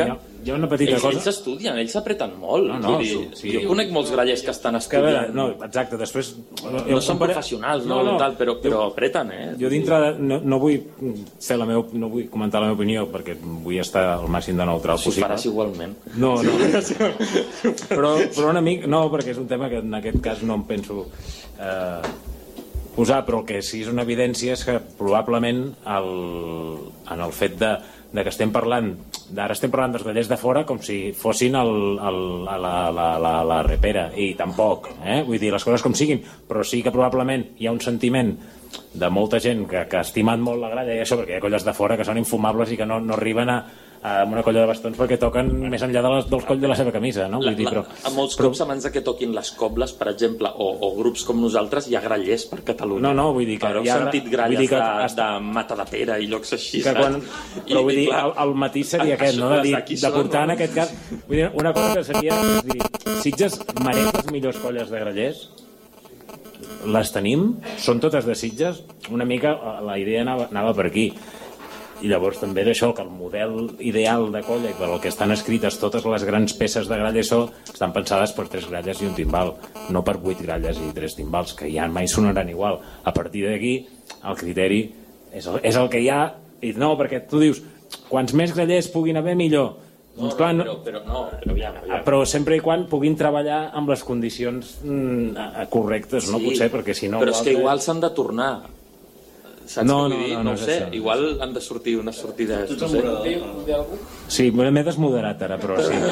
hi ha una petita ells, cosa... Ells estudien, ells s'apreten molt. No, no, dir, sí. Jo conec molts grallers que estan Que, a veure, estudiant. no, exacte, després... No, no són professionals, no, no, tal, però, però apreten, eh? Jo dintre de, no, no vull fer la meva, no vull comentar la meva opinió perquè vull estar al màxim de neutral Si ho possible. faràs igualment. No, no. però, però una mica... No, perquè és un tema que en aquest cas no em penso eh, posar, però el que sí és una evidència és que probablement el, en el fet de, de que estem parlant d'ara estem parlant dels grallers de fora com si fossin el, el, la, la, la, la repera, i tampoc, eh? Vull dir, les coses com siguin, però sí que probablement hi ha un sentiment de molta gent que, que ha estimat molt la gralla i això, perquè hi ha colles de fora que són infumables i que no, no arriben a, a una colla de bastons perquè toquen més enllà de les, dels colls de la seva camisa, no? Vull dir, però, a molts però... grups, abans de que toquin les cobles, per exemple, o, o grups com nosaltres, hi ha grallers per Catalunya. No, no, vull dir que... Però heu ha, sentit gralles dir que, de, hasta... de Matadepera i llocs així, que quan, I, però vull dir, clar, el, el matís seria aquest, no? De, dir, de portar en aquest cas... Vull dir, una cosa que seria... És dir, Sitges mereix les millors colles de grallers? Les tenim? Són totes de Sitges? Una mica la idea anava, anava per aquí. I llavors també era això, que el model ideal de colla i per al que estan escrites totes les grans peces de gralla so, estan pensades per tres gralles i un timbal, no per vuit gralles i tres timbals, que ja mai sonaran igual. A partir d'aquí, el criteri és el, és el que hi ha, i no, perquè tu dius, quants més grallers puguin haver, millor. No, doncs, clar, no, però, però no, però ja, ja. però sempre i quan puguin treballar amb les condicions mm, correctes, no? Sí, potser, perquè si no... però és que igual s'han de tornar. Saps No, què vull no, dir? no, No, no ho és sé, això. igual han de sortir unes sortides. No sé. Sí, m'he desmoderat ara, però sí.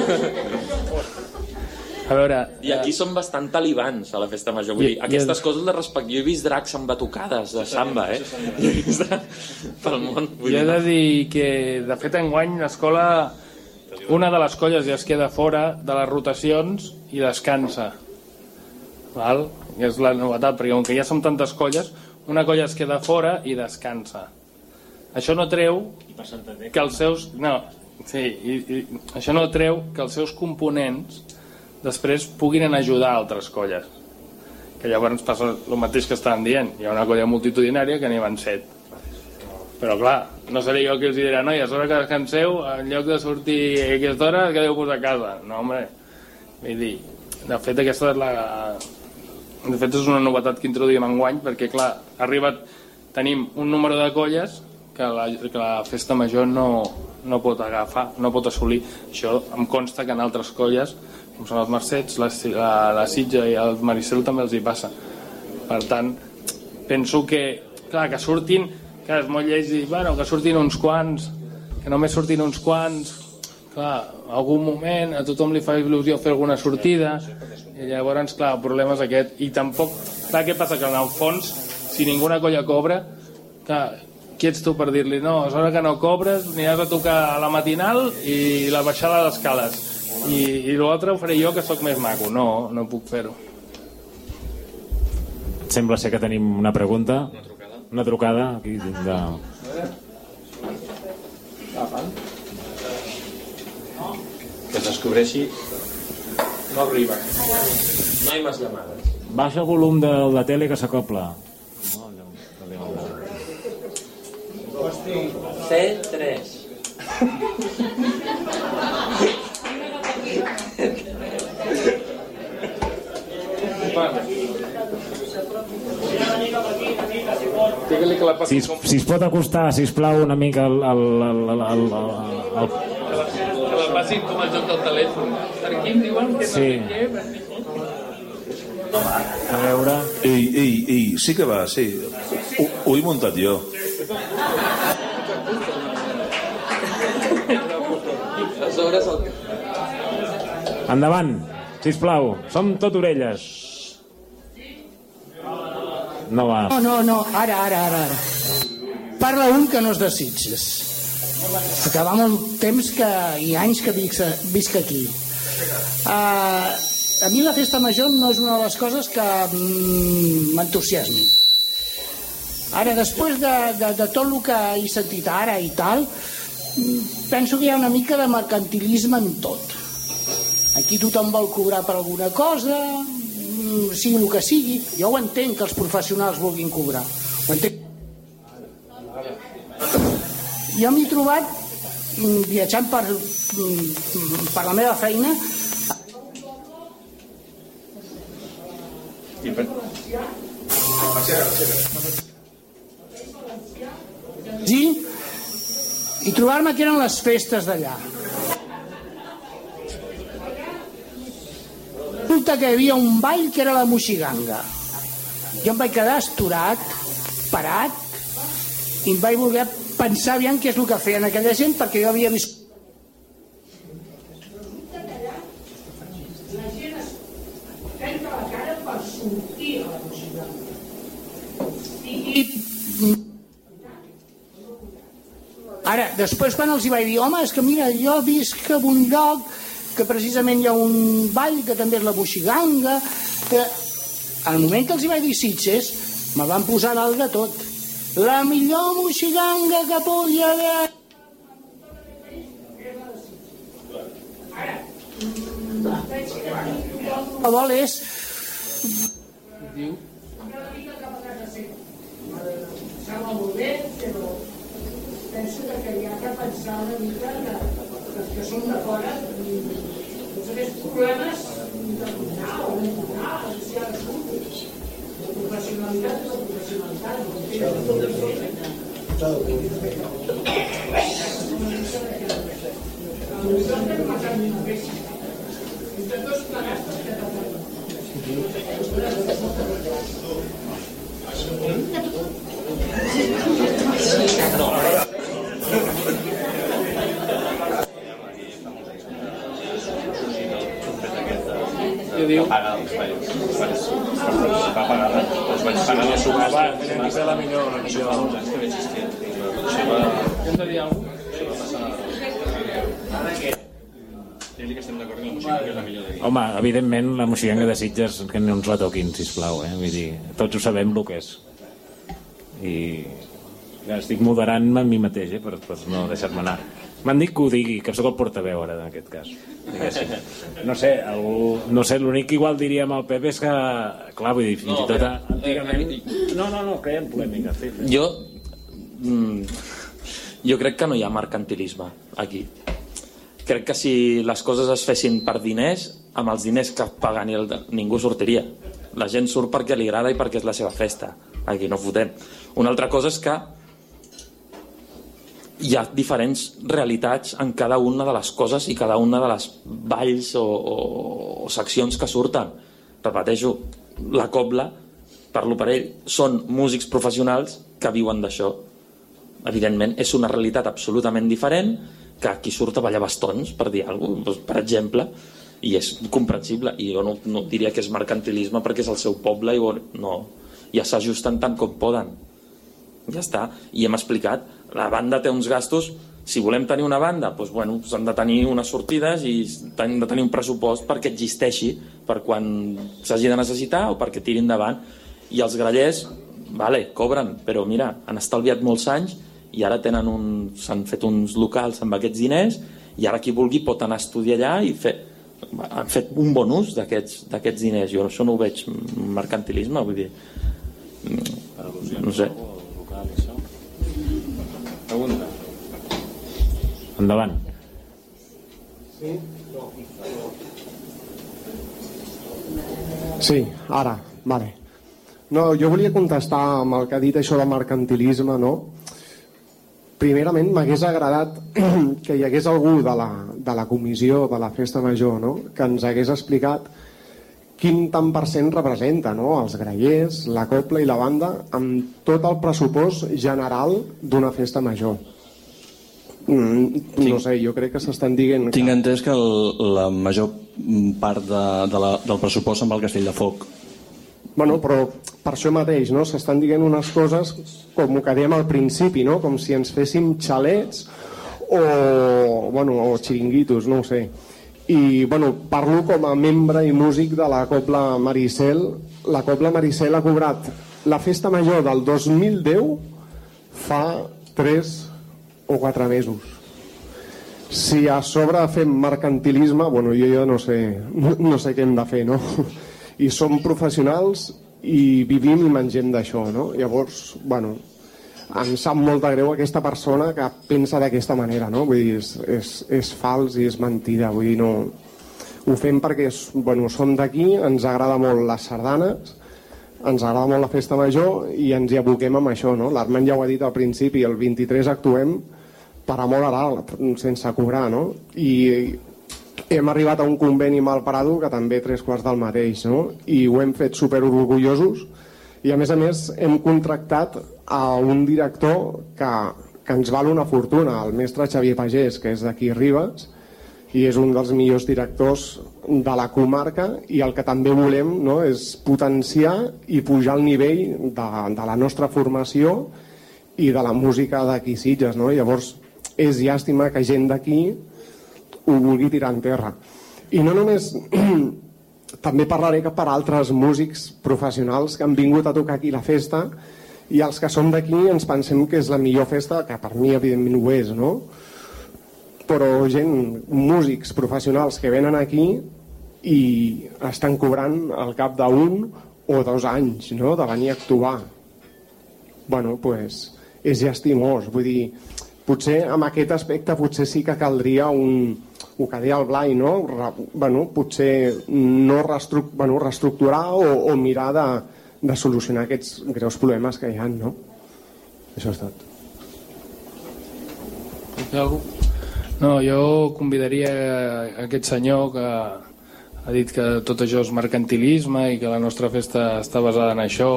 A veure... I aquí són bastant talibans a la festa major. Vull dir, I- i aquestes el- coses de respecte. Jo he vist dracs amb batucades de samba, eh? Jo he vist pel món. Vull Jo he dir, de dir que, de fet, enguany l'escola, una de les colles ja es queda fora de les rotacions i descansa. Val? I és la novetat, perquè com que ja som tantes colles, una colla es queda fora i descansa. Això no treu que els seus... No, sí, i, i, això no treu que els seus components després puguin anar a ajudar altres colles. Que llavors passa el mateix que estaven dient. Hi ha una colla multitudinària que n'hi van set. Però clar, no seré jo qui els dirà no, i és hora que descanseu, en lloc de sortir a aquesta hora, quedeu-vos a casa. No, home, vull dir, de fet aquesta és la... De fet és una novetat que introduïm enguany, perquè clar, ha arribat, tenim un número de colles que la, que la festa major no, no pot agafar, no pot assolir. Això em consta que en altres colles, com són els Mercets, la, la, la Sitja i el Maricel també els hi passa. Per tant, penso que, clar, que surtin, que és molt lleig dir, bueno, que surtin uns quants, que només surtin uns quants, clar, en algun moment a tothom li fa il·lusió fer alguna sortida, i llavors, clar, el problema és aquest. I tampoc, clar, què passa? Que en el fons, si ninguna colla cobra, clar, qui ets tu per dir-li no, és hora que no cobres, aniràs a tocar a la matinal i la baixada d'escales. I, i l'altre ho faré jo, que sóc més maco. No, no puc fer-ho. Sembla ser que tenim una pregunta. Una trucada. Una trucada aquí de... Que es descobreixi. No arriba. no hi més llamades. Baixa el volum de la tele que s'acopla. C tres. Digue-li que la passi Si, si es pot acostar, sisplau, una mica al... al, al, al, al, al... que la passi com el joc del telèfon. Per aquí em diuen que Sí. no sé què... A veure... Ei, ei, ei, sí que va, sí. Ho, ho he muntat jo. Aleshores el que... Endavant, sisplau. Som tot orelles. No va. No, no, no, ara, ara, ara. ara. Parla un que no és de Sitges. Que va molt temps que, i anys que visc, visc aquí. Uh, a mi la festa major no és una de les coses que mm, m'entusiasmi. Ara, després de, de, de tot el que he sentit ara i tal, penso que hi ha una mica de mercantilisme en tot. Aquí tothom vol cobrar per alguna cosa, sigui el que sigui. Jo ho entenc que els professionals vulguin cobrar. Ho entenc. Jo m'he trobat viatjant per, per la meva feina. I per... Sí, i trobar-me que eren les festes d'allà. Resulta que hi havia un ball que era la moixiganga. Jo em vaig quedar estorat, parat, i em vaig voler pensar aviam què és el que feien aquella gent, perquè jo havia vist... La gent es trenca la cara per sortir a la moixiganga. I... Ara, després quan els hi vaig dir, home, és que mira, jo visc en un lloc que precisament hi ha un ball que també és la moixiganga, que al moment que els hi vaig dir Sitges me van posar dalt de tot. La millor moixiganga que pugui haver. Ara, el que vol és diu una mica cap a casa seva. Sembla molt bé, però penso que hi ha que pensar una mica que els que som de fora tots aquests problemes de donar o no donar o si ha de sortir la professionalitat és la professionalitat entre tots plegats perquè Què diu? Pagar els balls. Va pagar, els vaig pagar la subhasta. Va ser la millor, la millor. Això fa uns anys que no existia. Això va... Hem de dir alguna cosa? Això va passar... Ara què? Dir-li que estem d'acord que la música és la millor de dir. Home, evidentment, la moixiganga de Sitges que no ens la toquin, sisplau, eh? Vull dir, tots ho sabem el que és. I ja estic moderant-me a mi mateix, eh? per, per no deixar-me anar. M'han dit que ho digui, que sóc el portaveu ara, en aquest cas. Diguéssim. No sé, algú, no sé, l'únic que igual diríem al P P és que, clar, vull dir, fins no, i tot... A, antigament... No, no, no, creiem polèmica. Sí, sí. Jo... Mm, jo crec que no hi ha mercantilisme aquí. Crec que si les coses es fessin per diners, amb els diners que paguen el, ningú sortiria. La gent surt perquè li agrada i perquè és la seva festa. Aquí no fotem. Una altra cosa és que hi ha diferents realitats en cada una de les coses i cada una de les balls o, o, o seccions que surten. Repeteixo, la cobla, parlo per ell, són músics professionals que viuen d'això. Evidentment, és una realitat absolutament diferent que qui surt a ballar bastons, per dir alguna cosa, per exemple, i és comprensible. I jo no, no diria que és mercantilisme perquè és el seu poble i no, ja s'ajusten tant com poden. Ja està. I hem explicat, la banda té uns gastos, si volem tenir una banda, doncs, bueno, s'han de tenir unes sortides i han de tenir un pressupost perquè existeixi, per quan s'hagi de necessitar o perquè tiri endavant. I els grallers, vale, cobren, però mira, han estalviat molts anys i ara tenen un, s'han fet uns locals amb aquests diners i ara qui vulgui pot anar a estudiar allà i fer, han fet un bon ús d'aquests d'aquests diners. Jo això no ho veig mercantilisme, vull dir, no sé. Pregunta. Endavant. Sí? No. Sí, ara, vale. No, jo volia contestar amb el que ha dit això de mercantilisme, no? Primerament m'hagués agradat que hi hagués algú de la, de la comissió de la Festa Major, no?, que ens hagués explicat quin tant per cent representa, no?, els grallers, la cobla i la banda amb tot el pressupost general d'una festa major. Mm, no sé, jo crec que s'estan dient... Que... Tinc entès que el, la major part de, de la, del pressupost se'n va al Castell de Foc. Bueno, però per això mateix, no?, s'estan dient unes coses com ho que dèiem al principi, no?, com si ens féssim xalets o, bueno, o xiringuitos, no ho sé. I bueno, parlo com a membre i músic de la Cobla Maricel. La Cobla Maricel ha cobrat la festa major del dos mil deu fa tres o quatre mesos. Si a sobre fem mercantilisme, bueno, jo, jo no sé, no, no sé què hem de fer, no? I som professionals i vivim i mengem d'això, no? Llavors, bueno, em sap molt de greu aquesta persona que pensa d'aquesta manera, no? Vull dir, és, és, és fals i és mentida, vull dir, no... Ho fem perquè, bueno, som d'aquí, ens agrada molt les sardanes, ens agrada molt la festa major i ens hi aboquem amb això, no? L'Armand ja ho ha dit al principi, el vint-i-tres actuem per amor a l'art, sense cobrar, no? I hem arribat a un conveni amb el Prado que també tres quarts del mateix, no? I ho hem fet super orgullosos i a més a més hem contractat a un director que, que ens val una fortuna, el mestre Xavier Pagès, que és d'aquí Ribes, i és un dels millors directors de la comarca, i el que també volem, no, és potenciar i pujar el nivell de, de la nostra formació i de la música d'aquí Sitges, no? Llavors és llàstima que gent d'aquí ho vulgui tirar en terra. I no només... també parlaré que per altres músics professionals que han vingut a tocar aquí la festa, i els que som d'aquí ens pensem que és la millor festa, que per mi evidentment ho és, no? Però gent, músics professionals que venen aquí i estan cobrant al cap d'un o dos anys, no?, de venir a actuar. Bueno, pues és llastimós, vull dir, potser en aquest aspecte potser sí que caldria un, el que deia el Blai, no? Re, bueno, potser no reestru, bueno, reestructurar o, o mirar de, de solucionar aquests greus problemes que hi ha, no? Això és tot. No, jo convidaria aquest senyor que ha dit que tot això és mercantilisme i que la nostra festa està basada en això,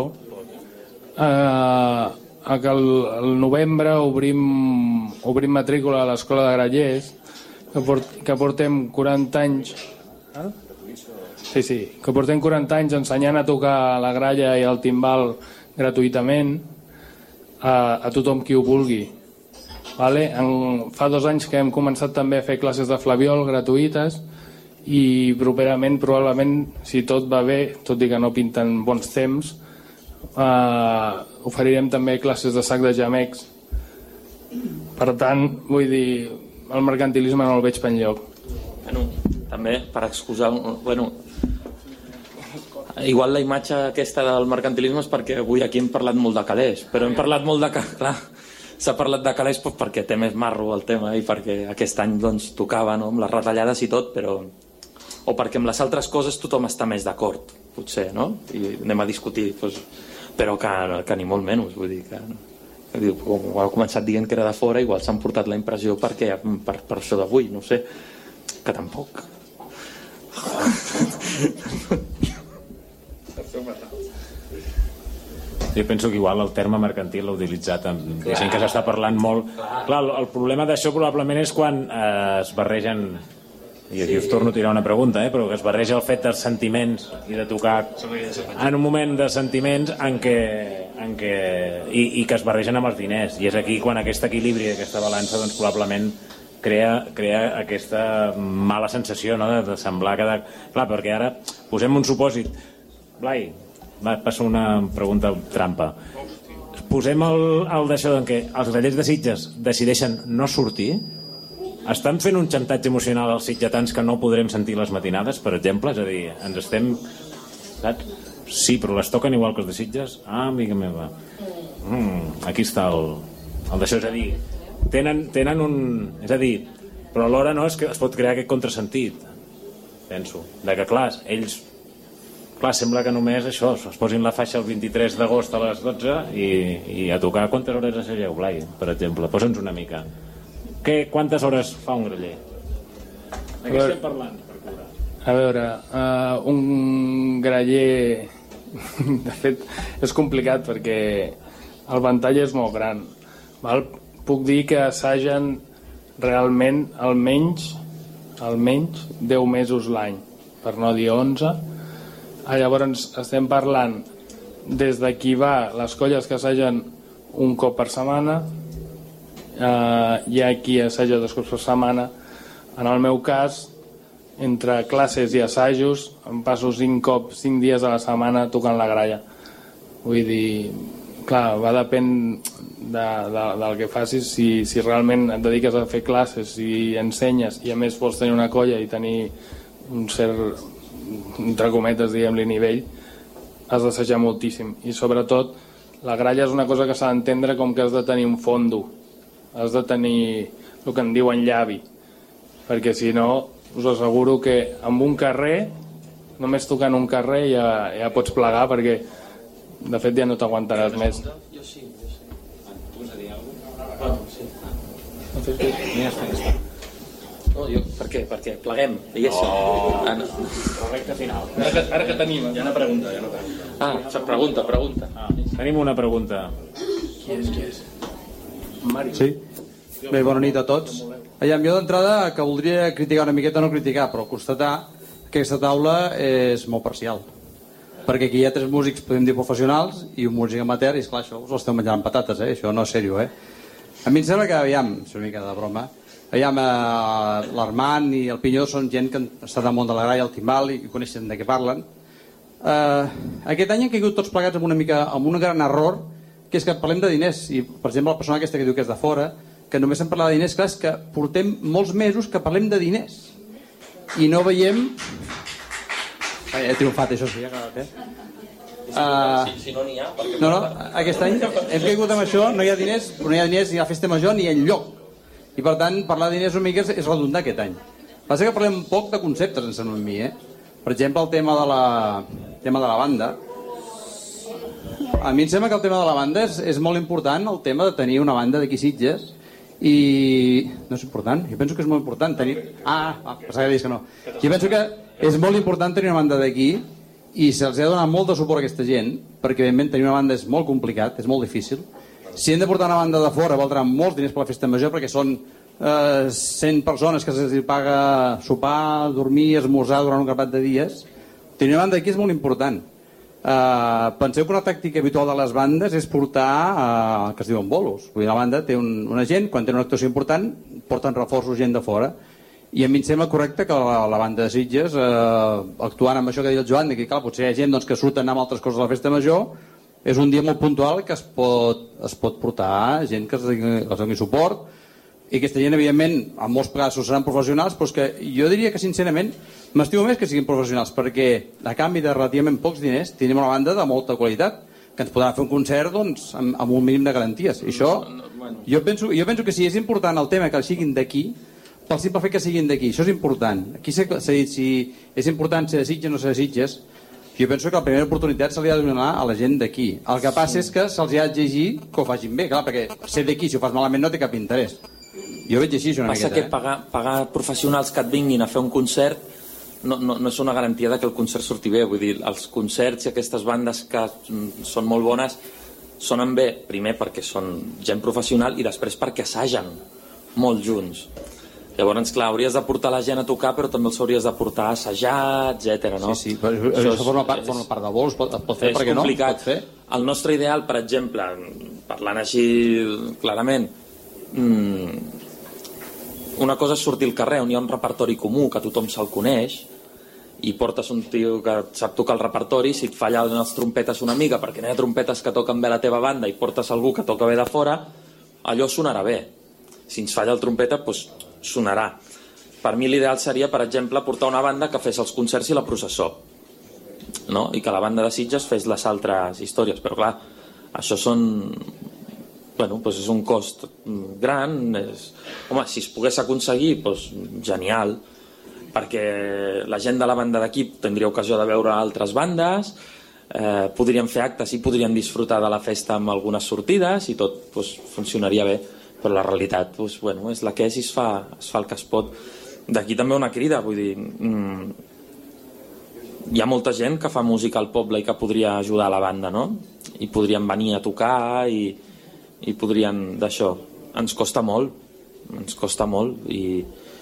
a, a que el, el novembre obrim, obrim matrícula a l'Escola de Grallers, que, port, que portem quaranta anys... Eh? Sí, sí, que portem quaranta anys ensenyant a tocar la gralla i el timbal gratuïtament a, a tothom qui ho vulgui. Vale? En, fa dos anys que hem començat també a fer classes de flabiol gratuïtes i properament, probablement, si tot va bé, tot i que no pinten bons temps, eh, oferirem també classes de sac de gemecs. Per tant, vull dir, el mercantilisme no el veig per enlloc. Bueno, també per excusar... Bueno, igual la imatge aquesta del mercantilisme és perquè avui aquí hem parlat molt de calés, però hem parlat molt de... Clar, s'ha parlat de calés doncs, perquè té més marro el tema i perquè aquest any doncs, tocava, no?, amb les retallades i tot, però... o perquè amb les altres coses tothom està més d'acord, potser, no? I anem a discutir, doncs... però que, que ni molt menys, vull dir que... Com ha començat dient que era de fora, igual s'han portat la impressió perquè, per, per això d'avui, no sé, que tampoc. Jo penso que igual el terme mercantil l'ha utilitzat amb gent que s'està parlant molt. Clar, el problema d'això probablement és quan eh, es barregen, i aquí us torno a tirar una pregunta, eh, però que es barreja el fet dels sentiments i de tocar en un moment de sentiments en què, en què i, i que es barregen amb els diners, i és aquí quan aquest equilibri, aquesta balança, doncs probablement crea, crea aquesta mala sensació, no?, de, de semblar que... De... Clar, perquè ara posem un supòsit. Blai, va, passa una pregunta trampa. Posem el, el d'això en què els grallers de Sitges decideixen no sortir. Estan fent un xantatge emocional als sitgetans que no podrem sentir les matinades, per exemple? És a dir, ens estem... Saps? Sí, però les toquen igual que els de Sitges? Ah, amiga meva. Mm, aquí està el, el d'això. És a dir, tenen, tenen un... És a dir, però alhora no és que es pot crear aquest contrasentit, penso. De que, clar, ells... Clar, sembla que només això, es posin la faixa el vint-i-tres d'agost a les dotze i, i a tocar. Quantes hores assageu, Blai, per exemple? Posa'ns una mica. Que, quantes hores fa un graller? De què estem parlant? A veure, uh, un graller... De fet, és complicat perquè el ventall és molt gran. Val? Puc dir que assagen realment almenys, almenys deu mesos l'any, per no dir onze. Ah, llavors estem parlant des de qui va les colles que assagen un cop per setmana. Uh, hi ha qui assaja dos cops per setmana. En el meu cas, entre classes i assajos em passo cinc cops, cinc dies a la setmana tocant la gralla. Vull dir, clar, va depèn de, de, del que facis. Si, si realment et dediques a fer classes i ensenyes i a més vols tenir una colla i tenir un cert, entre cometes, diguem-li, nivell, has d'assajar moltíssim. I sobretot la gralla és una cosa que s'ha d'entendre com que has de tenir un fondo, has de tenir el que en diuen llavi, perquè si no us asseguro que amb un carrer, només tocant un carrer ja, ja pots plegar, perquè de fet ja no t'aguantaràs més. Jo sí, jo sí. Tu vols dir alguna cosa? Bueno, sí. No fes bé. Mira, està, està. No, jo, per què? Per què? Pleguem, diguéssim. Oh. Ah, no. Correcte final. Ara que, ara que tenim. Hi ha una pregunta, hi ha una pregunta. Ah, pregunta, pregunta. Ah, tenim una pregunta. Qui és, qui és? Mario. Sí. Bé, bona nit a tots. Aviam, jo d'entrada que voldria criticar una miqueta, no criticar, però constatar que aquesta taula és molt parcial. Perquè aquí hi ha tres músics, podem dir professionals, i un músic amateur, i esclar, això us ho esteu menjant amb patates, eh? Això no és seriós, eh? A mi em sembla que, aviam, és una mica de broma, aviam, eh, l'Armand i el Pinyó són gent que han estat al món de la gralla, el timbal, i coneixen de què parlen. Eh, aquest any han caigut tots plegats amb una mica, amb un gran error, que és que parlem de diners, i per exemple la persona aquesta que diu que és de fora, que només se'n parla de diners, clar, és que portem molts mesos que parlem de diners i no veiem... Ai, he triomfat, això sí, ha acabat, eh? Uh... Si, si no n'hi ha, perquè... No, no, aquest any hem caigut amb això, no hi ha diners, no hi ha diners ni a la festa major ni enlloc. I per tant, parlar de diners una mica és redundar aquest any. Passa que parlem poc de conceptes, em sembla a mi, eh? Per exemple, el tema de la, el tema de la banda. A mi em sembla que el tema de la banda és, és molt important, el tema de tenir una banda d'aquí Sitges, i no és important, jo penso que és molt important tenir... Ah, ah pensava que deies que no. Jo penso que és molt important tenir una banda d'aquí i se'ls ha de donar molt de suport a aquesta gent, perquè evidentment tenir una banda és molt complicat, és molt difícil. Si hem de portar una banda de fora valdrà molts diners per la festa major, perquè són eh, cent persones que se'ls paga sopar, dormir, esmorzar durant un grapat de dies. Tenir una banda d'aquí és molt important. Uh, penseu que una tàctica habitual de les bandes és portar uh, el que es diuen bolos. Vull dir, la banda té un, una gent, quan té una actuació important porten reforços gent de fora, i a mi em sembla correcte que la, la banda de Sitges uh, actuant amb això que deia el Joan, que clar, potser hi ha gent doncs, que surten amb altres coses a la festa major, és un dia molt puntual que es pot, es pot portar gent que els doni suport, i aquesta gent evidentment en molts casos seran professionals, però és que jo diria que sincerament m'estimo més que siguin professionals, perquè a canvi de relativament pocs diners tenim una banda de molta qualitat que ens podrà fer un concert doncs, amb, amb un mínim de garanties. I això, jo penso, jo penso que sí, és important el tema que siguin d'aquí, pel simple fet que siguin d'aquí, això és important. Aquí s'ha dit si és important ser de Sitges o no ser de Sitges. Jo penso que la primera oportunitat se li ha de donar a la gent d'aquí. El que passa és que se'ls ha d'exigir que ho facin bé, clar, perquè ser d'aquí, si ho fas malament, no té cap interès. Jo veig així, una Passa miqueta. que pagar, pagar professionals que et vinguin a fer un concert no, no, no és una garantia de que el concert surti bé. Vull dir, els concerts i aquestes bandes que són molt bones sonen bé, primer perquè són gent professional i després perquè assagen molt junts. Llavors, clar, hauries de portar la gent a tocar, però també els hauries de portar a assajar, etcètera. No? Sí, sí, però això, això forma part, forma part de vols, pot, pot fer, perquè no? Pot fer. El nostre ideal, per exemple, parlant així clarament, mmm, una cosa és sortir al carrer on hi ha un repertori comú que tothom se'l coneix i portes un tio que sap tocar el repertori, si et fallen les trompetes una mica perquè no hi ha trompetes que toquen bé la teva banda i portes algú que toca bé de fora, allò sonarà bé. Si ens falla el trompeta, doncs sonarà. Per mi l'ideal seria, per exemple, portar una banda que fes els concerts i la processó, no? I que la banda de Sitges fes les altres històries, però clar, això són... Bueno, doncs és un cost gran. És... Home, si es pogués aconseguir, doncs genial, perquè la gent de la banda d'aquí tindria ocasió de veure altres bandes, eh, podrien fer actes i podrien disfrutar de la festa amb algunes sortides i tot doncs, funcionaria bé, però la realitat doncs, bueno, és la que és i es fa, es fa el que es pot. D'aquí també una crida, vull dir, mmm, hi ha molta gent que fa música al poble i que podria ajudar a la banda, no? I podrien venir a tocar i i podrien d'això. Ens costa molt, ens costa molt i,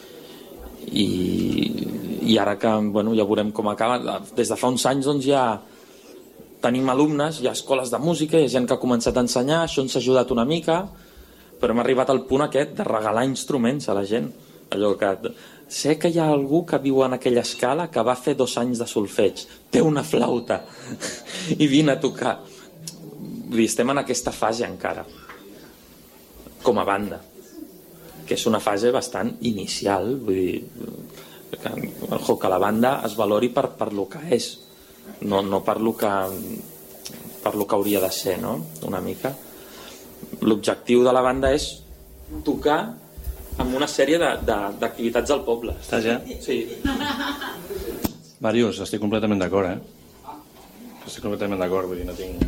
i, i ara que bueno, ja veurem com acaba, des de fa uns anys doncs ja tenim alumnes, hi ha escoles de música, hi ha gent que ha començat a ensenyar, això ens ha ajudat una mica, però hem arribat al punt aquest de regalar instruments a la gent. Allò que sé que hi ha algú que viu en aquella escala que va fer dos anys de solfeig, té una flauta i vine a tocar. Vull dir, estem en aquesta fase encara com a banda, que és una fase bastant inicial, vull dir que, que la banda es valori per, per lo que és, no, no per lo que per lo que hauria de ser, no? Una mica. L'objectiu de la banda és tocar amb una sèrie d'activitats al poble. Estàs ja? Sí. Màrius, estic completament d'acord, eh? Estic completament d'acord, vull dir, no tinc...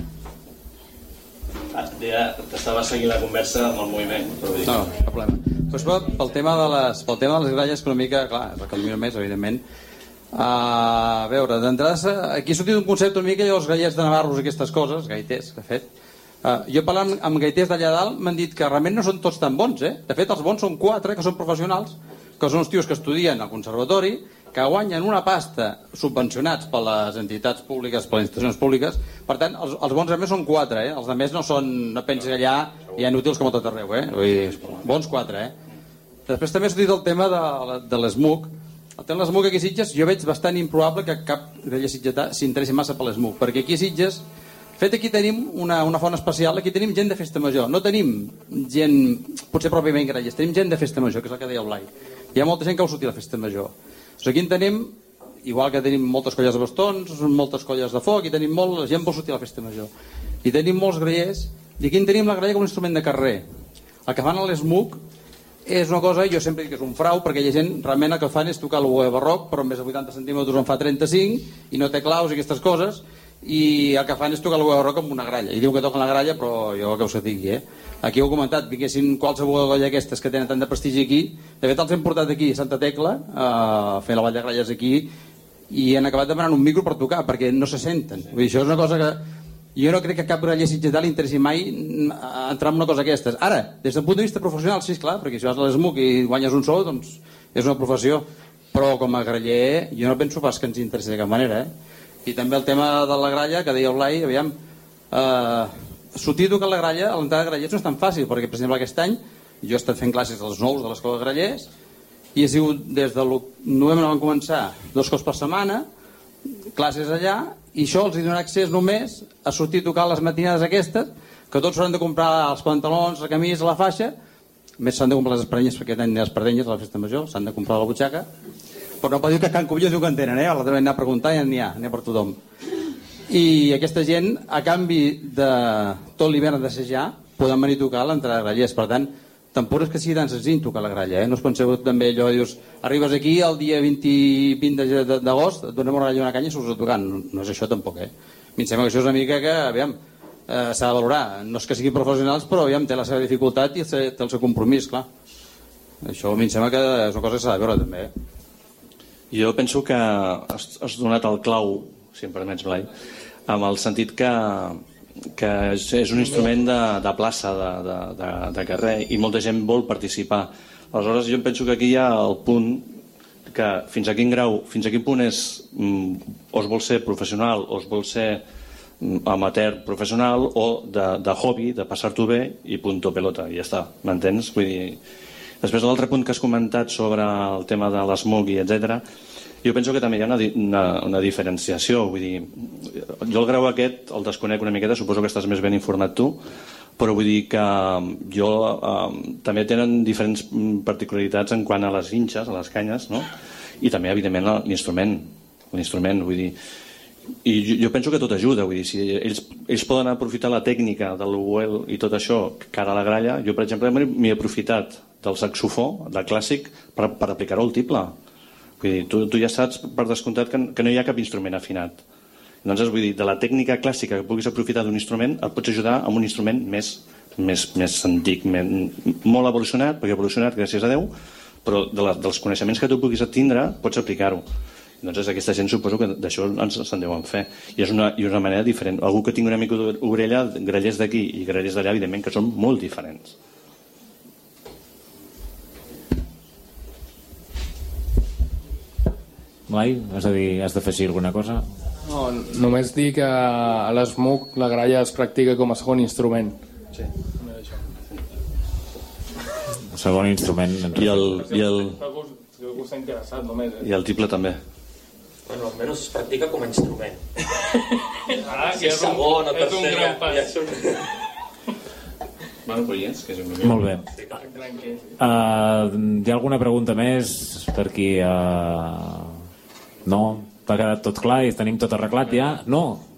Ah, ja t'estava seguint la conversa amb el moviment, però vull dir... No, no, cap problema. Doncs pel tema de les, pel tema de les gralles, que una mica, clar, és el que domina més, evidentment. Uh, a veure, d'entrada, aquí ha sortit un concepte una mica, els gallets de Navarros i aquestes coses, gaiters, que ha fet. Uh, jo parlant amb gaiters d'allà dalt m'han dit que realment no són tots tan bons, eh? De fet, els bons són quatre, que són professionals, que són els tios que estudien al conservatori, que guanyen una pasta subvencionats per les entitats públiques, per les institucions públiques. Per tant, els, els bons a més són quatre, eh? Els de més no són, no pensis allà, hi ha inútils com a tot arreu, eh? Vull dir, bons quatre, eh? Després també ha sortit el tema de, de l'ESMUC. El tema de l'ESMUC aquí a Sitges, jo veig bastant improbable que cap grella sitgetà s'interessi massa per l'ESMUC, perquè aquí a Sitges, fet aquí tenim una, una font especial, aquí tenim gent de festa major, no tenim gent, potser pròpiament grelles, tenim gent de festa major, que és el que deia el Blai. Hi ha molta gent que vol sortir a la festa major. Doncs aquí en tenim, igual que tenim moltes colles de bastons, moltes colles de foc, i tenim molt, la gent vol sortir a la festa major. I tenim molts grellers, i aquí en tenim la grella com un instrument de carrer. El que fan a l'ESMUC és una cosa, jo sempre dic que és un frau, perquè hi ha gent, realment el que fan és tocar l'oboe barroc, però en més de vuitanta centímetres en fa trenta-cinc, i no té claus i aquestes coses, i el que fan és tocar l'oboe barroc amb una gralla. I diu que toquen la gralla, però jo que us digui, eh? Aquí ho he comentat, vinguessin qualsevol colla aquestes que tenen tant de prestigi aquí, de fet els hem portat aquí a Santa Tecla a fer la ball de gralles aquí i han acabat demanant un micro per tocar perquè no se senten. Vull dir, això és una cosa que jo no crec que cap graller sitgetà li interessi mai entrar en una cosa d'aquestes. Ara, des del punt de vista professional, sí, esclar, perquè si vas a l'ESMUC i guanyes un sou, doncs és una professió, però com a graller jo no penso pas que ens interessi de cap manera, eh? I també el tema de la gralla, que deia el Blai, aviam, eh, sortir a tocar la gralla, a l'entrada de grallers no és tan fàcil, perquè per exemple aquest any jo he estat fent classes als nous de l'escola de grallers i he sigut des de novembre van començar dos cops per setmana, classes allà, i això els hi dona accés només a sortir a tocar les matinades aquestes, que tots s'han de comprar els pantalons, la camisa, la faixa, més s'han de comprar les espardenyes perquè tenen les espardenyes a la festa major, s'han de comprar la butxaca, però no pot dir que Can Cubillos diu que en tenen, eh? L'altre vam anar a preguntar i n'hi ha, n'hi ha per tothom. I aquesta gent, a canvi de tot l'hivern d'assajar, poden venir a tocar a l'entrada de grallers. Per tant, tampoc és que sigui tan senzill tocar la gralla, eh? No us penseu també allò, dius, arribes aquí el dia vint, vint d'agost, et donem una gralla i una canya i surts a tocar. No, no és això tampoc, eh? A mi em sembla que això és una mica que, aviam, eh, s'ha de valorar. No és que siguin professionals, però aviam, té la seva dificultat i té el seu compromís, clar. Això a mi em sembla que és una cosa que s'ha de veure també, eh? Jo penso que has, has donat el clau, si em permets, Blai, amb el sentit que, que és, és un instrument de, de plaça, de, de, de, de carrer, i molta gent vol participar. Aleshores, jo penso que aquí hi ha el punt que fins a quin grau, fins a quin punt és, o es vol ser professional, o es vol ser amateur professional, o de, de hobby, de passar-t'ho bé, i punto pelota, i ja està, m'entens? Vull dir... Després, l'altre punt que has comentat sobre el tema de l'ESMUC i etcètera, jo penso que també hi ha una, una, una diferenciació. Vull dir, jo el grau aquest el desconec una miqueta, suposo que estàs més ben informat tu, però vull dir que jo eh, també tenen diferents particularitats en quant a les hinxes, a les canyes, no? I també, evidentment, l'instrument. L'instrument, vull dir... I jo, jo penso que tot ajuda, vull dir, si ells, ells poden aprofitar la tècnica de l'oboe i tot això cara a la gralla, jo, per exemple, m'he aprofitat del saxofó, del clàssic, per, per aplicar-ho al tible. Vull dir, tu, tu ja saps per descomptat que, que no hi ha cap instrument afinat. Doncs, vull dir, de la tècnica clàssica que puguis aprofitar d'un instrument, et pots ajudar amb un instrument més, més, més antic, més, molt evolucionat, perquè ha evolucionat, gràcies a Déu, però de la, dels coneixements que tu puguis tindre, pots aplicar-ho. Doncs aquesta gent suposo que d'això ens se'n deuen fer. I és una, i una manera diferent. Algú que tingui una mica d'orella, grallers d'aquí i grallers d'allà, evidentment que són molt diferents. Blai, has de dir, has d'afegir alguna cosa? No, només dir que a l'ESMUC la gralla es practica com a segon instrument. Sí. El segon instrument. I el, i el... Si algú està interessat només. I el tiple també. Bueno, almenys es practica com a instrument. Ah, si és segon o tercer... És un gran pas. Ja és un... Bueno, però hi és, que és un... Molt bé. Uh, hi ha alguna pregunta més per aquí? Uh... No? T'ha quedat tot clar i tenim tot arreglat ja? No?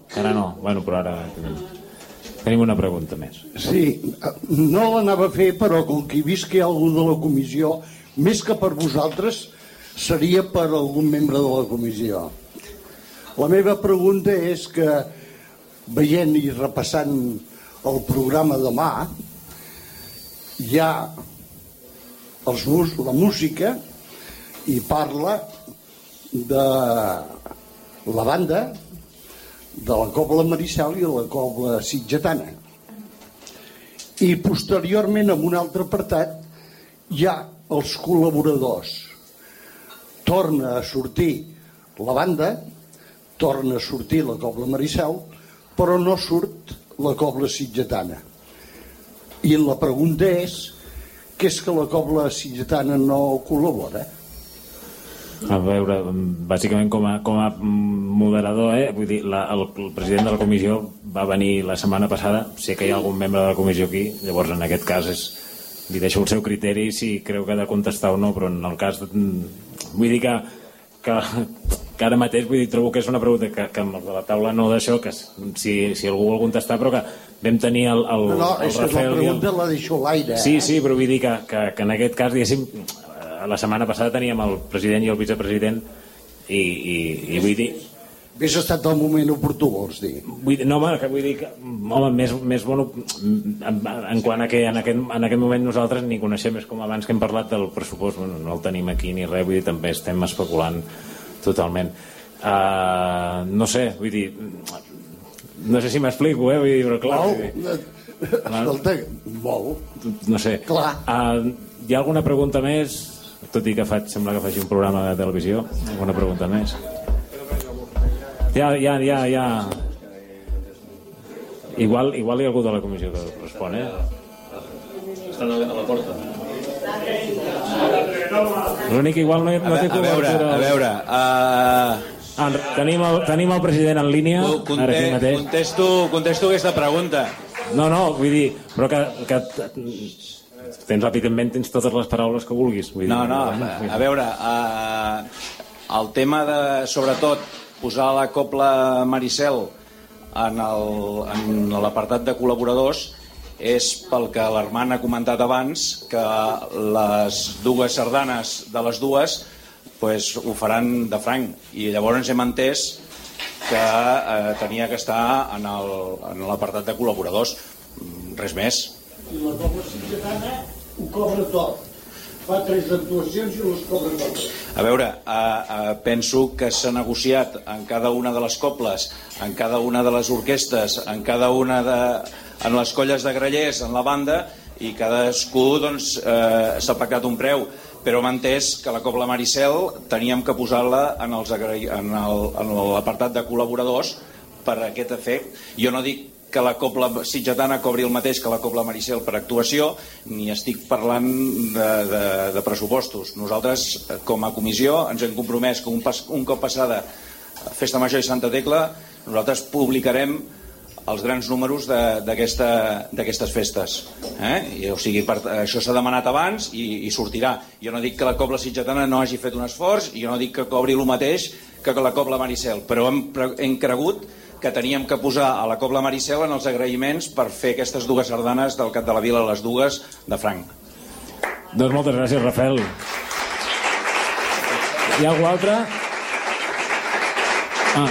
Ara no, bueno, però ara tenim, tenim una pregunta més. Sí, no l'anava a fer, però com que he vist que hi ha algú de la comissió, més que per vosaltres, seria per algun membre de la comissió. La meva pregunta és que, veient i repassant el programa demà, hi ha els, la música i parla de la banda, de la Cobla Maricel i la Cobla Sitgetana. I posteriorment, en un altre apartat, hi ha els col·laboradors. Torna a sortir la banda, torna a sortir la Cobla Maricel, però no surt la Cobla Sitgetana. I la pregunta és, què és que la Cobla Sitgetana no col·labora? A veure, bàsicament com a, com a moderador, eh? Vull dir, la, el, el president de la comissió va venir la setmana passada, sé que hi ha algun membre de la comissió aquí, llavors en aquest cas és, li deixo el seu criteri si creu que ha de contestar o no, però en el cas, vull dir que, que, que ara mateix vull dir, trobo que és una pregunta que, que amb la taula no d'això, que si, si algú vol contestar, però que vam tenir el, el, no, no, el és Rafael... la pregunta el... la deixo a l'aire. Sí, sí, però vull dir que, que, que en aquest cas, diguéssim, la setmana passada teníem el president i el vicepresident i, i, i vull dir... Hauria estat el moment oportú, vols dir? Vull, no, home, que vull dir que home, més, més bon en, en quant a que en aquest, en aquest moment nosaltres ni coneixem, és com abans que hem parlat del pressupost, bueno, no el tenim aquí ni res, vull dir, també estem especulant totalment. Uh, no sé, vull dir, no sé si m'explico, eh? Vull dir, però clar... Molt, escolta, molt. No sé. Clar. Uh, hi ha alguna pregunta més? Tot i que faig, sembla que faci un programa de televisió. Alguna pregunta més? Ja, ja, ja, ja. Igual, igual hi ha algú de la comissió que respon, eh? Estan a la porta. L'únic igual no, no té cobertura. A veure, a veure... Uh... Ah, tenim, el, tenim el president en línia. Conte, ara aquí mateix. Contesto, contesto aquesta pregunta. No, no, vull dir, però que... que tens ràpidament, tens totes les paraules que vulguis. Vull dir, no, no, a, a veure, uh, el tema de, sobretot, posar la Cobla Maricel en l'apartat de col·laboradors és pel que l'Armand ha comentat abans, que les dues sardanes de les dues pues, ho faran de franc, i llavors hem entès que eh, tenia que estar en l'apartat de col·laboradors, res més. I la Cobla Sitgetana ho cobra tot. Fa tres actuacions i les cobra totes. A veure, eh, eh, penso que s'ha negociat en cada una de les cobles, en cada una de les orquestes, en cada una de... en les colles de grallers, en la banda, i cadascú doncs, eh, s'ha pactat un preu. Però hem entès que la Cobla Maricel teníem que posar-la en l'apartat de col·laboradors per aquest efecte. Jo no dic que la Cobla Sitgetana cobri el mateix que la Cobla Maricel per actuació, ni estic parlant de, de, de pressupostos. Nosaltres, com a comissió, ens hem compromès que un, pas, un cop passada Festa Major i Santa Tecla, nosaltres publicarem els grans números d'aquestes aquesta, festes. Eh? I, o sigui, per, això s'ha demanat abans i, i sortirà. Jo no dic que la Cobla Sitgetana no hagi fet un esforç, i jo no dic que cobri el mateix que la Cobla Maricel, però hem, hem cregut que teníem que posar a la Cobla Maricel en els agraïments per fer aquestes dues sardanes del Cap de la Vila, les dues de franc. Doncs moltes gràcies, Rafael. Hi ha algú altre? Ah.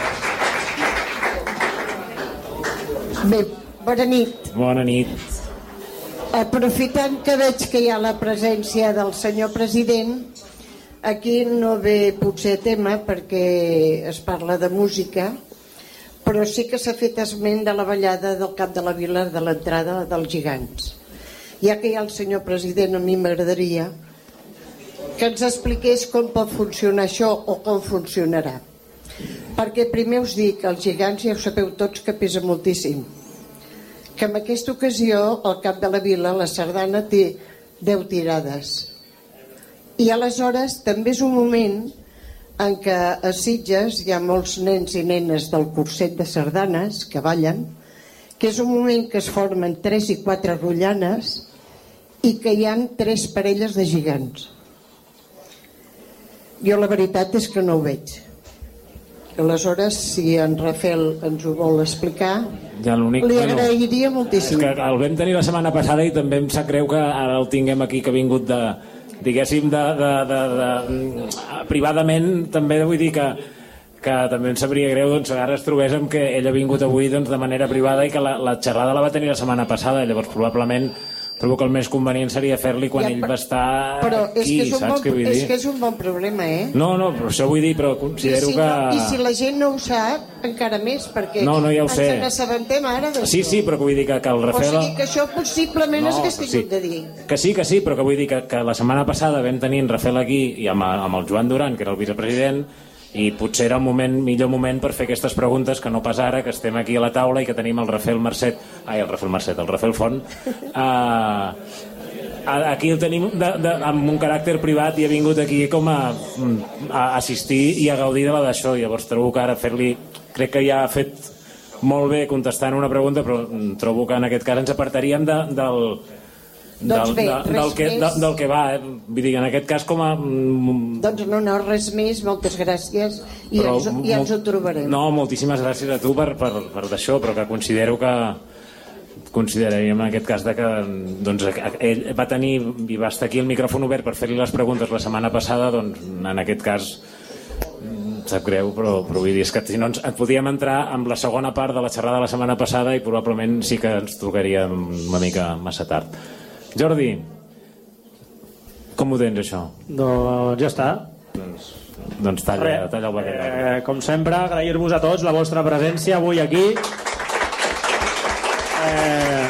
Bé, bona nit. Bona nit. Aprofitant que veig que hi ha la presència del senyor president, aquí no ve potser tema perquè es parla de música, però sí que s'ha fet esment de la ballada del Cap de la Vila, de l'entrada dels gegants. Ja que hi ha el senyor president, a mi m'agradaria que ens expliqués com pot funcionar això o com funcionarà. Perquè primer us dic, els gegants ja ho sabeu tots que pesa moltíssim, que en aquesta ocasió el Cap de la Vila, la sardana, té deu tirades. I aleshores també és un moment en què a Sitges hi ha molts nens i nenes del curset de sardanes que ballen, que és un moment que es formen tres i quatre rotllanes i que hi han tres parelles de gegants. Jo la veritat és que no ho veig. Aleshores, si en Rafael ens ho vol explicar, ja l'únic, li bueno, agrairia moltíssim. És que el vam tenir la setmana passada i també em sap greu que ara el tinguem aquí, que ha vingut de, diguéssim, de, de, de, de, privadament, també vull dir que que també em sabria greu, doncs ara es trobés amb que ell ha vingut avui doncs, de manera privada i que la, la xerrada la va tenir la setmana passada, llavors probablement trobo que el més convenient seria fer-li quan ja, ell va estar però és aquí, que és saps bon, què vull dir? És que és un bon problema, eh? No, no, però això vull dir, però considero I si, que... no, I si la gent no ho sap, encara més, perquè no, no, ja ho ens sé. n'assabentem ara d'això. Sí, sí, però que vull dir que, que el Rafael... O sigui que això possiblement no, és que estic sí. de dir. Que sí, que sí, però que vull dir que, que la setmana passada vam tenir en Rafael aquí i amb, amb el Joan Duran, que era el vicepresident, i potser era el moment, millor moment per fer aquestes preguntes que no pas ara, que estem aquí a la taula i que tenim el Rafael Marcet, ai, el Rafael Marcet, el Rafael Font, uh, aquí el tenim de, de, amb un caràcter privat i ha vingut aquí com a, a assistir i a gaudir de la d'això. Llavors trobo que ara fer-li, crec que ja ha fet molt bé contestant una pregunta, però trobo que en aquest cas ens apartaríem de, del Doncs bé, del, del, que, del, del que va, eh? Vull dir, en aquest cas com a... Doncs no, no, res més, moltes gràcies i però, ens, ja ens ho trobarem. No, moltíssimes gràcies a tu per, per, per d'això, però que considero que consideraríem en aquest cas de que doncs, ell va tenir i va estar aquí el micròfon obert per fer-li les preguntes la setmana passada, doncs en aquest cas sap greu, però, però vull dir, és que si no ens, et podíem entrar amb la segona part de la xerrada de la setmana passada i probablement sí que ens trucaria una mica massa tard. Jordi, com ho tens això? Doncs ja està. Doncs, doncs talla, talla el bacallà. Eh, com sempre, agrair-vos a tots la vostra presència avui aquí. Eh...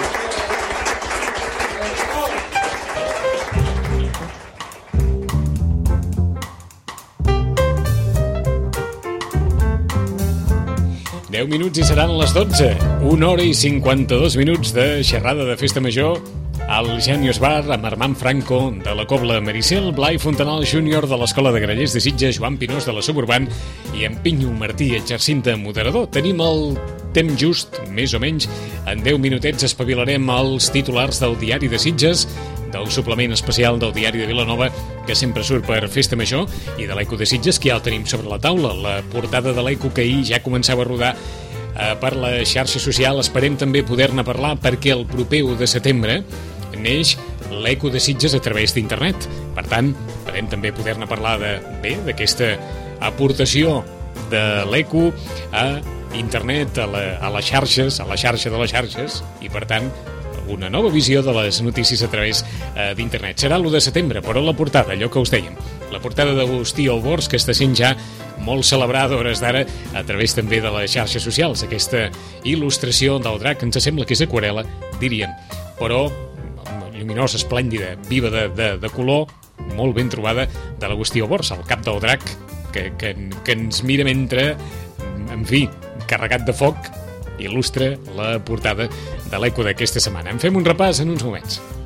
deu minuts i seran les dotze. Una hora i cinquanta-dos minuts de xerrada de festa major al Genius Bar amb Armand Franco de la Cobla Maricel, Blai Fontanal júnior de l'Escola de Grallers de Sitges, Joan Pinós de la Suburban i en Pinyo Martí exercint de moderador. Tenim el temps just, més o menys. En deu minutets espavilarem els titulars del Diari de Sitges, del suplement especial del Diari de Vilanova, que sempre surt per Festa Major, i de l'Eco de Sitges, que ja el tenim sobre la taula. La portada de l'Eco, que ahir ja començava a rodar eh, per la xarxa social. Esperem també poder-ne parlar perquè el proper u de setembre neix l'Eco de Sitges a través d'internet. Per tant, esperem també poder-ne parlar de, bé, d'aquesta aportació de l'Eco a internet, a, la, a les xarxes, a la xarxa de les xarxes, i per tant una nova visió de les notícies a través eh, d'internet. Serà l'u de setembre, però la portada, allò que us dèiem, la portada d'Agustí Albors, que està sent ja molt celebrada a hores d'ara a través també de les xarxes socials. Aquesta il·lustració del drac, ens sembla que és aquarel·la, diríem, però lluminosa, esplèndida, viva de, de, de color, molt ben trobada, de l'Agustí Albors, el cap del drac, que, que, que ens mira mentre, en fi, carregat de foc, il·lustra la portada de l'Eco d'aquesta setmana. En fem un repàs en uns moments.